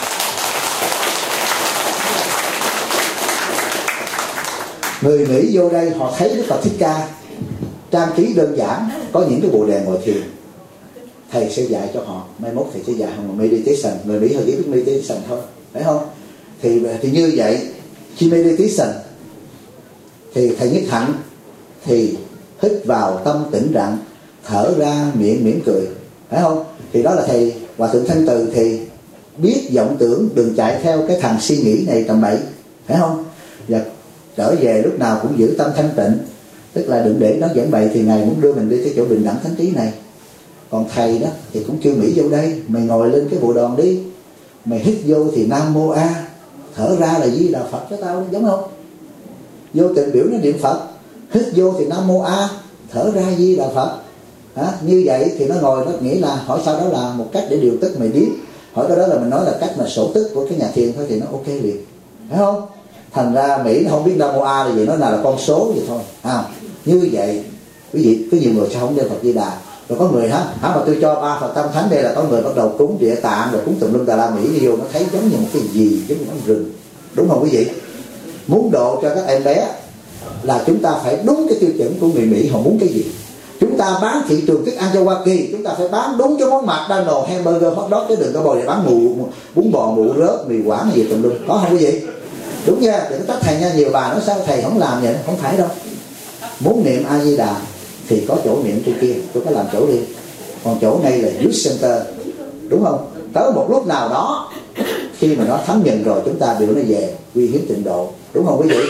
Người Mỹ vô đây họ thấy Đức Phật Thích Ca trang trí đơn giản, có những cái bồ đề ngồi thiền. Thầy sẽ dạy cho họ, mai mốt thầy sẽ dạy họ meditation. Người Mỹ họ chỉ biết meditation thôi, phải không? Thì như vậy, khi meditation thì thầy Nhất Hạnh thì hít vào tâm tĩnh lặng, thở ra miệng mỉm cười, phải không? Thì đó là thầy Hòa Thượng Thanh Từ thì biết vọng tưởng, đừng chạy theo cái thằng suy nghĩ này tầm bậy, phải không? Và trở về lúc nào cũng giữ tâm thanh tịnh, tức là đừng để nó giảng bậy. Thì Ngài muốn đưa mình đi cái chỗ bình đẳng thánh trí này. Còn thầy đó thì cũng kêu Mỹ vô đây, mày ngồi lên cái bộ đòn đi, mày hít vô thì Nam Mô A, thở ra là Di Đà Phật cho tao, giống không? Vô tình biểu nó niệm Phật, hít vô thì Nam Mô A, thở ra Di Đà Phật. Như vậy thì nó ngồi, nó nghĩ là hỏi sao đó là một cách để điều tức mày biết, hỏi đó là mình nói là cách mà sổ tức của cái nhà thiền thôi thì nó ok liền, phải không? Thành ra Mỹ nó không biết Nam Mô A là gì, nó là con số vậy thôi. Như vậy quý vị, có nhiều người sao không đeo Phật Di Đà, rồi có người mà tôi cho 3 Phật Tam Thánh đây, là có người bắt đầu cúng Địa Tạng rồi cúng tùm lum tà la, Mỹ đi vô nó thấy giống như một cái gì, giống như một rừng, đúng không quý vị? Muốn độ cho các em bé là chúng ta phải đúng cái tiêu chuẩn của người Mỹ họ muốn cái gì. Chúng ta bán thị trường thức ăn cho Hoa Kỳ, chúng ta phải bán đúng cái món McDonald's, hamburger, hot dog, cái đừng có bò để bán bún bò, mụ rớt, mì quảng gì tùm lum, có không quý vị? Đúng nha, đừng có trách thầy nha. Nhiều bà nói sao thầy không làm vậy, không phải đâu. Muốn niệm A Di Đà thì có chỗ niệm chỗ kia, tôi có làm chỗ đi. Còn chỗ này là youth center, đúng không? Tới một lúc nào đó khi mà nó thấm nhận rồi, chúng ta biểu nó về quy hiến tịnh độ, đúng không quý vị?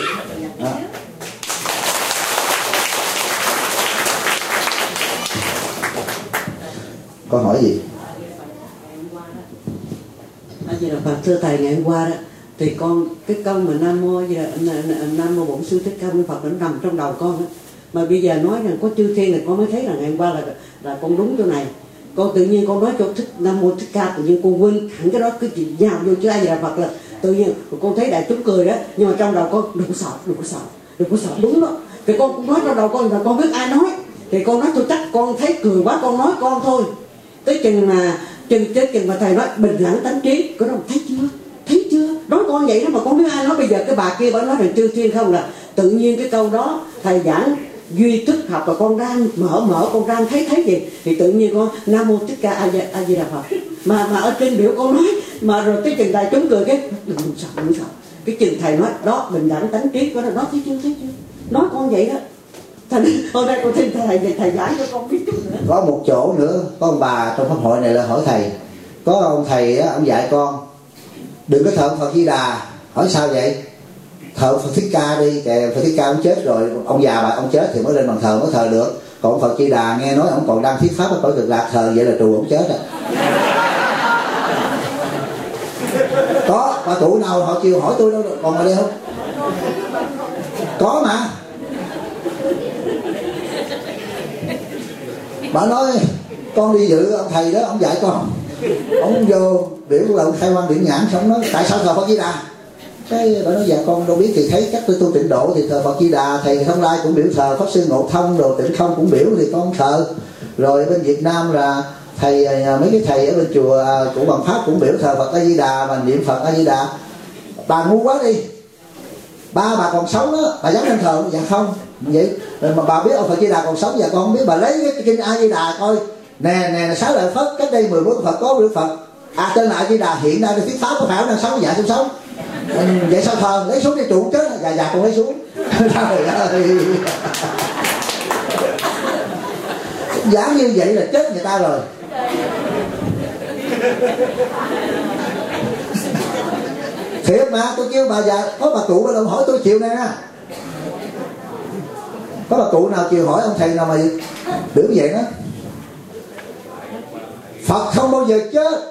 Con hỏi gì? A Di Đà Phật, thưa thầy, ngày hôm qua đó thì con cái câu mà Nam Mô Bổn Sư Thích Ca Mâu Ni Phật nó nằm trong đầu con đó. Mà bây giờ nói rằng có chư thiên này con mới thấy là ngày hôm qua là con đúng chỗ này. Con tự nhiên con nói cho Nam Mô Thích Ca, tự nhiên con quên hẳn cái đó, cứ chỉ nhào vô chữ A Di Đà Phật là tự nhiên con thấy đại chúng cười đó, nhưng mà trong đầu con đừng có sợ, đúng đó. Thì con cũng nói trong đầu con là con biết ai nói, thì con nói tôi chắc con thấy cười quá con nói con thôi. Tới chừng mà thầy nói bình đẳng tánh trí, có đâu thấy chưa, nói con vậy đó mà con biết ai nói. Bây giờ cái bà kia bà nói rằng chư thiên không, là tự nhiên cái câu đó thầy giảng duy thức học và con đang mở con đang thấy gì thì tự nhiên con Nam Mô Thích Ca A Di Đà Phật, mà ở trên biểu con nói, mà rồi tới chừng đại chúng cười cái đừng sợ. Cái chừng thầy nói đó bình đẳng tánh trí, có đó thấy chưa, nói con vậy đó. Hôm nay con xin thầy giải cho con biết chút nữa. Có một chỗ nữa, có ông bà trong pháp hội này là hỏi thầy, có ông thầy á, ông dạy con đừng có thờ Phật Di Đà. Hỏi sao vậy? Thờ Phật Thích Ca đi, Phật Thích Ca ông chết rồi, ông già bà ông chết thì mới lên bàn thờ mới thờ được. Còn Phật Di Đà nghe nói ông còn đang thuyết pháp ở cõi Cực Lạc, thờ vậy là trù ông chết rồi. Có bà cụ nào họ chịu hỏi tôi đâu, còn ở đây không? Có mà. Bà nói con đi dự ông thầy đó, ông dạy con, ông vô biểu là ông khai quan điểm nhãn, xong nói tại sao thờ Phật Di Đà? Cái bà nói dạ con đâu biết, thì thấy các tôi tu tịnh độ thì thờ Phật Di Đà, thầy Thông Lai cũng biểu thờ, Pháp Sư Ngộ Thông đồ Tịnh Không cũng biểu thì con thờ. Rồi bên Việt Nam là thầy mấy cái thầy ở bên chùa của Bằng Pháp cũng biểu thờ Phật A Di Đà và niệm Phật A Di Đà. Bà ngu quá đi, ba bà còn sống đó, bà dám lên thờ? Dạ không. Vậy mà bà biết ông Phật A Di Đà còn sống? Dạ con không biết. Bà lấy cái kinh A Di Đà coi, nè 6 đời Phật, cách đây 14 Phật có Đức Phật tên là A Di Đà, hiện nay thuyết pháp có phải đang sống? Dạ không sống. Vậy sao thờ? Lấy xuống đi trụ chết. Dạ con lấy xuống. Trời ơi, dám như vậy là chết người ta rồi. Thiệt mà, tôi kêu bà già, có bà cụ đâu hỏi tôi chiều nay nè. Có bà cụ nào chiều hỏi ông thầy nào mà biểu vậy đó. Phật không bao giờ chết.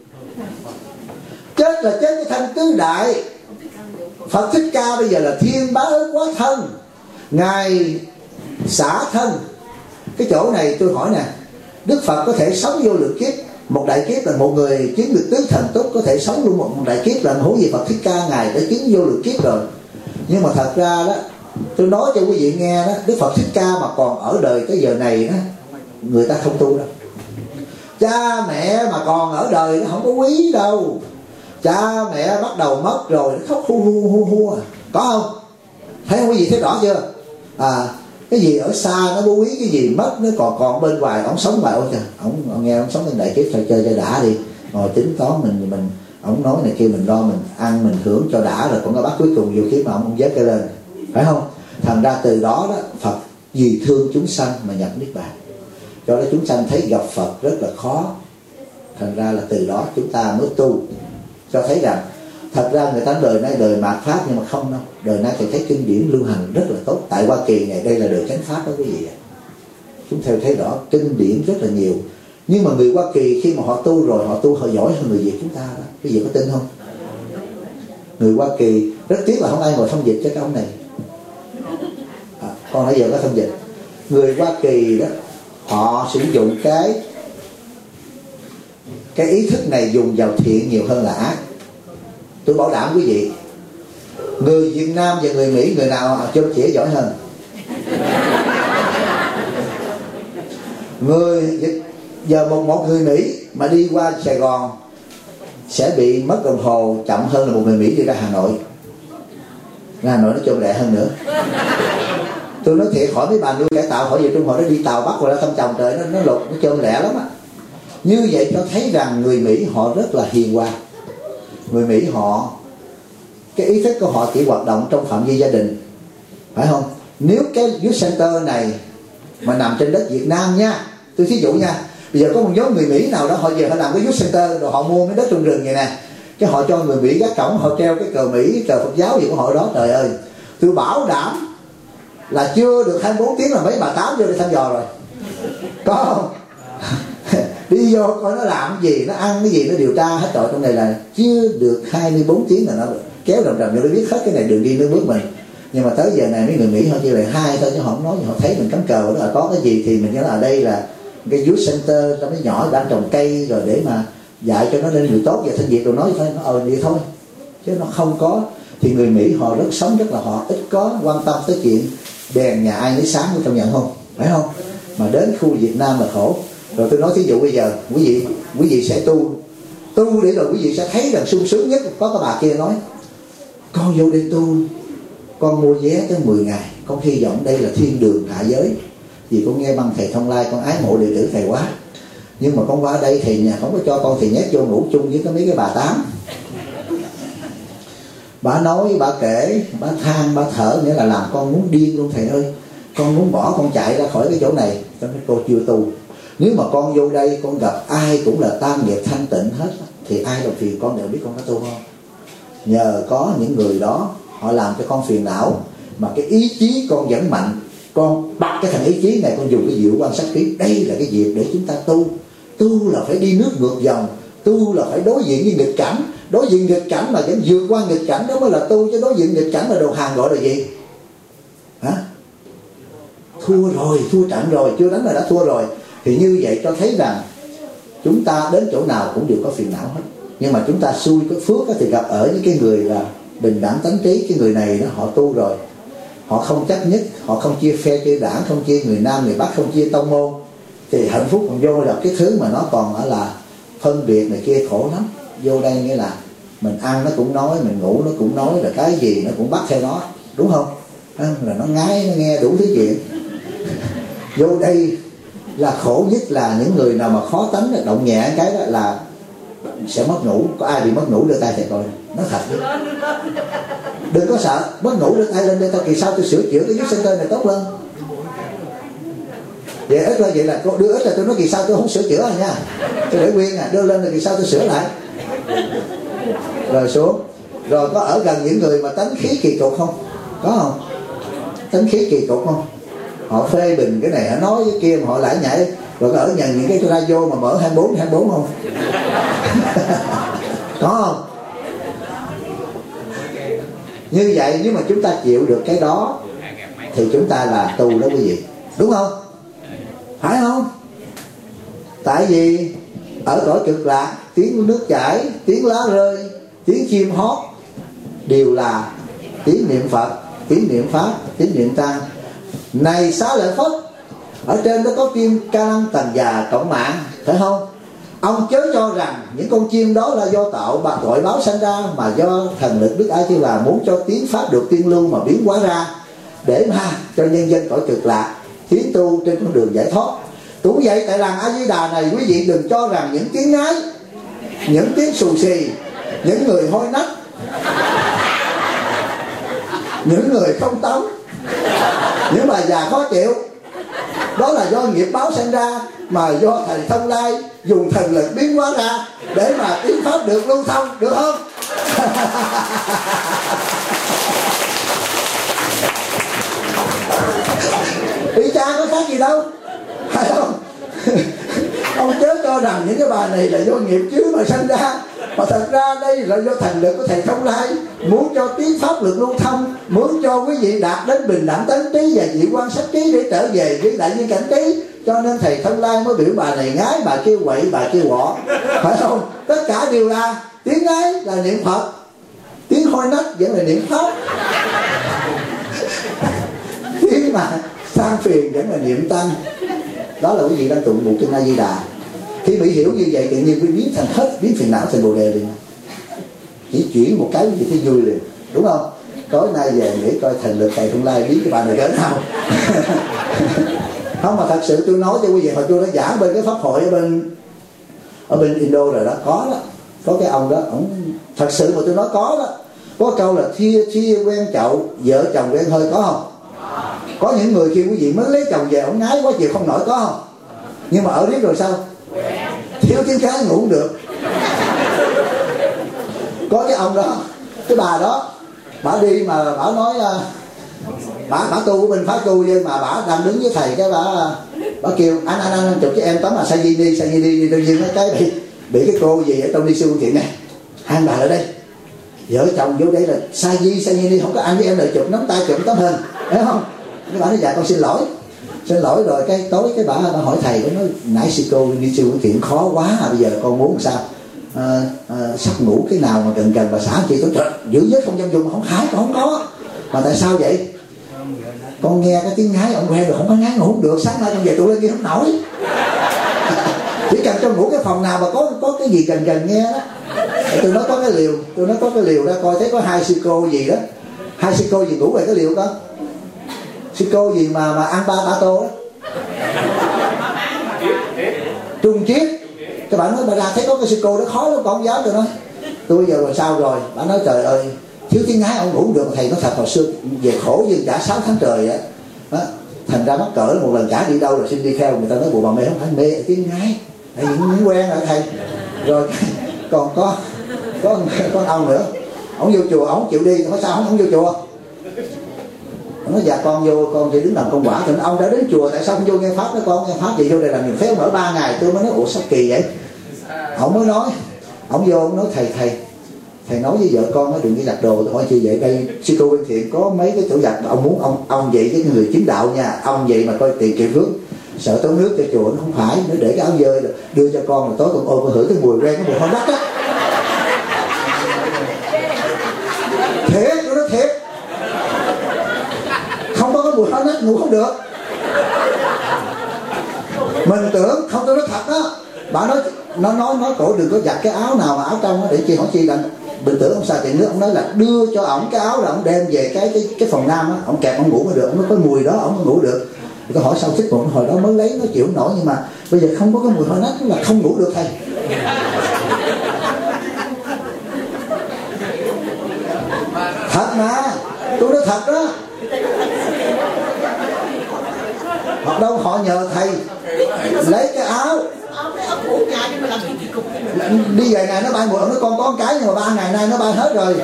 Chết là chết cái thân tứ đại. Phật Thích Ca bây giờ là thiên bá ơn quá thân, Ngài xả thân. Cái chỗ này tôi hỏi nè, Đức Phật có thể sống vô lượng kiếp, một đại kiếp là một người chứng được tứ thần túc có thể sống luôn một đại kiếp, là huống gì Phật Thích Ca Ngài đã chứng vô lượng kiếp rồi. Nhưng mà thật ra đó, tôi nói cho quý vị nghe đó, Đức Phật Thích Ca mà còn ở đời cái giờ này đó, người ta không tu đâu. Cha mẹ mà còn ở đời nó không có quý đâu. Cha mẹ bắt đầu mất rồi nó khóc hu à. Có không? Thấy không quý vị, thấy rõ chưa? Cái gì ở xa nó vô quý, cái gì mất nó còn bên ngoài. Ông sống ngoài, ôi trời, ông nghe ông sống trên đại kiếp phải chơi cho đã đi, ngồi tính toán mình ông nói này kia, mình lo mình ăn mình hưởng cho đã rồi, còn cái bắt cuối cùng vô kiếp mà ông không dám cái lên, phải không? Thành ra từ đó đó, Phật vì thương chúng sanh mà nhập niết bàn. Cho nên chúng sanh thấy gặp Phật rất là khó. Thành ra là từ đó chúng ta mới tu, cho thấy rằng thật ra người ta đời nay đời mạt Pháp, nhưng mà không đâu. Đời nay thì thấy kinh điển lưu hành rất là tốt. Tại Hoa Kỳ này đây là đời chánh Pháp đó quý vị. Chúng ta thấy rõ kinh điển rất là nhiều. Nhưng mà người Hoa Kỳ khi mà họ tu rồi, họ tu họ giỏi hơn người Việt chúng ta đó. Quý vị có tin không? Người Hoa Kỳ rất tiếc là không ai ngồi thông dịch cho cái ông này. Con nãy giờ có thông dịch. Người Hoa Kỳ đó, họ sử dụng cái ý thức này dùng vào thiện nhiều hơn là ác. Tôi bảo đảm quý vị, người Việt Nam và người Mỹ, người nào chôm chĩa giỏi hơn? Giờ một người Mỹ mà đi qua Sài Gòn sẽ bị mất đồng hồ chậm hơn là một người Mỹ đi ra Hà Nội. Hà Nội nó chôm lẹ hơn nữa. Tôi nói thiệt, hỏi mấy bà nuôi cải tạo, hỏi về Trung Hội nó đi tàu Bắc rồi ra thăm chồng, trời nó lục, nó chôm lẹ lắm á. Như vậy cho thấy rằng người Mỹ họ rất là hiền hòa. Người Mỹ họ, cái ý thức của họ chỉ hoạt động trong phạm vi gia đình, phải không? Nếu cái youth center này mà nằm trên đất Việt Nam nha, tôi thí dụ nha, bây giờ có một nhóm người Mỹ nào đó họ về họ làm cái youth center rồi họ mua cái đất trong rừng vậy nè, cái họ cho người Mỹ gác cổng, họ treo cái cờ Mỹ, cờ Phật giáo gì của họ đó, trời ơi, tôi bảo đảm là chưa được 24 tiếng là mấy bà tám vô đi thăm dò rồi. Có không? Đi vô coi nó làm cái gì, nó ăn cái gì, nó điều tra hết. Trời, trong này là chưa được 24 tiếng là nó kéo rầm rầm vô, nó biết hết cái này đường đi nước bước mình. Nhưng mà tới giờ này mấy người Mỹ họ chỉ là hai thôi, chứ họ không nói, họ thấy mình cắm cờ đó là có cái gì thì mình nhớ là đây là cái youth center cho mấy nhỏ đang trồng cây rồi để mà dạy cho nó lên người tốt và thân Việt, rồi nói thôi nó vậy thôi, chứ nó không có. Thì người Mỹ họ rất sống rất là, họ ít có quan tâm tới chuyện đèn nhà ai nấy sáng, trong nhận không, phải không? Mà đến khu Việt Nam là khổ. Rồi tôi nói thí dụ bây giờ quý vị sẽ tu để rồi quý vị sẽ thấy rằng sung sướng nhất. Có cái bà kia nói, con vô đây tu, con mua vé tới 10 ngày, con hy vọng đây là thiên đường hạ giới, vì con nghe băng thầy Thông Lai, con ái mộ đệ tử thầy quá. Nhưng mà con qua đây thầy nhà không có cho con, thì nhét vô ngủ chung với mấy cái bà tám. Bà nói, bà kể, bà than, bà thở, nghĩa là làm con muốn điên luôn thầy ơi. Con muốn bỏ, con chạy ra khỏi cái chỗ này. Cho nên cô chưa tu. Nếu mà con vô đây con gặp ai cũng là tam nghiệp thanh tịnh hết, thì ai làm phiền con đều biết con có tu không? Nhờ có những người đó, họ làm cho con phiền não, mà cái ý chí con vẫn mạnh. Con bắt cái thằng ý chí này, con dùng cái diệu quan sát khí. Đây là cái việc để chúng ta tu. Tu là phải đi nước ngược dòng, tu là phải đối diện với nghịch cảnh. Đối diện nghịch cảnh mà vẫn vượt qua nghịch cảnh đó mới là tu, chứ đối diện nghịch cảnh là đồ hàng gọi là gì? Hả? Thua rồi, thua trận rồi, chưa đánh là đã thua rồi. Thì như vậy cho thấy rằng chúng ta đến chỗ nào cũng đều có phiền não hết. Nhưng mà chúng ta xui có phước thì gặp ở những cái người là bình đẳng tánh trí. Cái người này đó, họ tu rồi, họ không chấp nhất, họ không chia phe chia đảng, không chia người Nam người Bắc, không chia tông môn, Thì hạnh phúc còn vô là cái thứ mà nó còn là phân biệt này kia khổ lắm. Vô đây nghĩa là mình ăn nó cũng nói, mình ngủ nó cũng nói, là cái gì nó cũng bắt theo nó, đúng không? Là nó ngái, nó nghe đủ thứ chuyện. Vô đây là khổ nhất là những người nào mà khó tánh, động nhẹ cái đó là sẽ mất ngủ. Có ai bị mất ngủ đưa tay thầy coi, nó thật. Đừng có sợ, mất ngủ đưa tay lên đây, kỳ sau tôi sửa chữa cái vết center này tốt lên. Vậy ít là vậy là đưa ít là tôi nói kỳ sau tôi không sửa chữa rồi nha, tôi để nguyên đưa lên rồi kỳ sau tôi sửa lại. Rồi xuống. Rồi có ở gần những người mà tánh khí kỳ cục không? Có không? Tánh khí kỳ cục không? Họ phê bình cái này, họ nói cái kia mà họ lại nhảy. Rồi có ở nhận những cái radio mà mở 24 không? Có không? Như vậy nếu mà chúng ta chịu được cái đó thì chúng ta là tu đó quý vị, đúng không? Phải không? Tại vì ở cõi cực lạc, tiếng nước chảy, tiếng lá rơi, tiếng chim hót đều là tiếng niệm Phật, tiếng niệm Pháp, tiếng niệm Tăng. Này Xá Lợi Phất, ở trên đó có chim ca lăng tần già cộng mạng, phải không? Ông chớ cho rằng những con chim đó là do tạo bạc tội báo sanh ra, mà do thần lực Đức A Di Đà muốn cho tiếng Pháp được tiên lưu mà biến hóa ra, để mà cho nhân dân cõi cực lạc tiến tu trên con đường giải thoát. Cũng vậy, tại làng A Di Đà này quý vị đừng cho rằng những tiếng ngái, những tiếng xù xì, những người hôi nách, những người không tắm, những bà già khó chịu, đó là do nghiệp báo sinh ra, mà do thầy Thông Lai dùng thần lực biến hóa ra để mà tiếng Pháp được lưu thông, được không? Ý cha có khác gì đâu, phải không? Ông chớ cho rằng những cái bà này là do nghiệp chướng mà sinh ra, mà thật ra đây là do thần lực của thầy Thông Lai muốn cho tiếng Pháp lực lưu thông, muốn cho quý vị đạt đến bình đẳng tánh trí và dị quan sát trí để trở về với đại viên cảnh trí. Cho nên thầy Thông Lai mới biểu bà này ngái, bà kêu quậy, bà kêu quọ, phải không? Tất cả đều là tiếng ngái là niệm Phật, tiếng hôi nách vẫn là niệm Pháp, tiếng mà than phiền vẫn là niệm Tăng. Đó là quý vị đang tụng bộ kinh A Di Đà. Khi bị hiểu như vậy tự nhiên quý biến thành hết, biến phiền não thành bồ đề liền. Chỉ chuyển một cái quý vị thấy vui liền, đúng không? Tối nay về nghĩ coi thần lực thầy Thông Lai biến cái bà này đến nào. Không, mà thật sự tôi nói cho quý vị, hồi tôi đã giảng bên cái pháp hội ở bên Indo rồi đó, có đó, có cái ông đó, ông thật sự mà tôi nói có đó. Có câu là thia quen chậu, vợ chồng quen hơi, có không? Có những người khi quý vị mới lấy chồng về ông ngái quá chịu không nổi, có không? Nhưng mà ở riết rồi sao? Thiếu tiếng cái ngủ không được. Có cái ông đó, cái bà đó, bà đi mà bà nói bà tu của mình Pháp tu, nhưng mà bà đang đứng với thầy, cái bà kêu anh chụp cho em tấm là sa di đi tự nhiên cái bị cái cô gì ở trong đi siêu thiện này, hai bà ở đây vợ chồng vô đây là sa di đi, không có anh với em lại chụp nắm tay chụp tấm hình, thấy không? Cái bà nói dạ con xin lỗi rồi. Cái tối cái bà hỏi thầy, nó nói nãy sư cô đi siêu thiện khó quá, bây giờ con muốn sao? Sắp ngủ cái nào mà gần bà xã chị tôi giữ giới không dám dùng, không hái, con không có. Mà tại sao vậy? Con nghe cái tiếng ngái ông quen rồi, không có ngái ngủ không được, sáng nay con về tụi lên kia không nổi. Chỉ cần cho ngủ cái phòng nào mà có cái gì gần nghe đó. Tôi nói có cái liều ra coi, thấy có hai sư cô gì đó, hai sư cô gì ngủ về cái liều đó, sư cô gì mà ăn ba tô đó, Trung Chiết. Các bạn nói bà ra thấy có cái sư cô đó khó lắm, con giáo. Tôi nói tôi giờ rồi sao rồi? Bà nói trời ơi, thiếu tiếng ngái ông ngủ không được. Thầy nói thật hồi xưa về khổ như cả 6 tháng trời á, thành ra mắc cỡ một lần chả đi đâu rồi xin đi theo người ta nói bộ bà mê không phải mê tiếng ngái, tại vì cũng quen rồi thầy. Rồi còn có ông nữa, ông vô chùa ông không chịu đi. Nói sao không vô chùa? Ông nói dạ con chỉ đứng làm công quả. Thì ông đã đến chùa tại sao không vô nghe pháp? Nói con nghe pháp vậy vô đây làm nhiều phép mở 3 ngày. Tôi mới nói ủa sao kỳ vậy? Ông mới nói, ông vô ông nói thầy nói với vợ con nó đừng đi giặt đồ. Tôi hỏi chị vậy đây sư cô Bên Thiện có mấy cái chỗ giặt, ông muốn ông vậy cái người chính đạo nha, ông vậy mà coi tiền kiệm phước, sợ tốn nước cho chùa. Nó không phải, nó để cái áo dơ đưa cho con, rồi tối con ôm con hửi cái mùi quen, cái mùi hôi nách á. Thiệt, tôi nói thiệt, không có cái mùi hôi nách ngủ không được. Mình tưởng không, tôi nói thật đó. Bà nói nói cổ đừng có giặt cái áo nào mà áo trong đó, để chi hỏi chi là bình tưởng ông xài tiền nước. Ông nói là đưa cho ổng cái áo là ông đem về cái phòng nam á, ông kẹp ông ngủ mới được. Ông nói có mùi đó ông mới ngủ được. Thì tôi hỏi sao thích một hồi đó mới lấy, nó chịu nổi, nhưng mà bây giờ không có cái mùi hôi nách là không ngủ được thầy. Thật mà, tôi nói thật đó. Hoặc đâu họ nhờ thầy lấy cái áo đi vài ngày nó bay mùi, nó con có một cái nhưng mà 3 ngày nay nó bay hết rồi.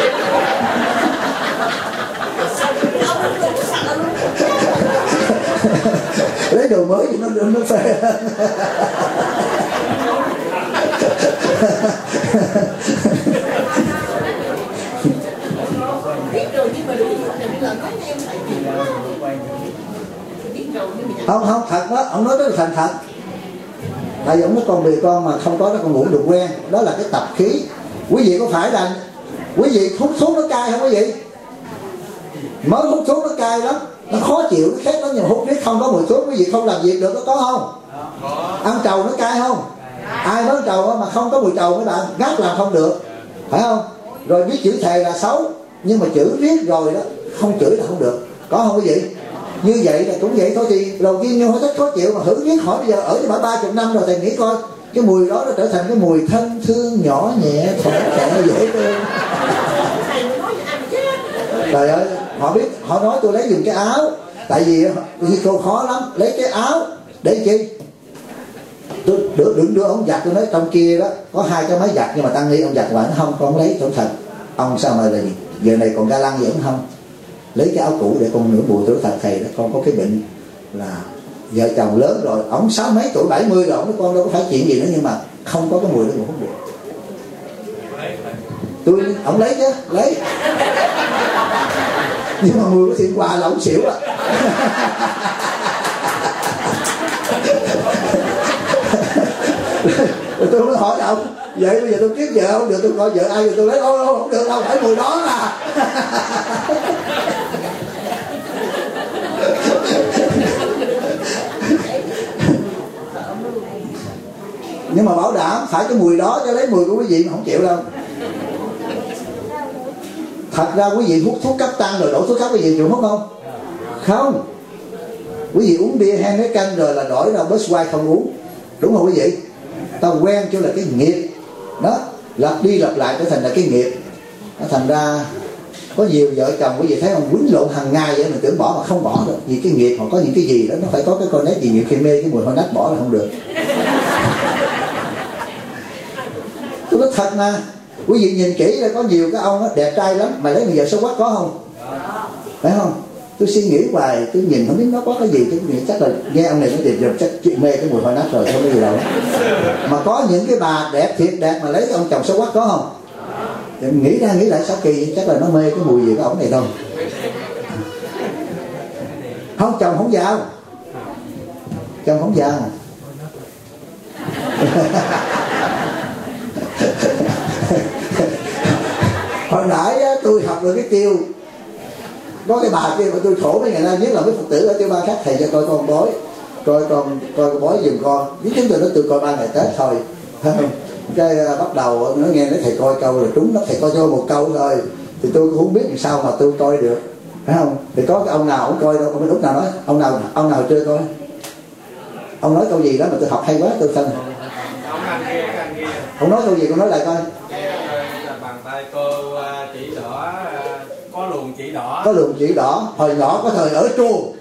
Lấy đồ mới thì nó phê. Không thật đó, ông nói rất là thành thật. Tại vì ông nói con bì con mà không có nó con ngủ được quen, đó là cái tập khí. Quý vị có phải là quý vị hút thuốc nó cay không quý vị? Mới hút thuốc nó cay lắm, nó khó chịu, nó khét lắm, nhưng mà hút riết không có mùi thuốc quý vị không làm việc được, có không? Ăn trầu nó cay không? Ai nói trầu mà không có mùi trầu mấy bạn ngắt làm không được, phải không? Rồi biết chữ thề là xấu, nhưng mà chữ riết rồi đó, không chửi là không được, có không quý vị? Như vậy là cũng vậy thôi. Thì đầu tiên như rất khó chịu mà hử riết hỏi bây giờ ở với bà 30 năm rồi, thầy nghĩ coi cái mùi đó nó trở thành cái mùi thân thương nhỏ nhẹ thoải mái dễ thương. Trời ơi, họ biết, họ nói tôi lấy dùng cái áo, tại vì cô khó lắm, lấy cái áo để chi? Tôi đừng đưa ông giặt, tôi nói trong kia đó có 2 cái máy giặt, nhưng mà tăng nghi ông giặt mà nó không, con lấy chỗ thật. Ông sao mà là gì? Giờ này còn ga lăng vẫn không? Lấy cái áo cũ để con nửa bùi. Tôi thật thầy đó, con có cái bệnh là vợ chồng lớn rồi, ổng 60 mấy tuổi 70 rồi, ổng nói con đâu có phải chuyện gì nữa, nhưng mà không có cái mùi đó cũng không được. Ổng lấy chứ, lấy. Nhưng mà mùi của Thiện Hòa là ổng xỉu à. Rồi tôi mới hỏi ông, vậy bây giờ tôi kiếm vợ không được, tôi coi vợ ai rồi tôi lấy, không được đâu, phải mùi đó là. Nhưng mà bảo đảm phải cái mùi đó, cho lấy mùi của quý vị mà không chịu đâu. Thật ra quý vị hút thuốc cấp tăng rồi đổ thuốc cấp, quý vị chịu hút không? Không. Quý vị uống bia 2 cái canh rồi là đổi ra Budweiser không uống, đúng không quý vị? Ta quen cho là cái nghiệp đó, lặp đi lặp lại trở thành là cái nghiệp. Nó thành ra có nhiều vợ chồng quý vị thấy ông quýnh lộn hàng ngày vậy, mình tưởng bỏ mà không bỏ được, vì cái nghiệp họ có những cái gì đó, nó phải có cái con nét gì, nhiều khi mê cái mùi hôi nách bỏ là không được. Tôi nói thật mà, quý vị nhìn kỹ là có nhiều cái ông đó, đẹp trai lắm mà lấy người vợ xấu quắc, có không? Phải không? Tôi suy nghĩ hoài, tôi nhìn không biết nó có cái gì, tôi nghĩ chắc là nghe ông này nó đẹp rồi, chắc chị mê cái mùi hôi nách rồi, không có gì đâu. Mà có những cái bà đẹp thiệt đẹp mà lấy cái ông chồng xấu quắc, có không? Thì nghĩ ra nghĩ lại sao kỳ, chắc là nó mê cái mùi gì của ổng này thôi. Không, chồng không vào, chồng không vào. Hồi nãy tôi học được cái tiêu, có cái bà kia mà tôi khổ mấy ngày nay, nhất là với Phật tử ở tiêu ba khác, thầy cho coi con bói, coi con bói giùm con. Biết chúng tôi nó tự coi 3 ngày Tết thôi, thấy không? Cái bắt đầu nó nghe nói thầy coi câu là trúng đó, thầy coi cho một câu thôi, thì tôi cũng không biết làm sao mà tôi coi được, phải không? Thì có cái ông nào cũng coi đâu, không biết lúc nào nói, ông nào chưa coi, ông nói câu gì đó mà tôi học hay quá, tôi thân. Ông nói câu gì con nói lại coi. Bàn tay cô chỉ đỏ, có luồng chỉ đỏ. Có luồng chỉ đỏ, hồi nhỏ có thời ở chùa.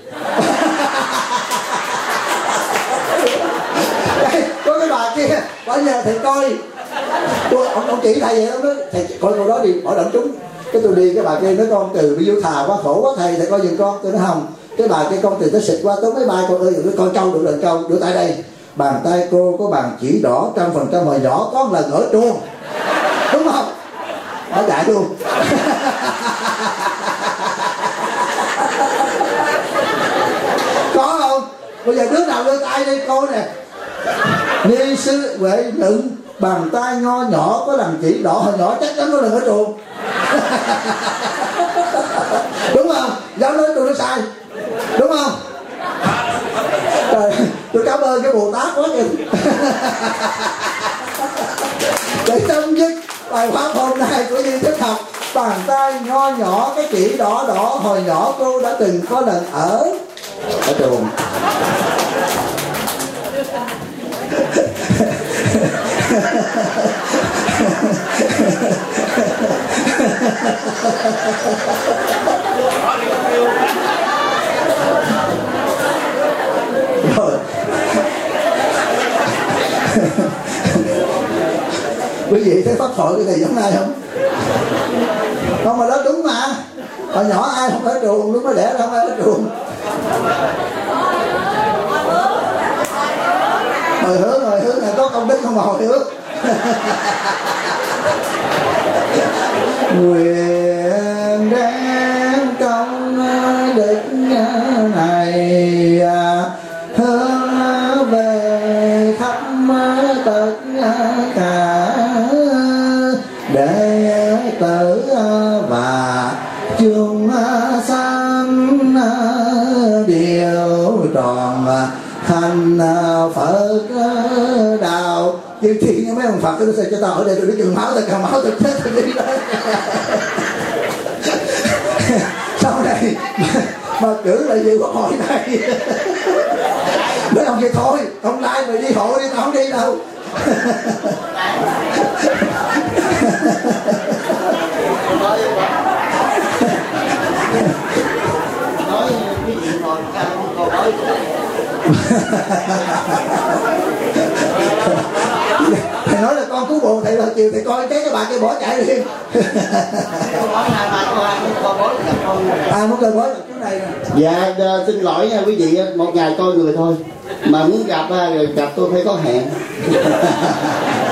Có cái bà kia, bà nhờ thầy coi. Ông chỉ thầy vậy, ông nói thầy coi câu đó đi, hỏi đặng trúng. Cái tôi đi, cái bà kia nói con từ bị vô thà quá, khổ quá thầy coi giùm con. Tôi nói không, cái bà kia con từ tới xịt qua tới mấy bài con ơi, tôi coi trâu được lần trâu, đưa tay đây. Bàn tay cô có bàn chỉ đỏ 100%, hồi nhỏ có một lần ở chuông, đúng không? Bỏ chạy luôn. Có không? Bây giờ đứa nào đưa tay đây coi nè. Ni sư Huệ Nựng, bàn tay nho nhỏ có lần chỉ đỏ, hồi nhỏ chắc chắn có lần ở chuông. Đúng không? Dám nói tôi nói sai, đúng không? Trời, Tôi cảm ơn cái Bồ Tát quá chừng. Để chấm dứt bài pháp hôm nay của Duy Thức học, bàn tay nho nhỏ, cái chỉ đỏ đỏ hồi nhỏ cô đã từng có lần ở trường. Rồi. Quý vị thấy pháp thoại cái thầy giống ai không? Không, mà đó đúng mà. Hồi nhỏ ai không ở trường, lúc nó đẻ ra không ai ở trường. Hồi hướng là có công đức không mà hồi hướng. Nguyện đem công đức này hướng về khắp tất cả đệ tử và chúng sanh đều tròn thành Phật đạo. Kêu thiên với mấy ông Phật tôi sẽ cho tao ở đây, tôi đi chừng máu, tôi cầm máu tôi chết tôi đi đó. Sau này mà cử là dự quốc hội này. Mấy ông kia thôi, ông Lai mày đi hộ đi, tao không đi đâu. Nói cái gì ngồi con nói thầy nói là con cứu bồ thầy là chiều thầy coi cái bà kia bỏ chạy đi. Muốn coi bói chỗ này nè. Dạ xin lỗi nha quý vị, một ngày coi người thôi mà muốn gặp tôi phải có hẹn.